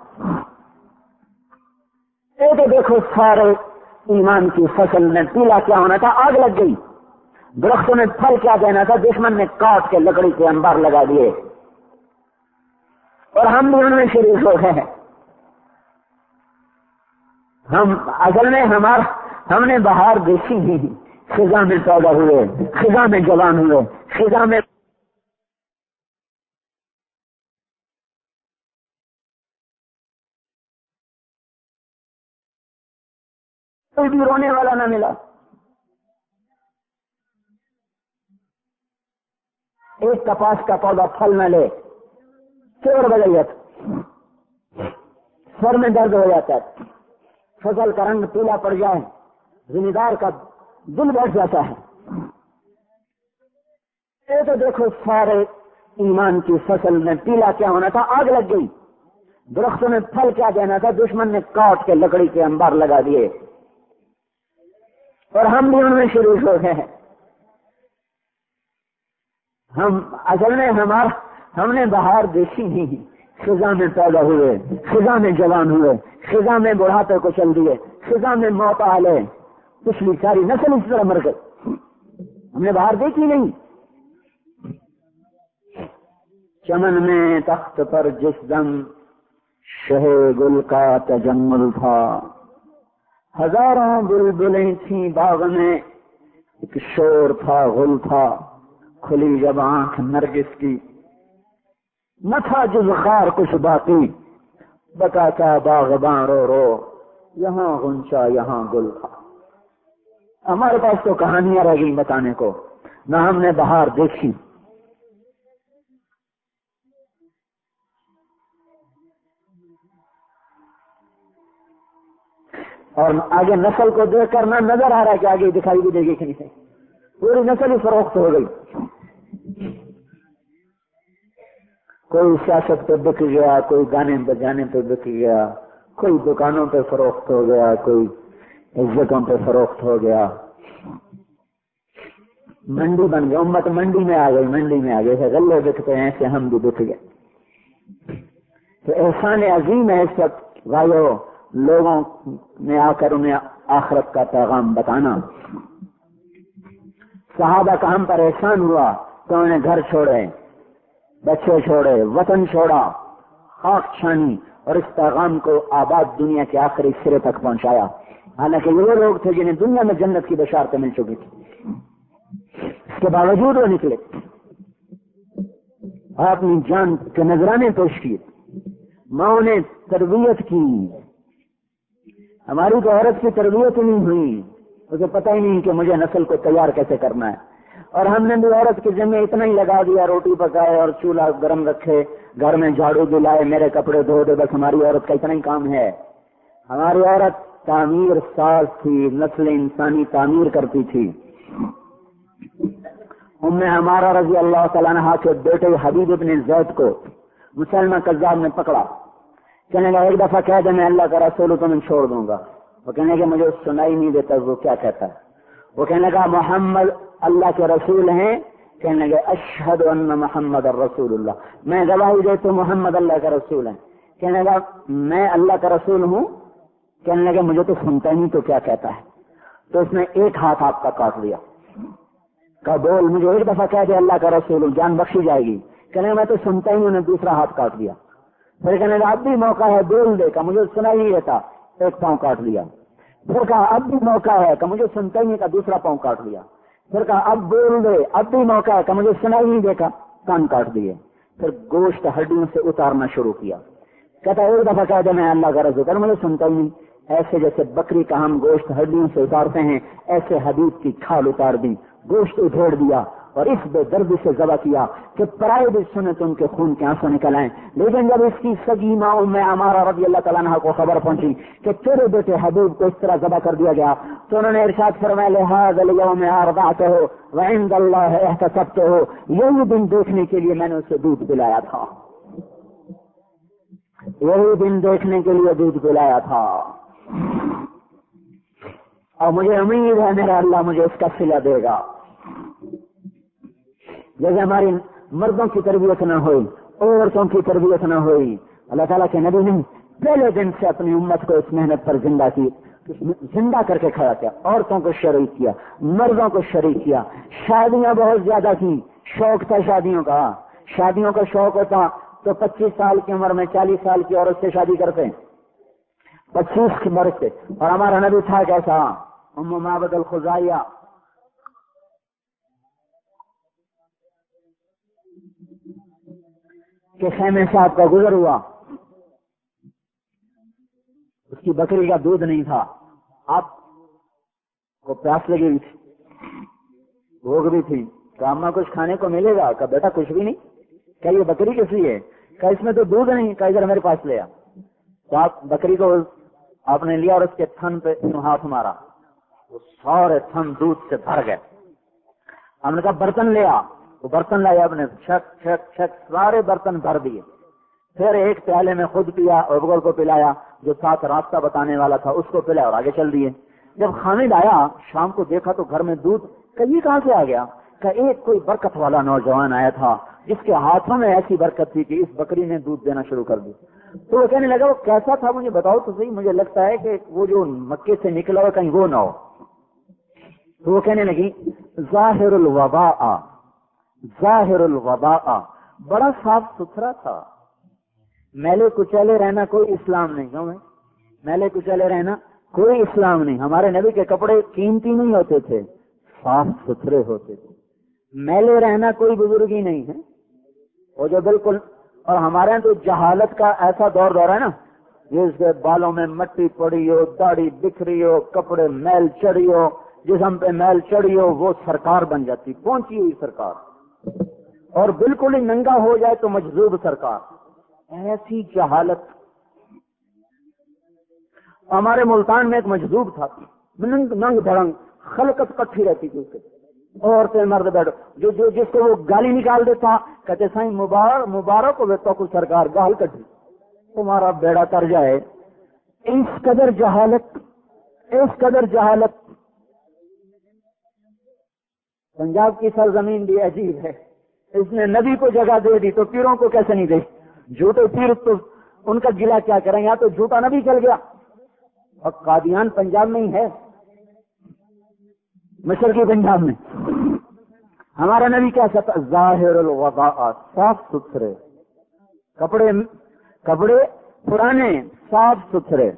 یہ تو دیکھو سارے ایمان کی فصل میں پیلا کیا ہونا تھا، آگ لگ گئی. درختوں میں پھل کیا دینا تھا، دشمن نے کاٹ کے لکڑی کے انبار لگا دیے، اور ہم بھی ان میں شریک ہو گئے ہیں. ہم اصل میں ہم نے بہار دیکھی ہی، خزاں میں پیدا ہوئے، خزاں میں جوان ہوئے، خزاں میں کوئی بھی رونے والا نہ ملا. ایک کپاس کا پودا پھل نہ لے، فکر بدل جاتا، سر میں درد ہو جاتا ہے، فصل کا رنگ پیلا پڑ جائے، زمیندار کا دل بیٹھ جاتا ہے. یہ تو دیکھو سارے ایمان کی فصل میں پیلا کیا ہونا تھا، آگ لگ گئی. درختوں میں پھل کیا دینا تھا، دشمن نے کاٹ کے لکڑی کے انبار لگا دیے، اور ہم بھی ان میں شریک ہو گئے ہیں. ہم اصل میں ہم نے بہار دیکھی ہی، خزاں میں پیدا ہوئے، خزاں میں جوان ہوئے، خزاں میں بڑھاپے کو چل دیے، خزاں میں موت آ لے. پچھلی ساری نسل اس طرح مر گئی، ہم نے بہار دیکھی نہیں. چمن میں تخت پر جس دم شہ گل کا تجمل تھا، ہزاروں بلبلیں تھیں باغ میں، ایک شور تھا، غل تھا، کھلی جب آنکھ نرگس کی، نہ تھا جز خار کچھ باقی، بتاتا باغباں رو رو، یہاں غنچہ یہاں گل تھا. ہمارے پاس تو کہانیاں رہ گئی بتانے کو، نہ ہم نے بہار دیکھی. اور آگے نسل کو دیکھ کر نہ نظر آ رہا ہے کہ آگے دکھائی بھی دے گی کہ نہیں. پوری نسل ہی فروخت ہو گئی. کوئی سیاست پہ بک گیا، کوئی گانے بجانے پہ بک گیا، کوئی دکانوں پہ فروخت ہو گیا، کوئی عزتوں پہ فروخت ہو گیا. منڈی بن گئی، امت منڈی میں آ گئی، منڈی میں آ گئے. غلے بکتے ہیں ایسے ہم بھی بک گئے. تو احسان عظیم ہے اس وقت بھائیو لوگوں میں آ کر انہیں آخرت کا پیغام بتانا. صحابہ کا ہم پر احسان ہوا تو انہوں نے گھر چھوڑے، بچے چھوڑے، وطن چھوڑا، خاک چھانی، اور اس پیغام کو آباد دنیا کے آخری سرے تک پہنچایا. حالانکہ وہ لوگ تھے جنہیں دنیا میں جنت کی بشارتیں مل چکی تھی، اس کے باوجود وہ نکلے، اپنی جان کے نذرانے پیش کیے، ماں نے تربیت کی. ہماری تو عورت کی تربیت ہی نہیں ہوئی، اسے پتہ ہی نہیں کہ مجھے نسل کو تیار کیسے کرنا ہے. اور ہم نے بھی عورت کے ذمہ اتنا ہی لگا دیا، روٹی پکائے اور چولہا گرم رکھے، گھر میں جھاڑو دلائے، میرے کپڑے دھو دے، بس ہماری عورت کا اتنا ہی کام ہے. ہماری عورت تعمیر ساز تھی، نسل انسانی تعمیر کرتی تھی. ہمارا رضی اللہ تعالیٰ عنہ کے بیٹے حبیب ابن زید کو مسلمہ کذاب نے پکڑا، کہنے لگا ایک دفعہ کہہ دے میں اللہ کا رسول ہوں تو میں چھوڑ دوں گا. وہ کہنے لگا مجھے سنائی نہیں دیتا وہ کیا کہتا ہے. وہ کہنے لگا محمد اللہ کے رسول ہیں. کہنے لگے اشہد ان محمد الرسول اللہ, میں گواہی دیتا ہوں محمد اللہ کا رسول ہے. کہنے لگا میں اللہ کا رسول ہوں. کہنے لگے مجھے تو سنتا ہی نہیں تو کیا کہتا ہے. تو اس نے ایک ہاتھ آپ کا کاٹ لیا. کہا بول, مجھے ایک دفعہ کہہ دے اللہ کا رسول ہوں, جان بخشی جائے گی. کہنے لگا میں تو سنتا ہی ہوں. نے دوسرا ہاتھ کاٹ دیا. پھر کہنے لگا اب بھی موقع ہے بول دے. کا مجھے سنا ہی نہیں دیتا, ایک پاؤں کاٹ لیا. پھر کہا اب بھی موقع ہے کہ مجھے سنتا ہی نہیں, کا دوسرا پاؤں کاٹ لیا. پھر کہا اب بول دے, اب بھی موقع ہے کہ مجھے سنا ہی نہیں دیکھا, کان کاٹ دیے. پھر گوشت ہڈیوں سے اتارنا شروع کیا. کہتا ایک دفعہ کہہ دے میں اللہ کا رسول, مجھے سنتا ہی نہیں. ایسے جیسے بکری کا ہم گوشت ہڈیوں سے اتارتے ہیں ایسے حبیب کی کھال اتار دی, گوشت ادھیڑ دیا اور اس بے دردی سے ذبح کیا کہ پرائے بھی سنے تو ان کے خون کے آنسو نکل آئیں. لیکن جب اس کی سگی ماں ام عمارہ رضی اللہ تعالیٰ عنہا کو خبر پہنچی کہ تیرے بیٹے حبیب کو اس طرح ذبح کر دیا گیا, تو انہوں نے ارشاد فرمایا لہذا الیوم ارضعتہ وعند اللہ احتسبتہ, یہی دن دیکھنے کے لیے میں نے اسے دودھ پلایا تھا, یہی دن دیکھنے کے لیے دودھ پلایا تھا. اور مجھے امید ہے میرا اللہ مجھے اس کا صلہ دے گا. جیسے ہماری مردوں کی تربیت نہ ہوئی, عورتوں کی تربیت نہ ہوئی, اللہ تعالیٰ کے نبی نے پہلے دن سے اپنی امت کو اس محنت پر زندہ کر کے کھڑا کیا. عورتوں کو شریک کیا, مردوں کو شریک کیا. شادیاں بہت زیادہ تھیں, شوق تھا شادیوں کا. شادیوں کا شوق ہوتا تو 25 سال کی عمر میں 40 سال کی عورت سے شادی کرتے, 25 کی عمر سے. اور ہمارا نبی تھا کیسا, ام معبد الخزاعیہ, کہ خیمے سے آپ کا گزر ہوا, اس کی بکری کا دودھ نہیں تھا, آپ کو پیاس لگی ہوئی تھی, بھوک بھی تھی, کہ اماں کچھ کھانے کو ملے گا؟ کہ بیٹا کچھ بھی نہیں. کیا یہ بکری کس لیے؟ کہ اس میں تو دودھ نہیں. کہ ادھر میرے پاس لیا. تو آپ بکری کو آپ نے لیا اور اس کے تھن پہ ہاتھ مارا, وہ سارے تھن دودھ سے بھر گئے. ہم نے کہا برتن لیا, وہ برتن لایا, آپ نے چھک چھک چھک سارے برتن بھر دیے. پھر ایک پیالے میں خود پیا اور بغل کو پلایا, جو ساتھ راستہ بتانے والا تھا اس کو پلایا اور آگے چل دیے. جب خامد آیا شام کو دیکھا تو گھر میں دودھ, کہیں کہاں سے آ گیا؟ کہ ایک کوئی برکت والا نوجوان آیا تھا جس کے ہاتھوں میں ایسی برکت تھی کہ اس بکری نے دودھ دینا شروع کر دی. تو وہ کہنے لگا وہ کیسا تھا مجھے بتاؤ تو صحیح, مجھے لگتا ہے کہ وہ جو مکے سے نکلا ہو کہیں وہ نہ ہو. تو وہ کہنے لگی ظاہر الوباء, ظاہر الوباء, بڑا صاف ستھرا تھا. میلے کچیلے رہنا کوئی اسلام نہیں. کیوں ہے میلے کچیلے رہنا؟ کوئی اسلام نہیں. ہمارے نبی کے کپڑے قیمتی نہیں ہوتے تھے, صاف ستھرے ہوتے تھے. میلے رہنا کوئی بزرگی نہیں ہے. وہ جو بالکل, اور ہمارے یہاں تو جہالت کا ایسا دور ہے نا, جس کے بالوں میں مٹی پڑی ہو, داڑھی بکھری ہو, کپڑے میل چڑھی ہو, جسم پہ میل چڑھی ہو, وہ سرکار بن جاتی, پہنچی ہوئی سرکار. اور بالکل ہی ننگا ہو جائے تو مجذوب سرکار. ایسی جہالت. ہمارے ملتان میں ایک مجذوب تھا, ننگ دھڑنگ, خلقت کٹھی رہتی تھی اس کے, عورتیں مرد بیٹھو, جو جس کو وہ گالی نکال دیتا کہتے سائیں مبارک ہو تو کچھ سرکار گال کٹھی, تمہارا بیڑا تر جائے. اس قدر جہالت, اس قدر جہالت. پنجاب کی سرزمین بھی عجیب ہے, اس نے نبی کو جگہ دے دی تو پیروں کو کیسے نہیں دے؟ جھوٹے پیر تو ان کا گلا کیا کریں, یہاں تو جھوٹا نبی چل گیا. اور قادیان پنجاب میں ہی ہے, مشرقی پنجاب میں. ہمارا نبی کیا کہتا, ظاہر الوباء, صاف ستھرے کپڑے پرانے صاف ستھرے.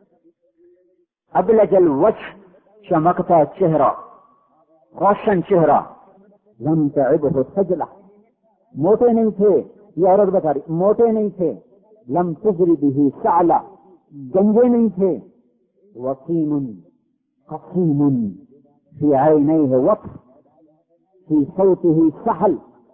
ابلج الوجه, چمکتا چہرہ, روشن چہرہ. لم تعبه خجلہ, موٹے نہیں تھے, یہ عورت بتا رہی, موٹے نہیں تھے. لم تجری به سعلہ, گنجے نہیں تھے. وقیم حکیم فی عینیہ وقف, فی صوتہ سحل,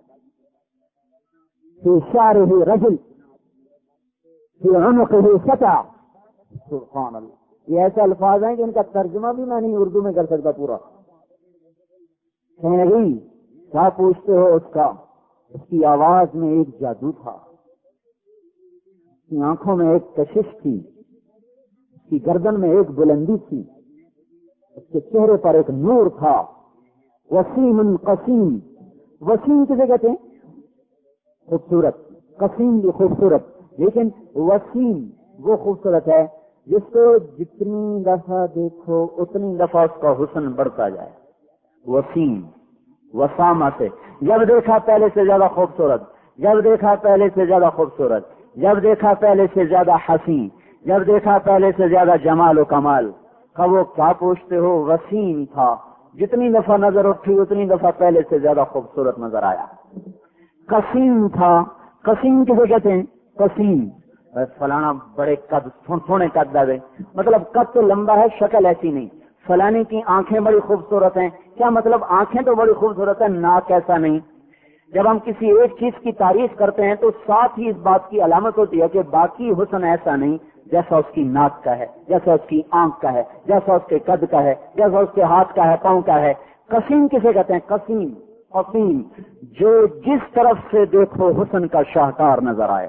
فی شعرہ رجل, فی عنقہ فتح. سبحان اللہ. یہ ایسے الفاظ ہیں کہ ان کا ترجمہ بھی میں نہیں اردو میں کر سکتا پورا. کہنے لگی کیا پوچھتے ہو اس کا؟ اس کی آواز میں ایک جادو تھا, اس کی آنکھوں میں ایک کشش تھی, اس کی گردن میں ایک بلندی تھی، اس کے چہرے پر ایک نور تھا، وسیم قسیم. وسیم کسے کہتے ہیں؟ خوبصورت. قسیم بھی خوبصورت، لیکن وسیم وہ خوبصورت ہے جس کو جتنی دفعہ دیکھو اتنی دفعہ اس کا حسن بڑھتا جائے. وسیم وسامہ سے، جب دیکھا پہلے سے زیادہ خوبصورت، جب دیکھا پہلے سے زیادہ خوبصورت، جب دیکھا پہلے سے زیادہ حسین، جب دیکھا پہلے سے زیادہ جمال و کمال. کہ وہ کیا پوچھتے ہو، وسیم تھا، جتنی دفعہ نظر اٹھی اتنی دفعہ پہلے سے زیادہ خوبصورت نظر آیا. قسیم تھا. قسیم کسے کہتے ہیں؟ قسیم فلانا بڑے قد، تھوڑے قد دے، مطلب قد تو لمبا ہے، شکل ایسی نہیں. فلانے کی آنکھیں بڑی خوبصورت ہیں، کیا مطلب آنکھیں تو بڑی خوبصورت ہیں، ناک ایسا نہیں. جب ہم کسی ایک چیز کی تعریف کرتے ہیں تو ساتھ ہی اس بات کی علامت ہوتی ہے کہ باقی حسن ایسا نہیں جیسا اس کی ناک کا ہے، جیسا اس کی آنکھ کا ہے، جیسا اس کے قد کا ہے، جیسا اس کے ہاتھ کا ہے، پاؤں کا ہے. قسیم کسے کہتے ہیں؟ قسیم قسیم جو جس طرف سے دیکھو حسن کا شاہکار نظر آئے.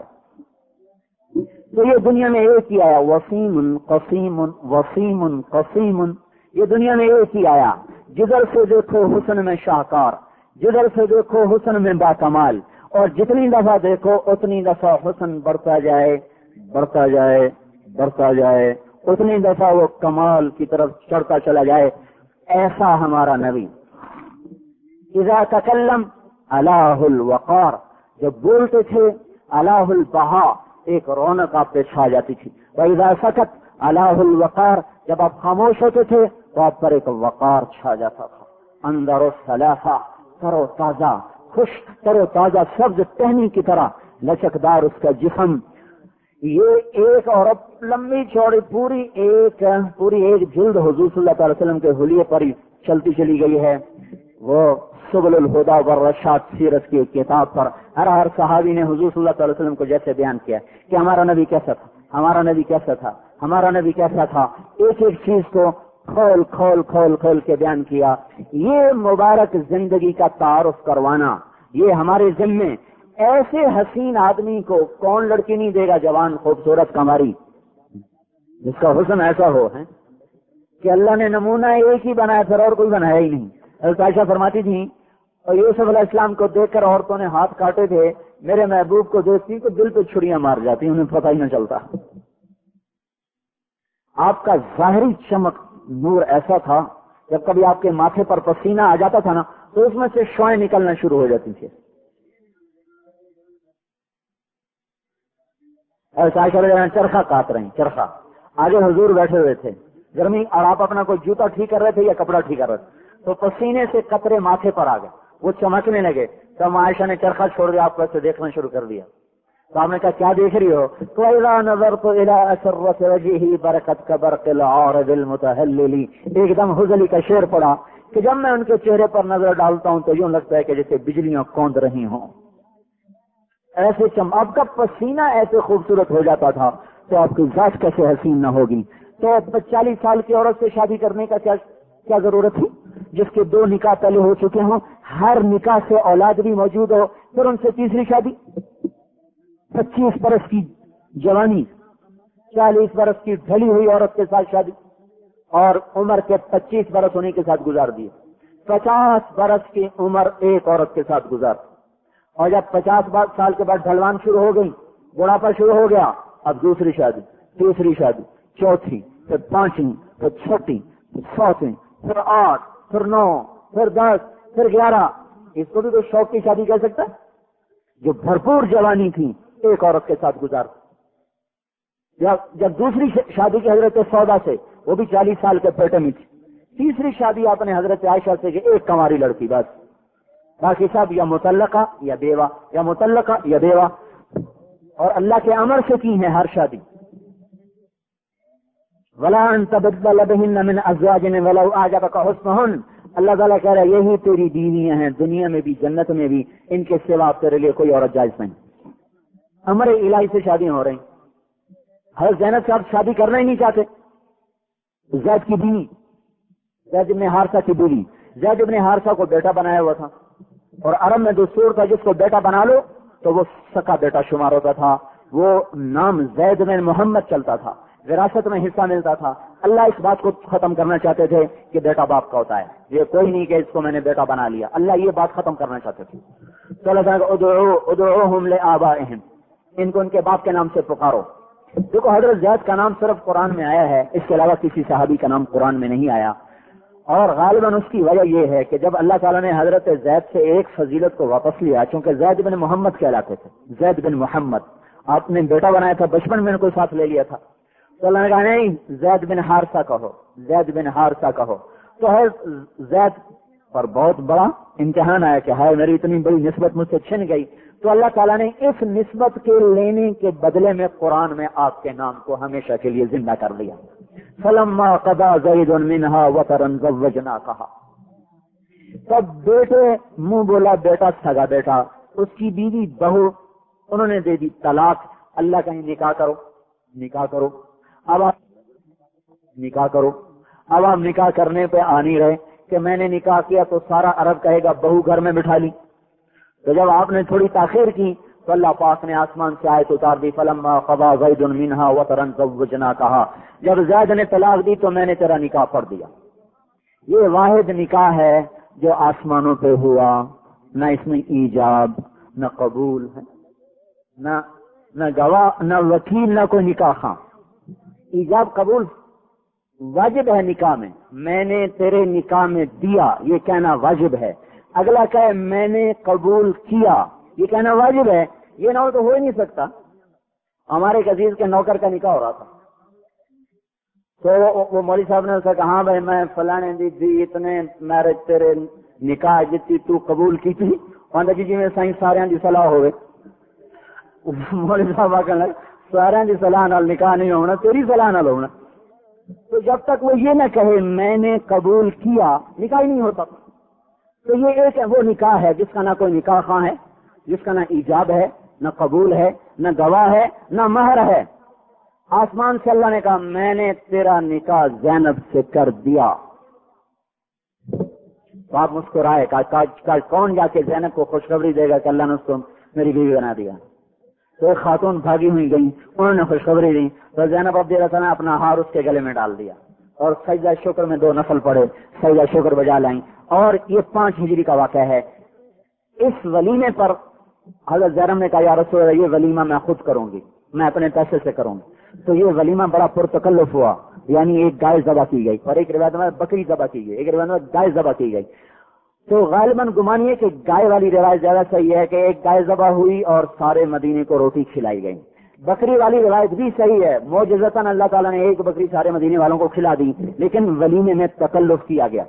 تو یہ دنیا میں ایک ہی آیا، وسیم قسیم وسیم قسیم. یہ دنیا میں ایک ہی آیا، جدھر سے دیکھو حسن میں شاہکار، جدھر سے دیکھو حسن میں باکمال، اور جتنی دفعہ دیکھو اتنی دفعہ حسن بڑھتا جائے بڑھتا جائے بڑھتا جائے، اتنی دفعہ وہ کمال کی طرف چڑھتا چلا جائے. ایسا ہمارا نبی. اذا تکلم الہ الوقار، جب بولتے تھے الہ البہا، ایک رونق آپ پہ چھا جاتی تھی. وَإِذَا سَكَتَ الہ الوقار، جب آپ خاموش ہوتے تھے تو آپ پر ایک وقار چھا جاتا تھا. اندر الثلاثہ، تر و تازہ، خوش تر و تازہ سبز ٹہنی کی طرح لچکدار اس کا جسم. یہ ایک عورت لمبی چوڑی پوری ایک جلد حضور صلی اللہ علیہ وسلم کے حلیے پر ہی چلتی چلی گئی ہے. وہ سبل الہدا والرشاد سیرت کی کتاب پر ہر صحابی نے حضور صلی اللہ علیہ وسلم کو جیسے بیان کیا کہ ہمارا نبی کیسا تھا، ہمارا نبی کیسا تھا، ہمارا نبی کیسا تھا، ایک ایک چیز کو کھول کھول کھول کھول کے بیان کیا. یہ مبارک زندگی کا تعارف کروانا یہ ہمارے ذمے. ایسے حسین آدمی کو کون لڑکی نہیں دے گا، جوان خوبصورت کماری، جس کا حسن ایسا ہو ہے کہ اللہ نے نمونہ ایک ہی بنایا، پھر اور کوئی بنایا ہی نہیں. حضرت عائشہ فرماتی تھی اور یوسف علیہ السلام کو دیکھ کر عورتوں نے ہاتھ کاٹے تھے، میرے محبوب کو دیکھتی تو دل پہ چھڑیاں مار جاتی، انہیں پتہ ہی نہ چلتا. آپ کا ظاہری چمک نور ایسا تھا، جب کبھی آپ کے ماتھے پر پسینہ آ جاتا تھا نا تو اس میں سے شوائیں نکلنا شروع ہو جاتی تھی. چرخا کاٹ رہے ہیں، چرخا. آگے حضور بیٹھے ہوئے تھے گرمی، اور آپ اپنا کوئی جوتا ٹھیک کر رہے تھے یا کپڑا ٹھیک کر رہے تھے، تو پسینے سے قطرے ماتھے پر آ گئے، وہ چمکنے لگے. تو عائشہ نے چرخا چھوڑ دیا، آپ کو ایسے دیکھنا شروع کر دیا. تو آپ نے کہا کیا دیکھ رہی ہو؟ تو اذا نظرت الى اسرت وجهه برکت كبرق العارض المتهلل. ایک دم حزلی کا شعر پڑا کہ جب میں ان کے چہرے پر نظر ڈالتا ہوں تو یوں لگتا ہے کہ جیسے بجلیاں کوند رہی ہوں. ایسے آپ کا پسینہ ایسے خوبصورت ہو جاتا تھا تو آپ کی ذات کیسے حسین نہ ہوگی. تو 40 سال کی عورت سے شادی کرنے کا کیا ضرورت تھی، جس کے 2 نکاح پہلے ہو چکے ہوں، ہر نکاح سے اولاد بھی موجود ہو، پھر ان سے تیسری شادی. 25 برس کی جوانی، 40 برس کی ڈھلی ہوئی عورت کے ساتھ شادی، اور عمر کے 25 برس انہیں کے ساتھ گزار دیے. 50 برس کی عمر ایک عورت کے ساتھ گزار، اور جب 50 سال کے بعد ڈھلوان شروع ہو گئی، بڑھاپا شروع ہو گیا، اب دوسری شادی، تیسری شادی، چوتھی، پھر 5ویں، پھر 6ویں، پھر 7ویں، پھر 8، پھر 9، پھر 10، پھر 11. اس کو بھی تو شوق کی شادی کہہ سکتا ہے. جو بھرپور جوانی تھی ایک عورت کے ساتھ گزار. جب دوسری شادی کی حضرت سودا سے، وہ بھی 40 سال کے پیٹے میں تھی. تیسری شادی آپ نے حضرت عائشہ سے کہ ایک کنواری لڑکی، بس باقی سب یا متعلقہ یا بیوہ، یا متعلقہ یا بیوہ، اور اللہ کے امر سے کی ہے ہر شادی. ولا ان تبدل بهن من ازواج ولو اعجبك حسنهن. اللہ تعالیٰ کہہ رہا ہے یہی تیری بیویاں ہیں، دنیا میں بھی جنت میں بھی، ان کے سوا تیرے لیے کوئی عورت جائز نہیں. امر الہی سے شادیاں ہو رہی. حضرت زینب صاحب شادی کرنا ہی نہیں چاہتے. زید کی بیوی، زید ابن حارثہ کی بیوی. زید ابن حارثہ کو بیٹا بنایا ہوا تھا، اور عرب میں دستور تھا جس کو بیٹا بنا لو تو وہ سکا بیٹا شمار ہوتا تھا. وہ نام زید بن محمد چلتا تھا، وراثت میں حصہ ملتا تھا. اللہ اس بات کو ختم کرنا چاہتے تھے کہ بیٹا باپ کا ہوتا ہے, یہ کوئی نہیں کہ اس کو میں نے بیٹا بنا لیا. اللہ یہ بات ختم کرنا چاہتے تھے. تو اللہ تعالیٰ ادعوہم لآبائہم, ان کو ان کے باپ کے نام سے پکارو. دیکھو حضرت زید کا نام صرف قرآن میں آیا ہے, اس کے علاوہ کسی صحابی کا نام قرآن میں نہیں آیا. اور غالباً اس کی وجہ یہ ہے کہ جب اللہ تعالیٰ نے حضرت زید سے ایک فضیلت کو واپس لیا, چونکہ زید بن محمد کہلاتے تھے, زید بن محمد, آپ نے بیٹا بنایا تھا, بچپن میں ان کو ساتھ لے لیا تھا. تو اللہ نے کہا نہیں, زید بن حارثہ کہو, زید بن حارثہ کہو. تو ہے زید پر بہت بڑا امتحان آیا کہ ہائے میری اتنی بڑی نسبت مجھ سے چھن گئی. تو اللہ تعالیٰ نے اس نسبت کے لینے کے بدلے میں قرآن میں آپ کے نام کو ہمیشہ کے لیے زندہ کر دیا. فلما قضى زید منها وطرا زوجناکها, تب بیٹے منہ بولا بیٹا سگا بیٹا, اس کی بیوی بہو انہوں نے دے دی طلاق. اللہ کہیں نکاح کرو, نکاح کرو. اب آپ نکاح کرو. اب آپ نکاح کرنے پہ آ نہیں رہے کہ میں نے نکاح کیا تو سارا عرب کہے گا بہو گھر میں بٹھا لی. تو جب آپ نے تھوڑی تاخیر کی تو اللہ پاک نے آسمان سے آیت اتار دی, فلما قضى زید منها وطرا زوجناکها, جب زید نے طلاق دی تو میں نے تیرا نکاح پڑھ دیا. یہ واحد نکاح ہے جو آسمانوں پہ ہوا, نہ اس میں ایجاب نہ قبول ہے, نہ گواہ نہ وکیل نہ کوئی نکاح خاں. ایجاب قبول واجب ہے نکاح میں نے تیرے نکاح میں دیا, یہ کہنا واجب ہے. اگلا کہے میں نے قبول کیا, یہ کہنا واجب ہے. یہ نہ ہو تو ہو ہی نہیں سکتا. ہمارے ایک عزیز کے نوکر کا نکاح ہو رہا تھا, تو وہ مولوی صاحب نے اسے کہا ہاں بھائی میں فلانے دی اتنے میرج تیرے نکاح جتنی تو قبول کی تھی وہاں جی میں سائیں سارے دی صلاح ہوئے. مولوی صاحب آ کہنے سارے دی صلاح نال نکاح نہیں ہونا, تیری صلاح نال ہونا. تو جب تک وہ یہ نہ کہے میں نے قبول کیا, نکاح ہی نہیں ہوتا. تو یہ ایک وہ نکاح ہے جس کا نہ کوئی نکاح خواہ ہے, جس کا نہ ایجاب ہے نہ قبول ہے نہ گواہ ہے نہ مہر ہے. آسمان سے اللہ نے کہا میں نے تیرا نکاح زینب سے کر دیا. تو آپ مسکرائے, کون جا کے زینب کو خوشخبری دے گا کہ اللہ نے اس کو میری بیوی بنا دیا. تو ایک خاتون بھاگی ہوئی گئی, انہوں نے خوشخبری دی. تو زینب عبد اللہ نے اپنا ہار اس کے گلے میں ڈال دیا اور سجدہ شکر میں 2 نفل پڑے, سجدہ شکر بجا لائیں. اور یہ 5 ہجری کا واقعہ ہے. اس ولیمے پر حضرت زینب نے کہا یا رسول اللہ یہ ولیمہ میں خود کروں گی, میں اپنے پیسے سے کروں گی. تو یہ ولیمہ بڑا پرتکلف ہوا, یعنی ایک گائے ذبح کی گئی, اور ایک روایت میں بکری ذبح کی گئی, ایک روایت میں گائے ذبح کی گئی. تو غالباً گمان یہ کہ گائے والی روایت زیادہ صحیح ہے کہ ایک گائے ذبح ہوئی اور سارے مدینے کو روٹی کھلائی گئی. بکری والی روایت بھی صحیح ہے, معجزتاً اللہ تعالیٰ نے ایک بکری سارے مدینے والوں کو کھلا دی, لیکن ولیمے میں تکلف کیا گیا.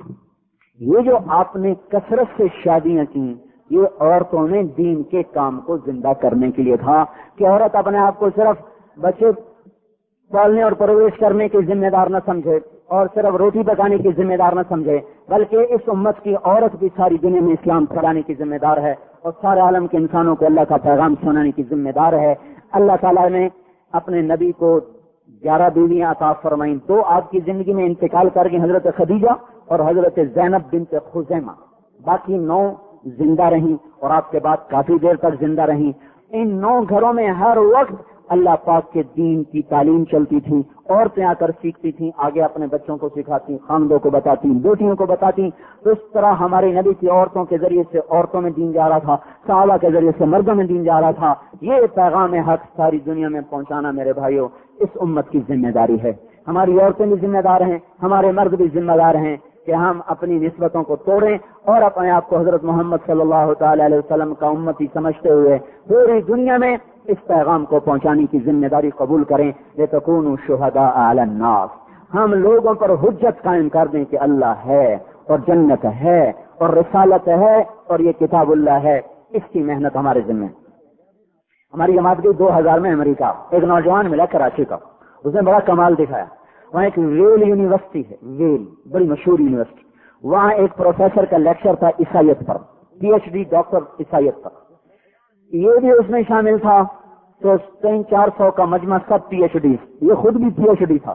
یہ جو آپ نے کثرت سے شادیاں کی, یہ عورتوں نے دین کے کام کو زندہ کرنے کے لیے تھا کہ عورت اپنے آپ کو صرف بچے پالنے اور پرورش کرنے کی ذمہ دار نہ سمجھے اور صرف روٹی پکانے کی ذمہ دار نہ سمجھے, بلکہ اس امت کی عورت بھی ساری دنیا میں اسلام پھیلانے کی ذمہ دار ہے اور سارے عالم کے انسانوں کو اللہ کا پیغام سنانے کی ذمہ دار ہے. اللہ تعالیٰ نے اپنے نبی کو 11 بیویاں عطا فرمائیں. 2 آپ کی زندگی میں انتقال کر گئی, حضرت خدیجہ اور حضرت زینب بنت خزیمہ. باقی 9 زندہ رہیں اور آپ کے بعد کافی دیر تک زندہ رہیں. ان 9 گھروں میں ہر وقت اللہ پاک کے دین کی تعلیم چلتی تھی. عورتیں آ کر سیکھتی تھیں, آگے اپنے بچوں کو سکھاتی, خاندوں کو بتاتی, بیٹیوں کو بتاتی. تو اس طرح ہمارے نبی کی عورتوں کے ذریعے سے عورتوں میں دین جا رہا تھا, صحابہ کے ذریعے سے مردوں میں دین جا رہا تھا. یہ پیغام حق ساری دنیا میں پہنچانا میرے بھائیوں اس امت کی ذمہ داری ہے. ہماری عورتیں بھی ذمہ دار ہیں, ہمارے مرد بھی ذمہ دار ہیں کہ ہم اپنی نسبتوں کو توڑیں اور اپنے آپ کو حضرت محمد صلی اللہ تعالی علیہ وسلم کا امتی سمجھتے ہوئے پوری دنیا میں اس پیغام کو پہنچانے کی ذمہ داری قبول کریں. لتکونوا شہداء علی الناس, ہم لوگوں پر حجت قائم کر دیں کہ اللہ ہے اور جنت ہے اور رسالت ہے اور یہ کتاب اللہ ہے. اس کی محنت ہمارے ذمہ. ہماری جماعت گئی 2000 میں امریکہ. ایک نوجوان ملا کراچی کا, اس نے بڑا کمال دکھایا. وہاں ایک ویل یونیورسٹی ہے, ویل بڑی مشہور یونیورسٹی. وہاں ایک پروفیسر کا لیکچر تھا عیسائیت پر, PhD ڈاکٹر عیسائیت پر. یہ بھی اس میں شامل تھا. تو 300-400 کا مجمع سب PhD, یہ خود بھی PhD تھا.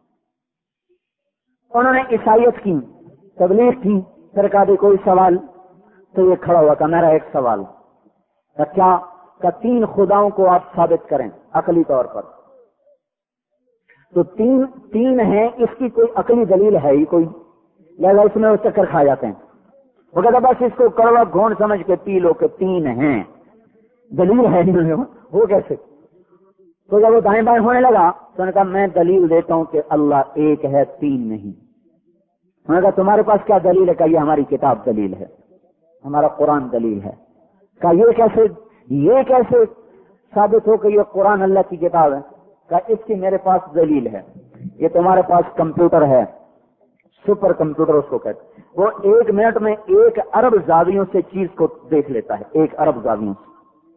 انہوں نے عیسائیت کی, تبلیغ کی. پھر کہا بھی کوئی سوال, تو یہ کھڑا ہوا کہ میرا ایک سوال کیا کہ 3 خداؤں کو آپ ثابت کریں عقلی طور پر. تو تین ہیں، اس کی کوئی عقلی دلیل ہے ہی کوئی، لہذا اس میں وہ چکر کھا جاتے ہیں. وہ کہتا بس اس کو کڑوا گھونڈ سمجھ کے پی لو کہ تین ہیں، دلیل ہے نہیں، وہ کیسے؟ تو جب وہ دائیں بائیں ہونے لگا تو نے کہا میں دلیل دیتا ہوں کہ اللہ ایک ہے، تین نہیں. میں نے کہا تمہارے پاس کیا دلیل ہے؟ کہ یہ ہماری کتاب دلیل ہے، ہمارا قرآن دلیل ہے. کہ یہ کیسے ثابت ہو کہ یہ قرآن اللہ کی کتاب ہے؟ کہ اس کی میرے پاس دلیل ہے. یہ تمہارے پاس کمپیوٹر ہے، سپر کمپیوٹر اس کو کہتے ہیں، وہ 1 منٹ میں 1 ارب زاویوں سے چیز کو دیکھ لیتا ہے، 1 ارب زاویوں سے.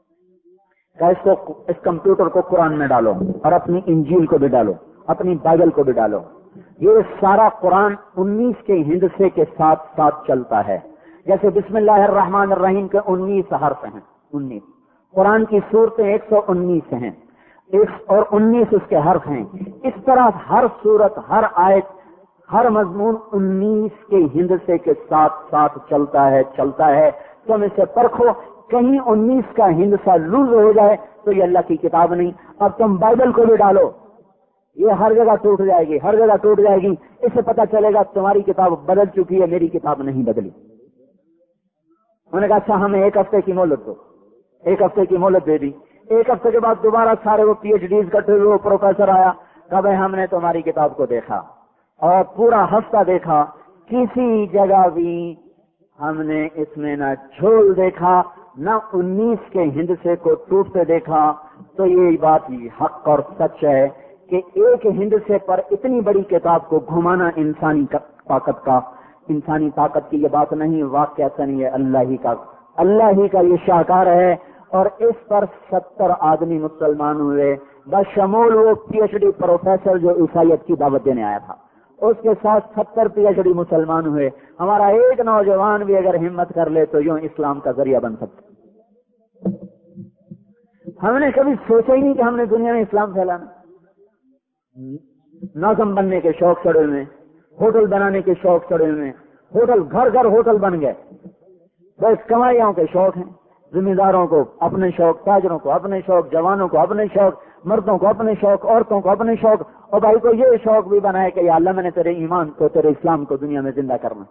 کہ اس کمپیوٹر کو قرآن میں ڈالو اور اپنی انجیل کو بھی ڈالو، اپنی بائبل کو بھی ڈالو. یہ سارا قرآن 19 کے ہندسے کے ساتھ ساتھ چلتا ہے. جیسے بسم اللہ الرحمن الرحیم کے 19 حرف ہیں، 19 قرآن کی سورتیں 119 ہیں، اور 19 اس کے حرف ہیں. اس طرح ہر سورت، ہر آیت، ہر مضمون 19 کے ہندسے کے ساتھ ساتھ چلتا ہے. تم اسے پرکھو، کہیں 19 کا ہندسہ لوز ہو جائے تو یہ اللہ کی کتاب نہیں. اب تم بائبل کو بھی ڈالو، یہ ہر جگہ ٹوٹ جائے گی، ہر جگہ ٹوٹ جائے گی. اس سے پتہ چلے گا تمہاری کتاب بدل چکی ہے، میری کتاب نہیں بدلی. انہوں نے کہا اچھا ہمیں 1 ہفتے کی مہلت دو. 1 ہفتے کی مہلت دے دی. 1 ہفتے کے بعد دوبارہ سارے وہ پی ایچ ڈیز کٹے ہوئے پروفیسر آیا، کہا بھائی ہم نے تمہاری کتاب کو دیکھا اور پورا ہفتہ دیکھا، کسی جگہ بھی ہم نے اس میں نہ جھول دیکھا، نہ 19 کے ہندسے کو ٹوٹتے دیکھا. تو یہ بات حق اور سچ ہے کہ ایک ہندسے پر اتنی بڑی کتاب کو گھمانا انسانی طاقت کی یہ بات نہیں، واقعہ نہیں ہے، اللہ ہی کا یہ شاہکار ہے. اور اس پر 70 آدمی مسلمان ہوئے، بشمول وہ پی ایچ ڈی پروفیسر جو عیسائیت کی دعوت دینے آیا تھا، اس کے ساتھ 70 پی ایچ ڈی مسلمان ہوئے. ہمارا ایک نوجوان بھی اگر ہمت کر لے تو یوں اسلام کا ذریعہ بن سکتا. ہم نے کبھی سوچا ہی نہیں کہ ہم نے دنیا میں اسلام پھیلانا. ناظم بننے کے شوق چڑھے ہوئے، ہوٹل بنانے کے شوق چڑھے ہوئے، ہوٹل گھر گھر ہوٹل بن گئے. بس کمائیوں کے شوق ہیں، ذمہ داروں کو اپنے شوق، تاجروں کو اپنے شوق، جوانوں کو اپنے شوق، مردوں کو اپنے شوق، عورتوں کو اپنے شوق، اور بھائی کو یہ شوق بھی بنائے کہ یا اللہ میں نے تیرے ایمان کو، تیرے اسلام کو دنیا میں زندہ کرنا.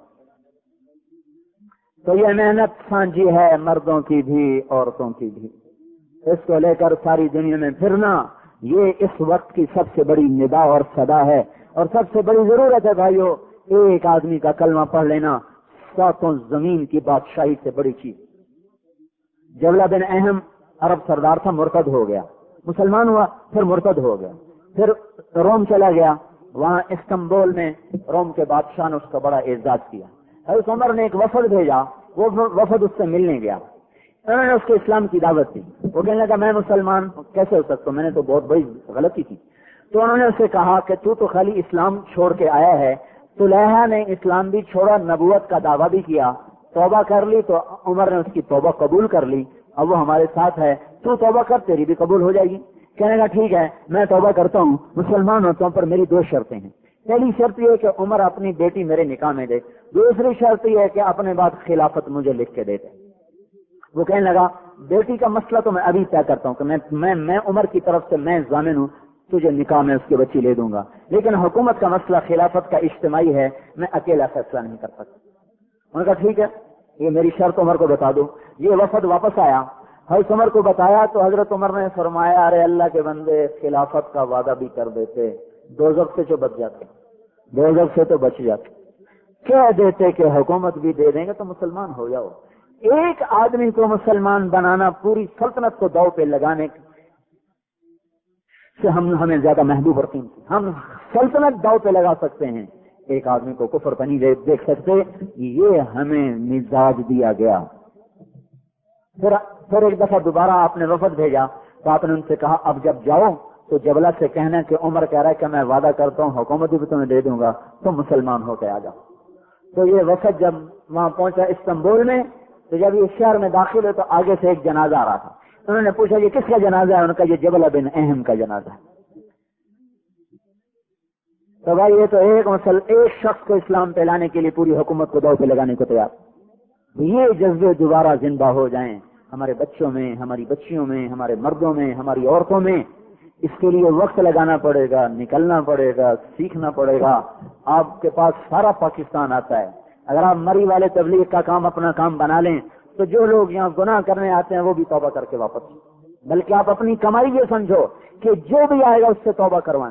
تو یہ محنت سانجی ہے، مردوں کی بھی عورتوں کی بھی. اس کو لے کر ساری دنیا میں پھرنا یہ اس وقت کی سب سے بڑی ندا اور صدا ہے، اور سب سے بڑی ضرورت ہے. بھائیو ایک آدمی کا کلمہ پڑھ لینا 7 زمین کی بادشاہی سے بڑی چیز. جبلہ بن اہم عرب سردار تھا، مرتد ہو گیا، مسلمان ہوا، پھر مرتد ہو گیا، پھر روم چلا گیا. وہاں استنبول میں روم کے بادشاہ نے اس کا بڑا اعزاز کیا. حضرت عمر نے ایک وفد بھیجا، وہ وفد اس سے ملنے گیا. انہوں نے اس کو اسلام کی دعوت دی. وہ کہنے لگا میں مسلمان کیسے ہو سکتا ہوں، میں نے تو بہت بڑی غلطی کی. تو انہوں نے اس سے کہا کہ تو خالی اسلام چھوڑ کے آیا ہے. طلحہ نے اسلام بھی چھوڑا، نبوت کا دعویٰ بھی کیا، توبہ کر لی، تو عمر نے اس کی توبہ قبول کر لی. اب وہ ہمارے ساتھ ہے، تو توبہ کر، تیری بھی قبول ہو جائے گی. کہنے لگا ٹھیک ہے میں توبہ کرتا ہوں، مسلمان ہوتا ہوں، پر میری 2 شرطیں ہیں. پہلی شرط یہ ہے کہ عمر اپنی بیٹی میرے نکاح میں دے. دوسری شرط یہ ہے کہ اپنے بعد خلافت مجھے لکھ کے دے دے. وہ کہنے لگا بیٹی کا مسئلہ تو میں ابھی طے کرتا ہوں کہ میں عمر کی طرف سے میں ضامن ہوں، تجھے نکاح میں اس کی بچی لے دوں گا، لیکن حکومت کا مسئلہ خلافت کا اجتماعی ہے، میں اکیلا فیصلہ نہیں کر سکتا. انہوں نے کہا ٹھیک ہے یہ میری شرط عمر کو بتا دو. یہ وفد واپس آیا، حضرت عمر کو بتایا تو حضرت عمر نے فرمایا ارے اللہ کے بندے خلافت کا وعدہ بھی کر دیتے، دوزخ سے جو بچ جاتے، دوزخ سے تو بچ جاتے، کہہ دیتے کہ حکومت بھی دے دیں گے تو مسلمان ہو جاؤ. ایک آدمی کو مسلمان بنانا پوری سلطنت کو داؤ پہ لگانے سے ہمیں زیادہ محبوب رقیم تھی. ہم سلطنت داؤ پہ لگا سکتے ہیں، ایک آدمی کو کفر پہ نہیں دیکھ سکتے. یہ ہمیں مزاج دیا گیا. پھر ایک دفعہ دوبارہ آپ نے وفد بھیجا تو آپ نے ان سے کہا اب جب جاؤ تو جبلہ سے کہنا کہ عمر کہہ رہا ہے کہ میں وعدہ کرتا ہوں حکومت بھی تمہیں دے دوں گا، تم مسلمان ہو کے آ جاؤ. تو یہ وفد جب وہاں پہنچا استنبول میں، تو جب یہ شہر میں داخل ہوئے تو آگے سے ایک جنازہ آ رہا تھا. انہوں نے پوچھا یہ کس کا جنازہ ہے؟ انہوں نے کہا یہ جبلہ بن اہم کا جنازہ ہے. تو بھائی یہ تو ایک شخص کو اسلام پہ لانے کے لیے پوری حکومت کو داؤ پہ لگانے کو تیار. یہ جذبے دوبارہ زندہ ہو جائیں ہمارے بچوں میں، ہماری بچیوں میں، ہمارے مردوں میں، ہماری عورتوں میں. اس کے لیے وقت لگانا پڑے گا، نکلنا پڑے گا، سیکھنا پڑے گا۔ آپ کے پاس سارا پاکستان آتا ہے، اگر آپ مری والے تبلیغ کا کام اپنا کام بنا لیں تو جو لوگ یہاں گناہ کرنے آتے ہیں وہ بھی توبہ کر کے واپس، بلکہ آپ اپنی کمائی یہ سمجھو کہ جو بھی آئے گا اس سے توبہ کروانی،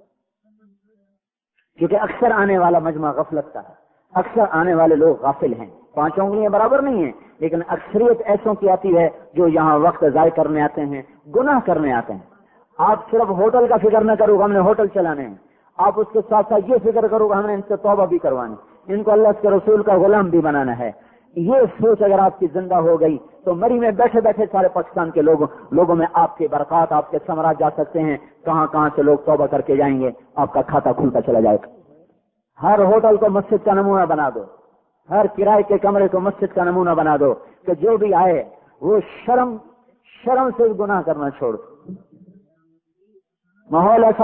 کیونکہ اکثر آنے والا مجمع غفلت کا ہے، اکثر آنے والے لوگ غافل ہیں، 5 انگلیاں برابر نہیں ہیں، لیکن اکثریت ایسوں کی آتی ہے جو یہاں وقت ضائع کرنے آتے ہیں، گناہ کرنے آتے ہیں۔ آپ صرف ہوٹل کا فکر نہ کرو ہم نے ہوٹل چلانے ہیں، آپ اس کے ساتھ ساتھ یہ فکر کرو ہم نے ان سے توبہ بھی کروانی، ان کو اللہ کے رسول کا غلام بھی بنانا ہے۔ یہ سوچ اگر آپ کی زندہ ہو گئی تو مری میں بیٹھے بیٹھے سارے پاکستان کے لوگوں میں آپ کے برکات، آپ کے ثمرات جا سکتے ہیں، کہاں کہاں سے لوگ توبہ کر کے جائیں گے، آپ کا کھاتا کھلتا چلا جائے گا۔ ہر ہوٹل کو مسجد کا نمونہ بنا دو، ہر کرائے کے کمرے کو مسجد کا نمونہ بنا دو کہ جو بھی آئے وہ شرم سے گناہ کرنا چھوڑ دو۔ ماحول ایسا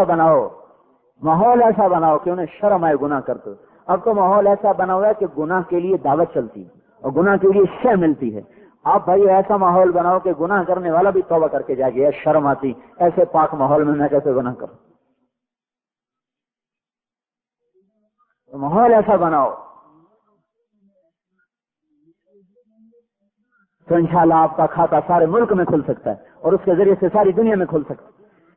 بناؤ کہ انہیں شرم آئے گناہ کرتے۔ اب تو ماحول ایسا بنا ہوا ہے کہ گناہ کے لیے دعوت چلتی ہے اور گناہ کے لیے شے ملتی ہے۔ آپ بھائی ایسا ماحول بناؤ کہ گناہ کرنے والا بھی توبہ کر کے جائے گا، شرم آتی ایسے پاک ماحول میں کیسے گناہ کروں۔ تو ماحول ایسا بناؤ تو انشاءاللہ آپ کا کھاتا سارے ملک میں کھل سکتا ہے اور اس کے ذریعے سے ساری دنیا میں کھل سکتا ہے۔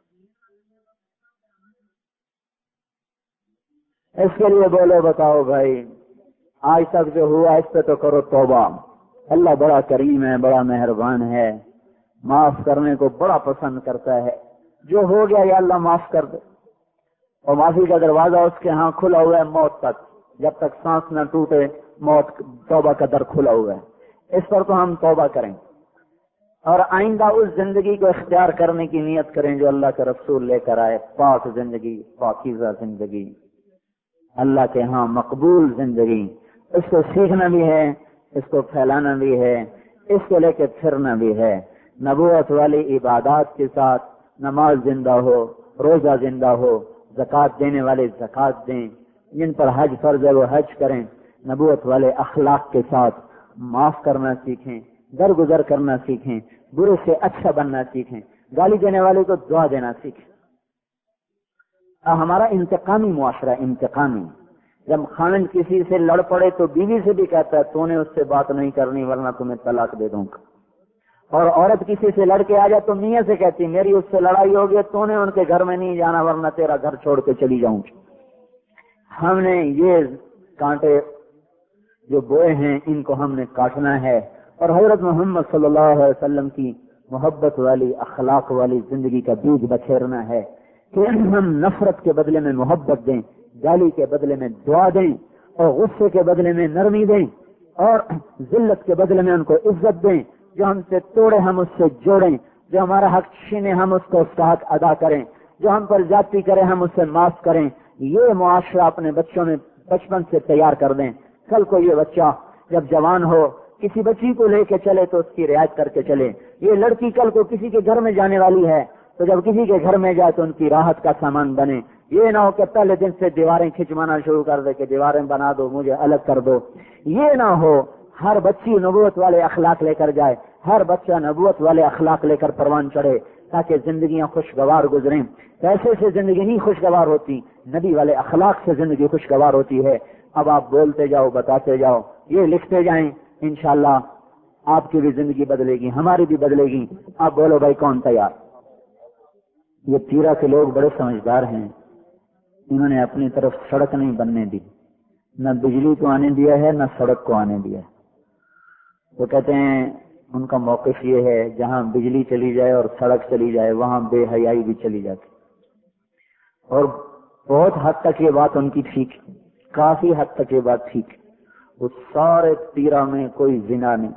اس کے لیے بولو بتاؤ بھائی، آج تک جو ہوا اس پہ تو کرو توبہ۔ اللہ بڑا کریم ہے، بڑا مہربان ہے، معاف کرنے کو بڑا پسند کرتا ہے۔ جو ہو گیا یا اللہ معاف کر دے، اور معافی کا دروازہ اس کے ہاں کھلا ہوا ہے موت تک، جب تک سانس نہ ٹوٹے موت توبہ کا در کھلا ہوا ہے۔ اس پر تو ہم توبہ کریں اور آئندہ اس زندگی کو اختیار کرنے کی نیت کریں جو اللہ کے رسول لے کر آئے، پاک زندگی، پاکیزہ زندگی، اللہ کے ہاں مقبول زندگی۔ اس کو سیکھنا بھی ہے، اس کو پھیلانا بھی ہے، اس کو لے کے پھرنا بھی ہے۔ نبوت والی عبادات کے ساتھ نماز زندہ ہو، روزہ زندہ ہو، زکوٰۃ دینے والے زکوٰۃ دیں، جن پر حج فرض ہے وہ حج کریں، نبوت والے اخلاق کے ساتھ معاف کرنا سیکھیں، درگزر کرنا سیکھیں، برے سے اچھا بننا سیکھیں، گالی دینے والے کو دعا دینا سیکھیں۔ ہمارا انتقامی معاشرہ، انتقامی، جب خاوند کسی سے لڑ پڑے تو بیوی سے بھی کہتا ہے تو نے اس سے بات نہیں کرنی ورنہ تمہیں طلاق دے دوں گا، اور عورت کسی سے لڑ کے آ جائے تو میاں سے کہتی میری اس سے لڑائی ہوگی تو نے ان کے گھر میں نہیں جانا ورنہ تیرا گھر چھوڑ کے چلی جاؤں گی۔ ہم نے یہ کانٹے جو بوئے ہیں ان کو ہم نے کاٹنا ہے، اور حضرت محمد صلی اللہ علیہ وسلم کی محبت والی اخلاق والی زندگی کا بیج بکھیرنا ہے کہ ہم نفرت کے بدلے میں محبت دیں، گالی کے بدلے میں دعا دیں، اور غصے کے بدلے میں نرمی دیں، اور ذلت کے بدلے میں ان کو عزت دیں۔ جو ہم سے توڑے ہم اس سے جوڑیں، جو ہمارا حق چھینے ہم اس کو اس کا حق ادا کریں، جو ہم پر زیادتی کرے ہم اس سے معاف کریں۔ یہ معاشرہ اپنے بچوں میں بچپن سے تیار کر دیں۔ کل کو یہ بچہ جب جوان ہو کسی بچی کو لے کے چلے تو اس کی رعایت کر کے چلے۔ یہ لڑکی کل کو کسی کے گھر میں جانے والی ہے تو جب کسی کے گھر میں جائے تو ان کی راحت کا سامان بنے۔ یہ نہ ہو کہ پہلے دن سے دیواریں کھنچوانا شروع کر دے کہ دیواریں بنا دو، مجھے الگ کر دو۔ یہ نہ ہو، ہر بچی نبوت والے اخلاق لے کر جائے، ہر بچہ نبوت والے اخلاق لے کر پروان چڑھے تاکہ زندگیاں خوشگوار گزریں۔ پیسے سے زندگی نہیں خوشگوار ہوتی، نبی والے اخلاق سے زندگی خوشگوار ہوتی ہے۔ اب آپ بولتے جاؤ، بتاتے جاؤ، یہ لکھتے جائیں، انشاءاللہ آپ کی بھی زندگی بدلے گی، ہماری بھی بدلے گی۔ آپ بولو بھائی کون تیار؟ یہ تیرا کے لوگ بڑے سمجھدار ہیں، انہوں نے اپنی طرف سڑک نہیں بننے دی، نہ بجلی کو آنے دیا ہے نہ سڑک کو آنے دیا ہے۔ وہ کہتے ہیں ان کا موقف یہ ہے جہاں بجلی چلی جائے اور سڑک چلی جائے وہاں بے حیائی بھی چلی جاتی، اور بہت حد تک یہ بات ان کی ٹھیک ہے، کافی حد تک یہ بات ٹھیک ہے۔ اس سارے تیرا میں کوئی زنا نہیں،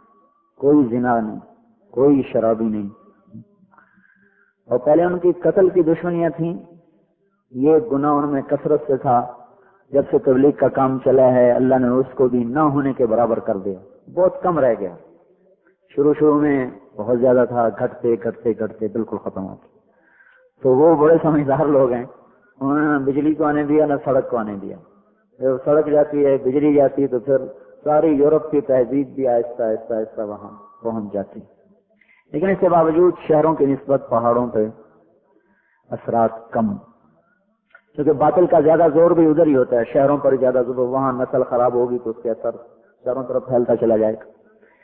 کوئی شرابی نہیں، اور پہلے ان کی قتل کی دشمنیاں تھیں، یہ گناہ ان میں کثرت سے تھا۔ جب سے تبلیغ کا کام چلا ہے اللہ نے اس کو بھی نہ ہونے کے برابر کر دیا، بہت کم رہ گیا۔ شروع میں بہت زیادہ تھا، گھٹتے بالکل ختم ہو گیا۔ تو وہ بڑے سمجھدار لوگ ہیں، انہوں نے نہ بجلی کو آنے دیا نہ سڑک کو آنے دیا۔ جب سڑک جاتی ہے، بجلی جاتی ہے تو پھر ساری یورپ کی تہذیب بھی آہستہ آہستہ وہاں پہنچ جاتی ہے۔ لیکن اس کے باوجود شہروں کی نسبت پہاڑوں پہ اثرات کم، کیونکہ باطل کا زیادہ زور بھی ادھر ہی ہوتا ہے، شہروں پر زیادہ زور، وہاں نسل خراب ہوگی تو اس کے اثر چاروں طرف پھیلتا چلا جائے گا۔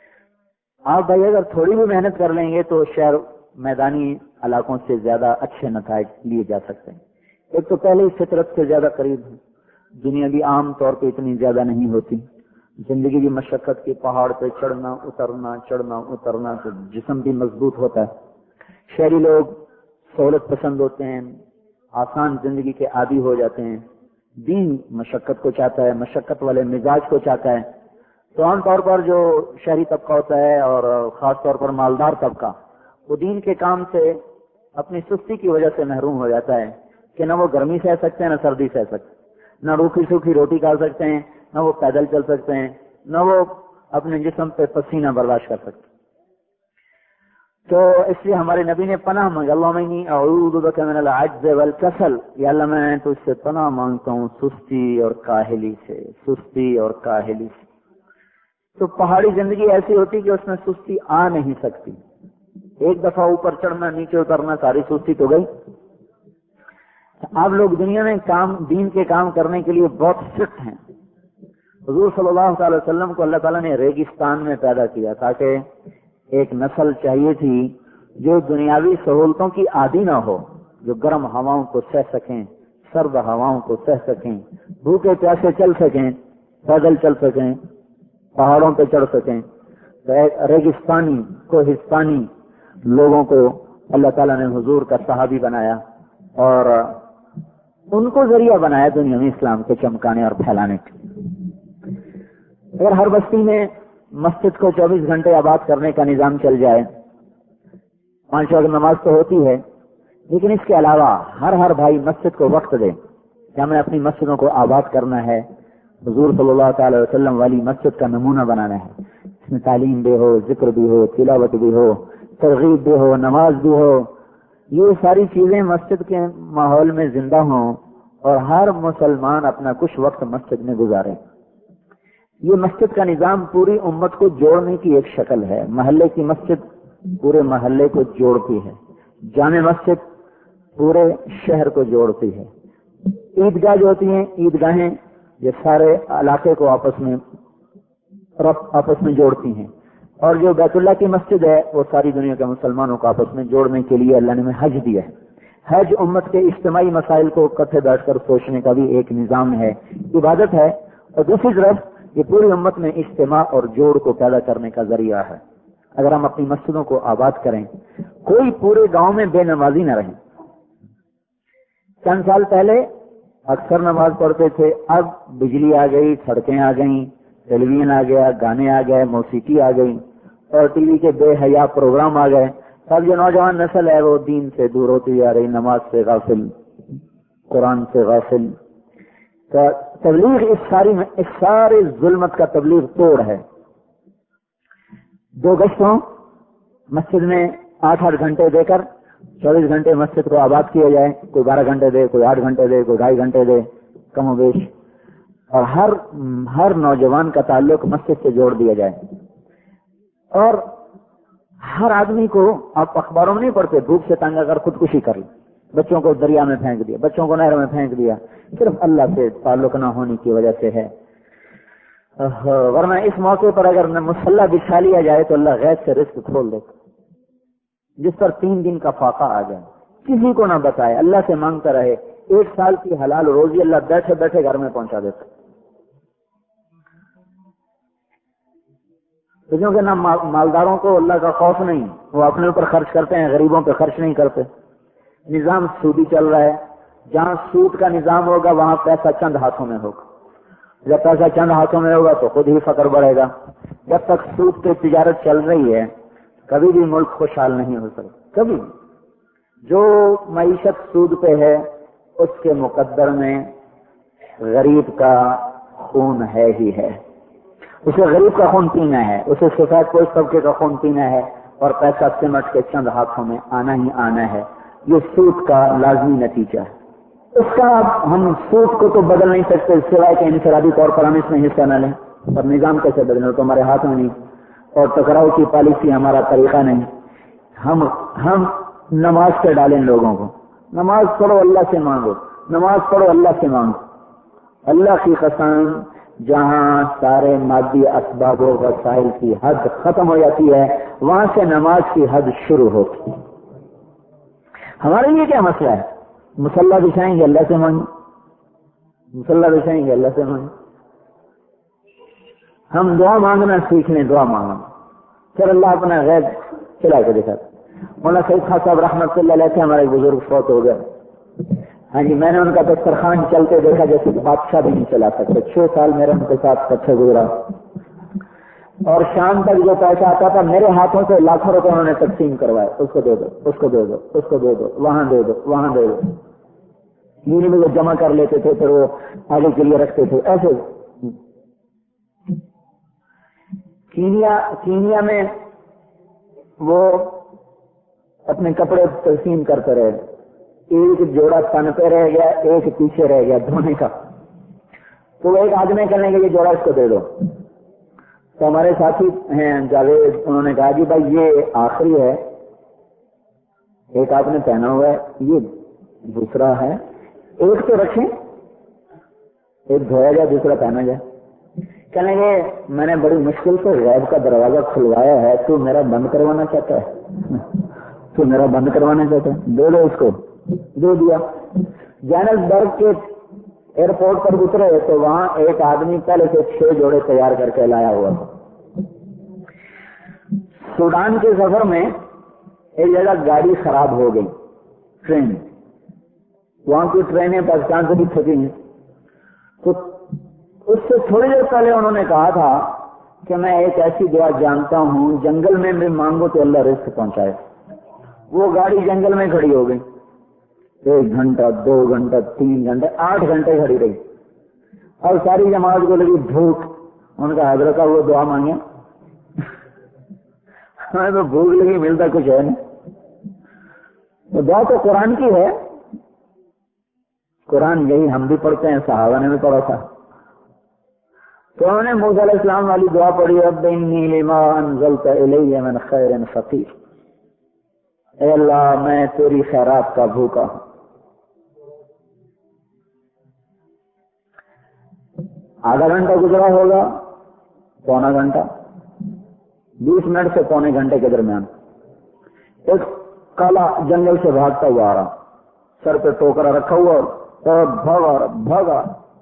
آپ بھائی اگر تھوڑی بھی محنت کر لیں گے تو شہر میدانی علاقوں سے زیادہ اچھے نتائج لیے جا سکتے ہیں۔ ایک تو پہلے ہی فطرت سے زیادہ قریب ہے، دنیا بھی عام طور پہ اتنی زیادہ نہیں ہوتی، زندگی کی مشقت کے پہاڑ پہ چڑھنا اترنا تو جسم بھی مضبوط ہوتا ہے۔ شہری لوگ سہولت پسند ہوتے ہیں، آسان زندگی کے عادی ہو جاتے ہیں، دین مشقت کو چاہتا ہے، مشقت والے مزاج کو چاہتا ہے، تو عام طور پر جو شہری طبقہ ہوتا ہے اور خاص طور پر مالدار طبقہ، وہ دین کے کام سے اپنی سستی کی وجہ سے محروم ہو جاتا ہے کہ نہ وہ گرمی سہ سکتے ہیں نہ سردی سہ سکتے ہیں، نہ روکھی سوکھی روٹی کھا سکتے ہیں، نہ وہ پیدل چل سکتے ہیں، نہ وہ اپنے جسم پہ پسینہ برداشت کر سکتے ہیں۔ تو اس لیے ہمارے نبی نے پناہ مانگی، اللہم انی اعوذ بک من العجز والکسل، یا اللہ میں تجھ سے پناہ مانگتا ہوں سستی اور کاہلی سے۔ تو پہاڑی زندگی ایسی ہوتی کہ اس میں سستی آ نہیں سکتی، ایک دفعہ اوپر چڑھنا نیچے اترنا ساری سستی تو گئی۔ آپ لوگ دنیا میں دین کے کام کرنے کے لیے بہت سخت ہیں۔ حضور صلی اللہ تعالی وسلم کو اللہ تعالیٰ نے ریگستان میں پیدا کیا تاکہ ایک نسل چاہیے تھی جو دنیاوی سہولتوں کی عادی نہ ہو، جو گرم ہواؤں کو سہ سکیں، سرد ہواؤں کو سہ سکیں، بھوکے پیاسے چل سکیں، پیدل چل سکیں، پہاڑوں پہ چڑھ سکیں۔ ریگستانی کوہستانی لوگوں کو اللہ تعالیٰ نے حضور کا صحابی بنایا اور ان کو ذریعہ بنایا دنیا میں اسلام کے چمکانے اور پھیلانے کے۔ اگر ہر بستی میں مسجد کو 24 گھنٹے آباد کرنے کا نظام چل جائے، 5 وقت نماز تو ہوتی ہے، لیکن اس کے علاوہ ہر بھائی مسجد کو وقت دے کہ ہمیں اپنی مسجدوں کو آباد کرنا ہے، حضور صلی اللہ تعالی وسلم والی مسجد کا نمونہ بنانا ہے، اس میں تعلیم بھی ہو، ذکر بھی ہو، تلاوت بھی ہو، ترغیب بھی ہو، نماز بھی ہو، یہ ساری چیزیں مسجد کے ماحول میں زندہ ہوں اور ہر مسلمان اپنا کچھ وقت مسجد میں گزارے۔ یہ مسجد کا نظام پوری امت کو جوڑنے کی ایک شکل ہے۔ محلے کی مسجد پورے محلے کو جوڑتی ہے، جامع مسجد پورے شہر کو جوڑتی ہے، عیدگاہ جو ہوتی ہیں، عیدگاہیں یہ سارے علاقے کو آپس میں جوڑتی ہیں، اور جو بیت اللہ کی مسجد ہے وہ ساری دنیا کے مسلمانوں کو آپس میں جوڑنے کے لیے اللہ نے ہمیں حج دیا ہے۔ حج امت کے اجتماعی مسائل کو اکٹھے بیٹھ کر سوچنے کا بھی ایک نظام ہے، عبادت ہے، اور دوسری طرف یہ پوری امت میں اجتماع اور جوڑ کو پیدا کرنے کا ذریعہ ہے۔ اگر ہم اپنی مسجدوں کو آباد کریں، کوئی پورے گاؤں میں بے نمازی نہ رہے۔ چند سال پہلے اکثر نماز پڑھتے تھے، اب بجلی آ گئی، سڑکیں آ گئیں، ٹیلی ویژن آ گیا، گانے آ گئے، موسیقی آ گئی، اور ٹی وی کے بے حیا پروگرام آ گئے۔ اب جو نوجوان نسل ہے وہ دین سے دور ہوتی جا رہی، نماز سے غافل، قرآن سے غافل۔ تبلیغ اس سارے ظلمت کا تبلیغ توڑ ہے۔ 2 گشتوں مسجد میں 8 گھنٹے دے کر 24 گھنٹے مسجد کو آباد کیا جائے، کوئی 12 گھنٹے دے، کوئی 8 گھنٹے دے، کوئی 2.5 گھنٹے دے، کم و بیش، اور ہر نوجوان کا تعلق مسجد سے جوڑ دیا جائے۔ اور ہر آدمی کو، آپ اخباروں میں نہیں پڑھتے، بھوک سے تنگ اگر خودکشی کر لی، بچوں کو دریا میں پھینک دیا، بچوں کو نہر میں پھینک دیا، صرف اللہ سے تعلق نہ ہونے کی وجہ سے ہے۔ ورنہ اس موقع پر اگر مسلح بچھا لیا جائے تو اللہ غیب سے رزق کھول دے، جس پر 3 دن کا فاقہ آ جائے، کسی کو نہ بتائے، اللہ سے مانگتا رہے، 1 سال کی حلال روزی اللہ بیٹھے بیٹھے گھر میں پہنچا دیتا۔ کیونکہ نہ مالداروں کو اللہ کا خوف نہیں، وہ اپنے اوپر خرچ کرتے ہیں، غریبوں پہ خرچ نہیں کرتے۔ نظام سودی چل رہا ہے، جہاں سود کا نظام ہوگا وہاں پیسہ چند ہاتھوں میں ہوگا، جب پیسہ چند ہاتھوں میں ہوگا تو خود ہی فقر بڑھے گا۔ جب تک سود پہ تجارت چل رہی ہے کبھی بھی ملک خوشحال نہیں ہو سکتا، کبھی۔ جو معیشت سود پہ ہے اس کے مقدر میں غریب کا خون ہے ہی ہے، اسے غریب کا خون پینا ہے، اسے سفید پوش طبقے کا خون پینا ہے، اور پیسہ سمٹ کے چند ہاتھوں میں آنا ہی آنا ہے۔ یہ سود کا لازمی نتیجہ ہے۔ اس کا ہم سود کو تو بدل نہیں سکتے سوائے کہ انفرادی طور پر ہم اس میں حصہ نہ لیں، اور نظام کیسے بدلیں تو ہمارے ہاتھ میں نہیں، اور ٹکراؤ کی پالیسی ہمارا طریقہ نہیں۔ ہم نماز پہ ڈالیں لوگوں کو، نماز پڑھو اللہ سے مانگو، نماز پڑھو اللہ سے مانگو۔ اللہ کی قسم جہاں سارے مادی اسباب و وسائل کی حد ختم ہو جاتی ہے وہاں سے نماز کی حد شروع ہوتی ہے۔ ہمارے لیے کیا مسئلہ ہے؟ مصلی بچھائیں گے اللہ سے مانگیں، مصلی بچھائیں گے اللہ سے مانگیں۔ ہم دعا مانگنا سیکھ لیں، دعا مانگنا، پھر اللہ اپنا غیب کھلا کے دکھاتا۔ مولانا سعید خان صاحب رحمۃ اللہ علیہ سے ہمارے ایک بزرگ فوت ہو گئے۔ ہاں جی، میں نے ان کا دسترخوان چلتے دیکھا جیسے بادشاہ بھی نہیں چلا سکتے۔ 6 سال میرے ان کے ساتھ اچھا گزرا، اور شام تک جو پیسہ آتا تھا میرے ہاتھوں سے لاکھوں روپے انہوں نے تقسیم کروائے، اس کو دے دو، اس کو دے دو، اس کو دے دو، وہاں دے دو، وہاں دے دو۔ یونی میں وہ جمع کر لیتے تھے، پھر وہ آگے کے لیے رکھتے تھے۔ ایسے کینیا میں وہ اپنے کپڑے تقسیم کرتے رہے، ایک جوڑا تن پہ رہ گیا، ایک پیچھے رہ گیا دھونے کا، تو ایک آدمی کرنے کے یہ جوڑا اس کو دے دو۔ تو ہمارے ساتھی ہیں جاوید، انہوں نے کہا جی بھائی یہ آخری ہے، ایک آپ نے پہنا ہوا ہے، یہ دوسرا ہے، ایک تو رکھیں، ایک دھویا جائے دوسرا پہنا جائے۔ کہنے گے میں نے بڑی مشکل سے غیب کا دروازہ کھلوایا ہے، تو میرا بند کروانا چاہتا ہے، تو میرا بند کروانا چاہتا ہے، دے دو اس کو۔ دے دیا۔ جوہانسبرگ کے ایئرپورٹ پر اترے تو وہاں ایک آدمی پہلے سے 6 جوڑے تیار کر کے لایا ہوا تھا۔ سوڈان کے سفر میں ایک جگہ گاڑی خراب ہو گئی، ٹرین، وہاں کی ٹرینیں پاکستان سے بھی تھکی ہیں، تو اس سے تھوڑی دیر پہلے انہوں نے کہا تھا کہ میں ایک ایسی دعا جانتا ہوں جنگل میں بھی مانگو تو اللہ رزق پہنچائے۔ وہ گاڑی جنگل میں کھڑی ہو گئی، 1 گھنٹہ 2 گھنٹہ 3 گھنٹے 8 گھنٹے کھڑی رہی، اور ساری جماعت کو لگی بھوک۔ ان کا حضرت وہ دعا مانگے، ہمیں تو بھوک لگی، ملتا کچھ ہے نہیں۔ دعا تو قرآن کی ہے، قرآن یہی ہم بھی پڑھتے ہیں، صحابہ نے بھی پڑھا تھا۔ تو انہوں نے موسیٰ علیہ السلام والی دعا پڑھی، رب انی لما انزلت الی من خیر فقیر، اے اللہ میں تیری خیرات کا بھوکا ہوں۔ آدھا گھنٹہ گزرا ہوگا، پونا گھنٹہ، 20 منٹ سے پونے گھنٹے کے درمیان ایک کالا جنگل سے بھاگتا ہوا آ رہا، سر پہ ٹوکرا رکھا ہوا، اور بھاگا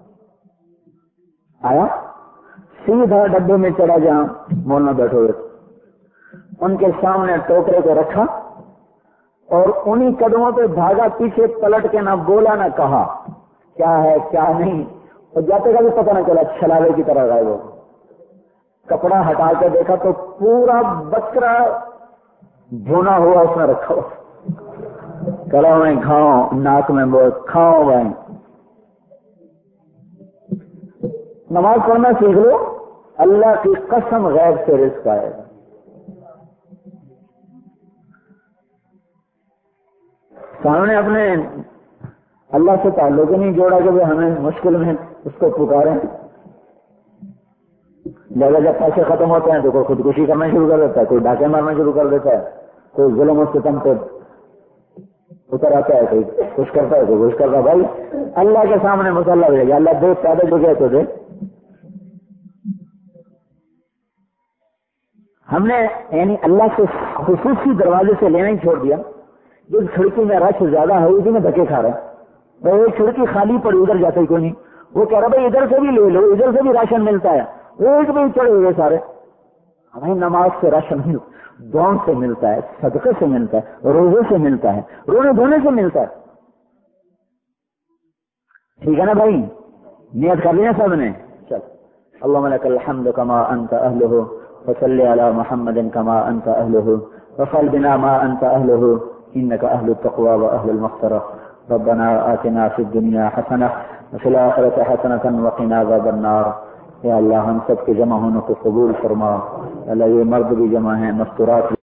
آیا سیدھا ڈبے میں چڑھا جہاں مولانا بیٹھے ہوئے، ان کے سامنے ٹوکرے کو رکھا اور انہی قدموں پہ بھاگا، پیچھے پلٹ کے نہ بولا نہ کہا کیا ہے کیا نہیں، اور جاتے کا بھی پتہ نہ چلا، چھلاوے کی طرح غائب ہو۔ کپڑا ہٹا کے دیکھا تو پورا بکرا بھونا ہوا اس میں رکھا ہوا، گلا میں کھاؤ، ناک میں بہت کھاؤ بھائی۔ نماز پڑھنا سیکھ لو، اللہ کی قسم غیب سے رزق آئے گا۔ سامنے اپنے اللہ سے تعلق ہی نہیں جوڑا کہ وہ ہمیں مشکل میں اس کو پکاریں، لہذا جب پیسے ختم ہوتے ہیں تو کوئی خودکشی کرنا شروع کر دیتا ہے، کوئی ڈاکے مارنا شروع کر دیتا ہے، کوئی ظلم و ستم پہ اتر آتا ہے، کوئی کچھ کرتا ہے، کوئی کچھ کرتا ہے۔ بھائی اللہ کے سامنے مسلح ہو جائے گا، اللہ دے پیدا جو گئے تو دے۔ ہم نے یعنی اللہ سے خصوصی دروازے سے لینا ہی چھوڑ دیا۔ جس کھڑکی میں رش زیادہ ہے اسی میں دھکے کھا رہے ہیں، بھائی ایک کھڑکی خالی پڑی ادھر جاتا ہی کوئی نہیں، وہ کہہ رہا بھائی ادھر سے بھی لے لو، ادھر سے بھی راشن ملتا ہے، وہ ایک بھی چڑھے ہوئے سارے۔ ہمیں نماز سے راشن نہیں، دعاؤں سے ملتا ہے، صدقے سے ملتا ہے، روزے سے ملتا ہے، رونے دھونے سے ملتا ہے۔ ٹھیک ہے نا بھائی، نیت کر لیا سب نے؟ چل اللہم لک الحمد کما انت اہلہ وصلی علی محمد کما انت اہلہ وفعل بنا ما انت اہلہ انک اہل التقوی واہل المغفرہ ربنا آتنا فی الدنیا حسنہ وفی الآخرۃ حسنۃ وقنا عذاب النار۔ یا اللہ ہم سب کے جمع ہونے کو قبول فرما، اللہ یہ مرد بھی جمع ہیں، مستورات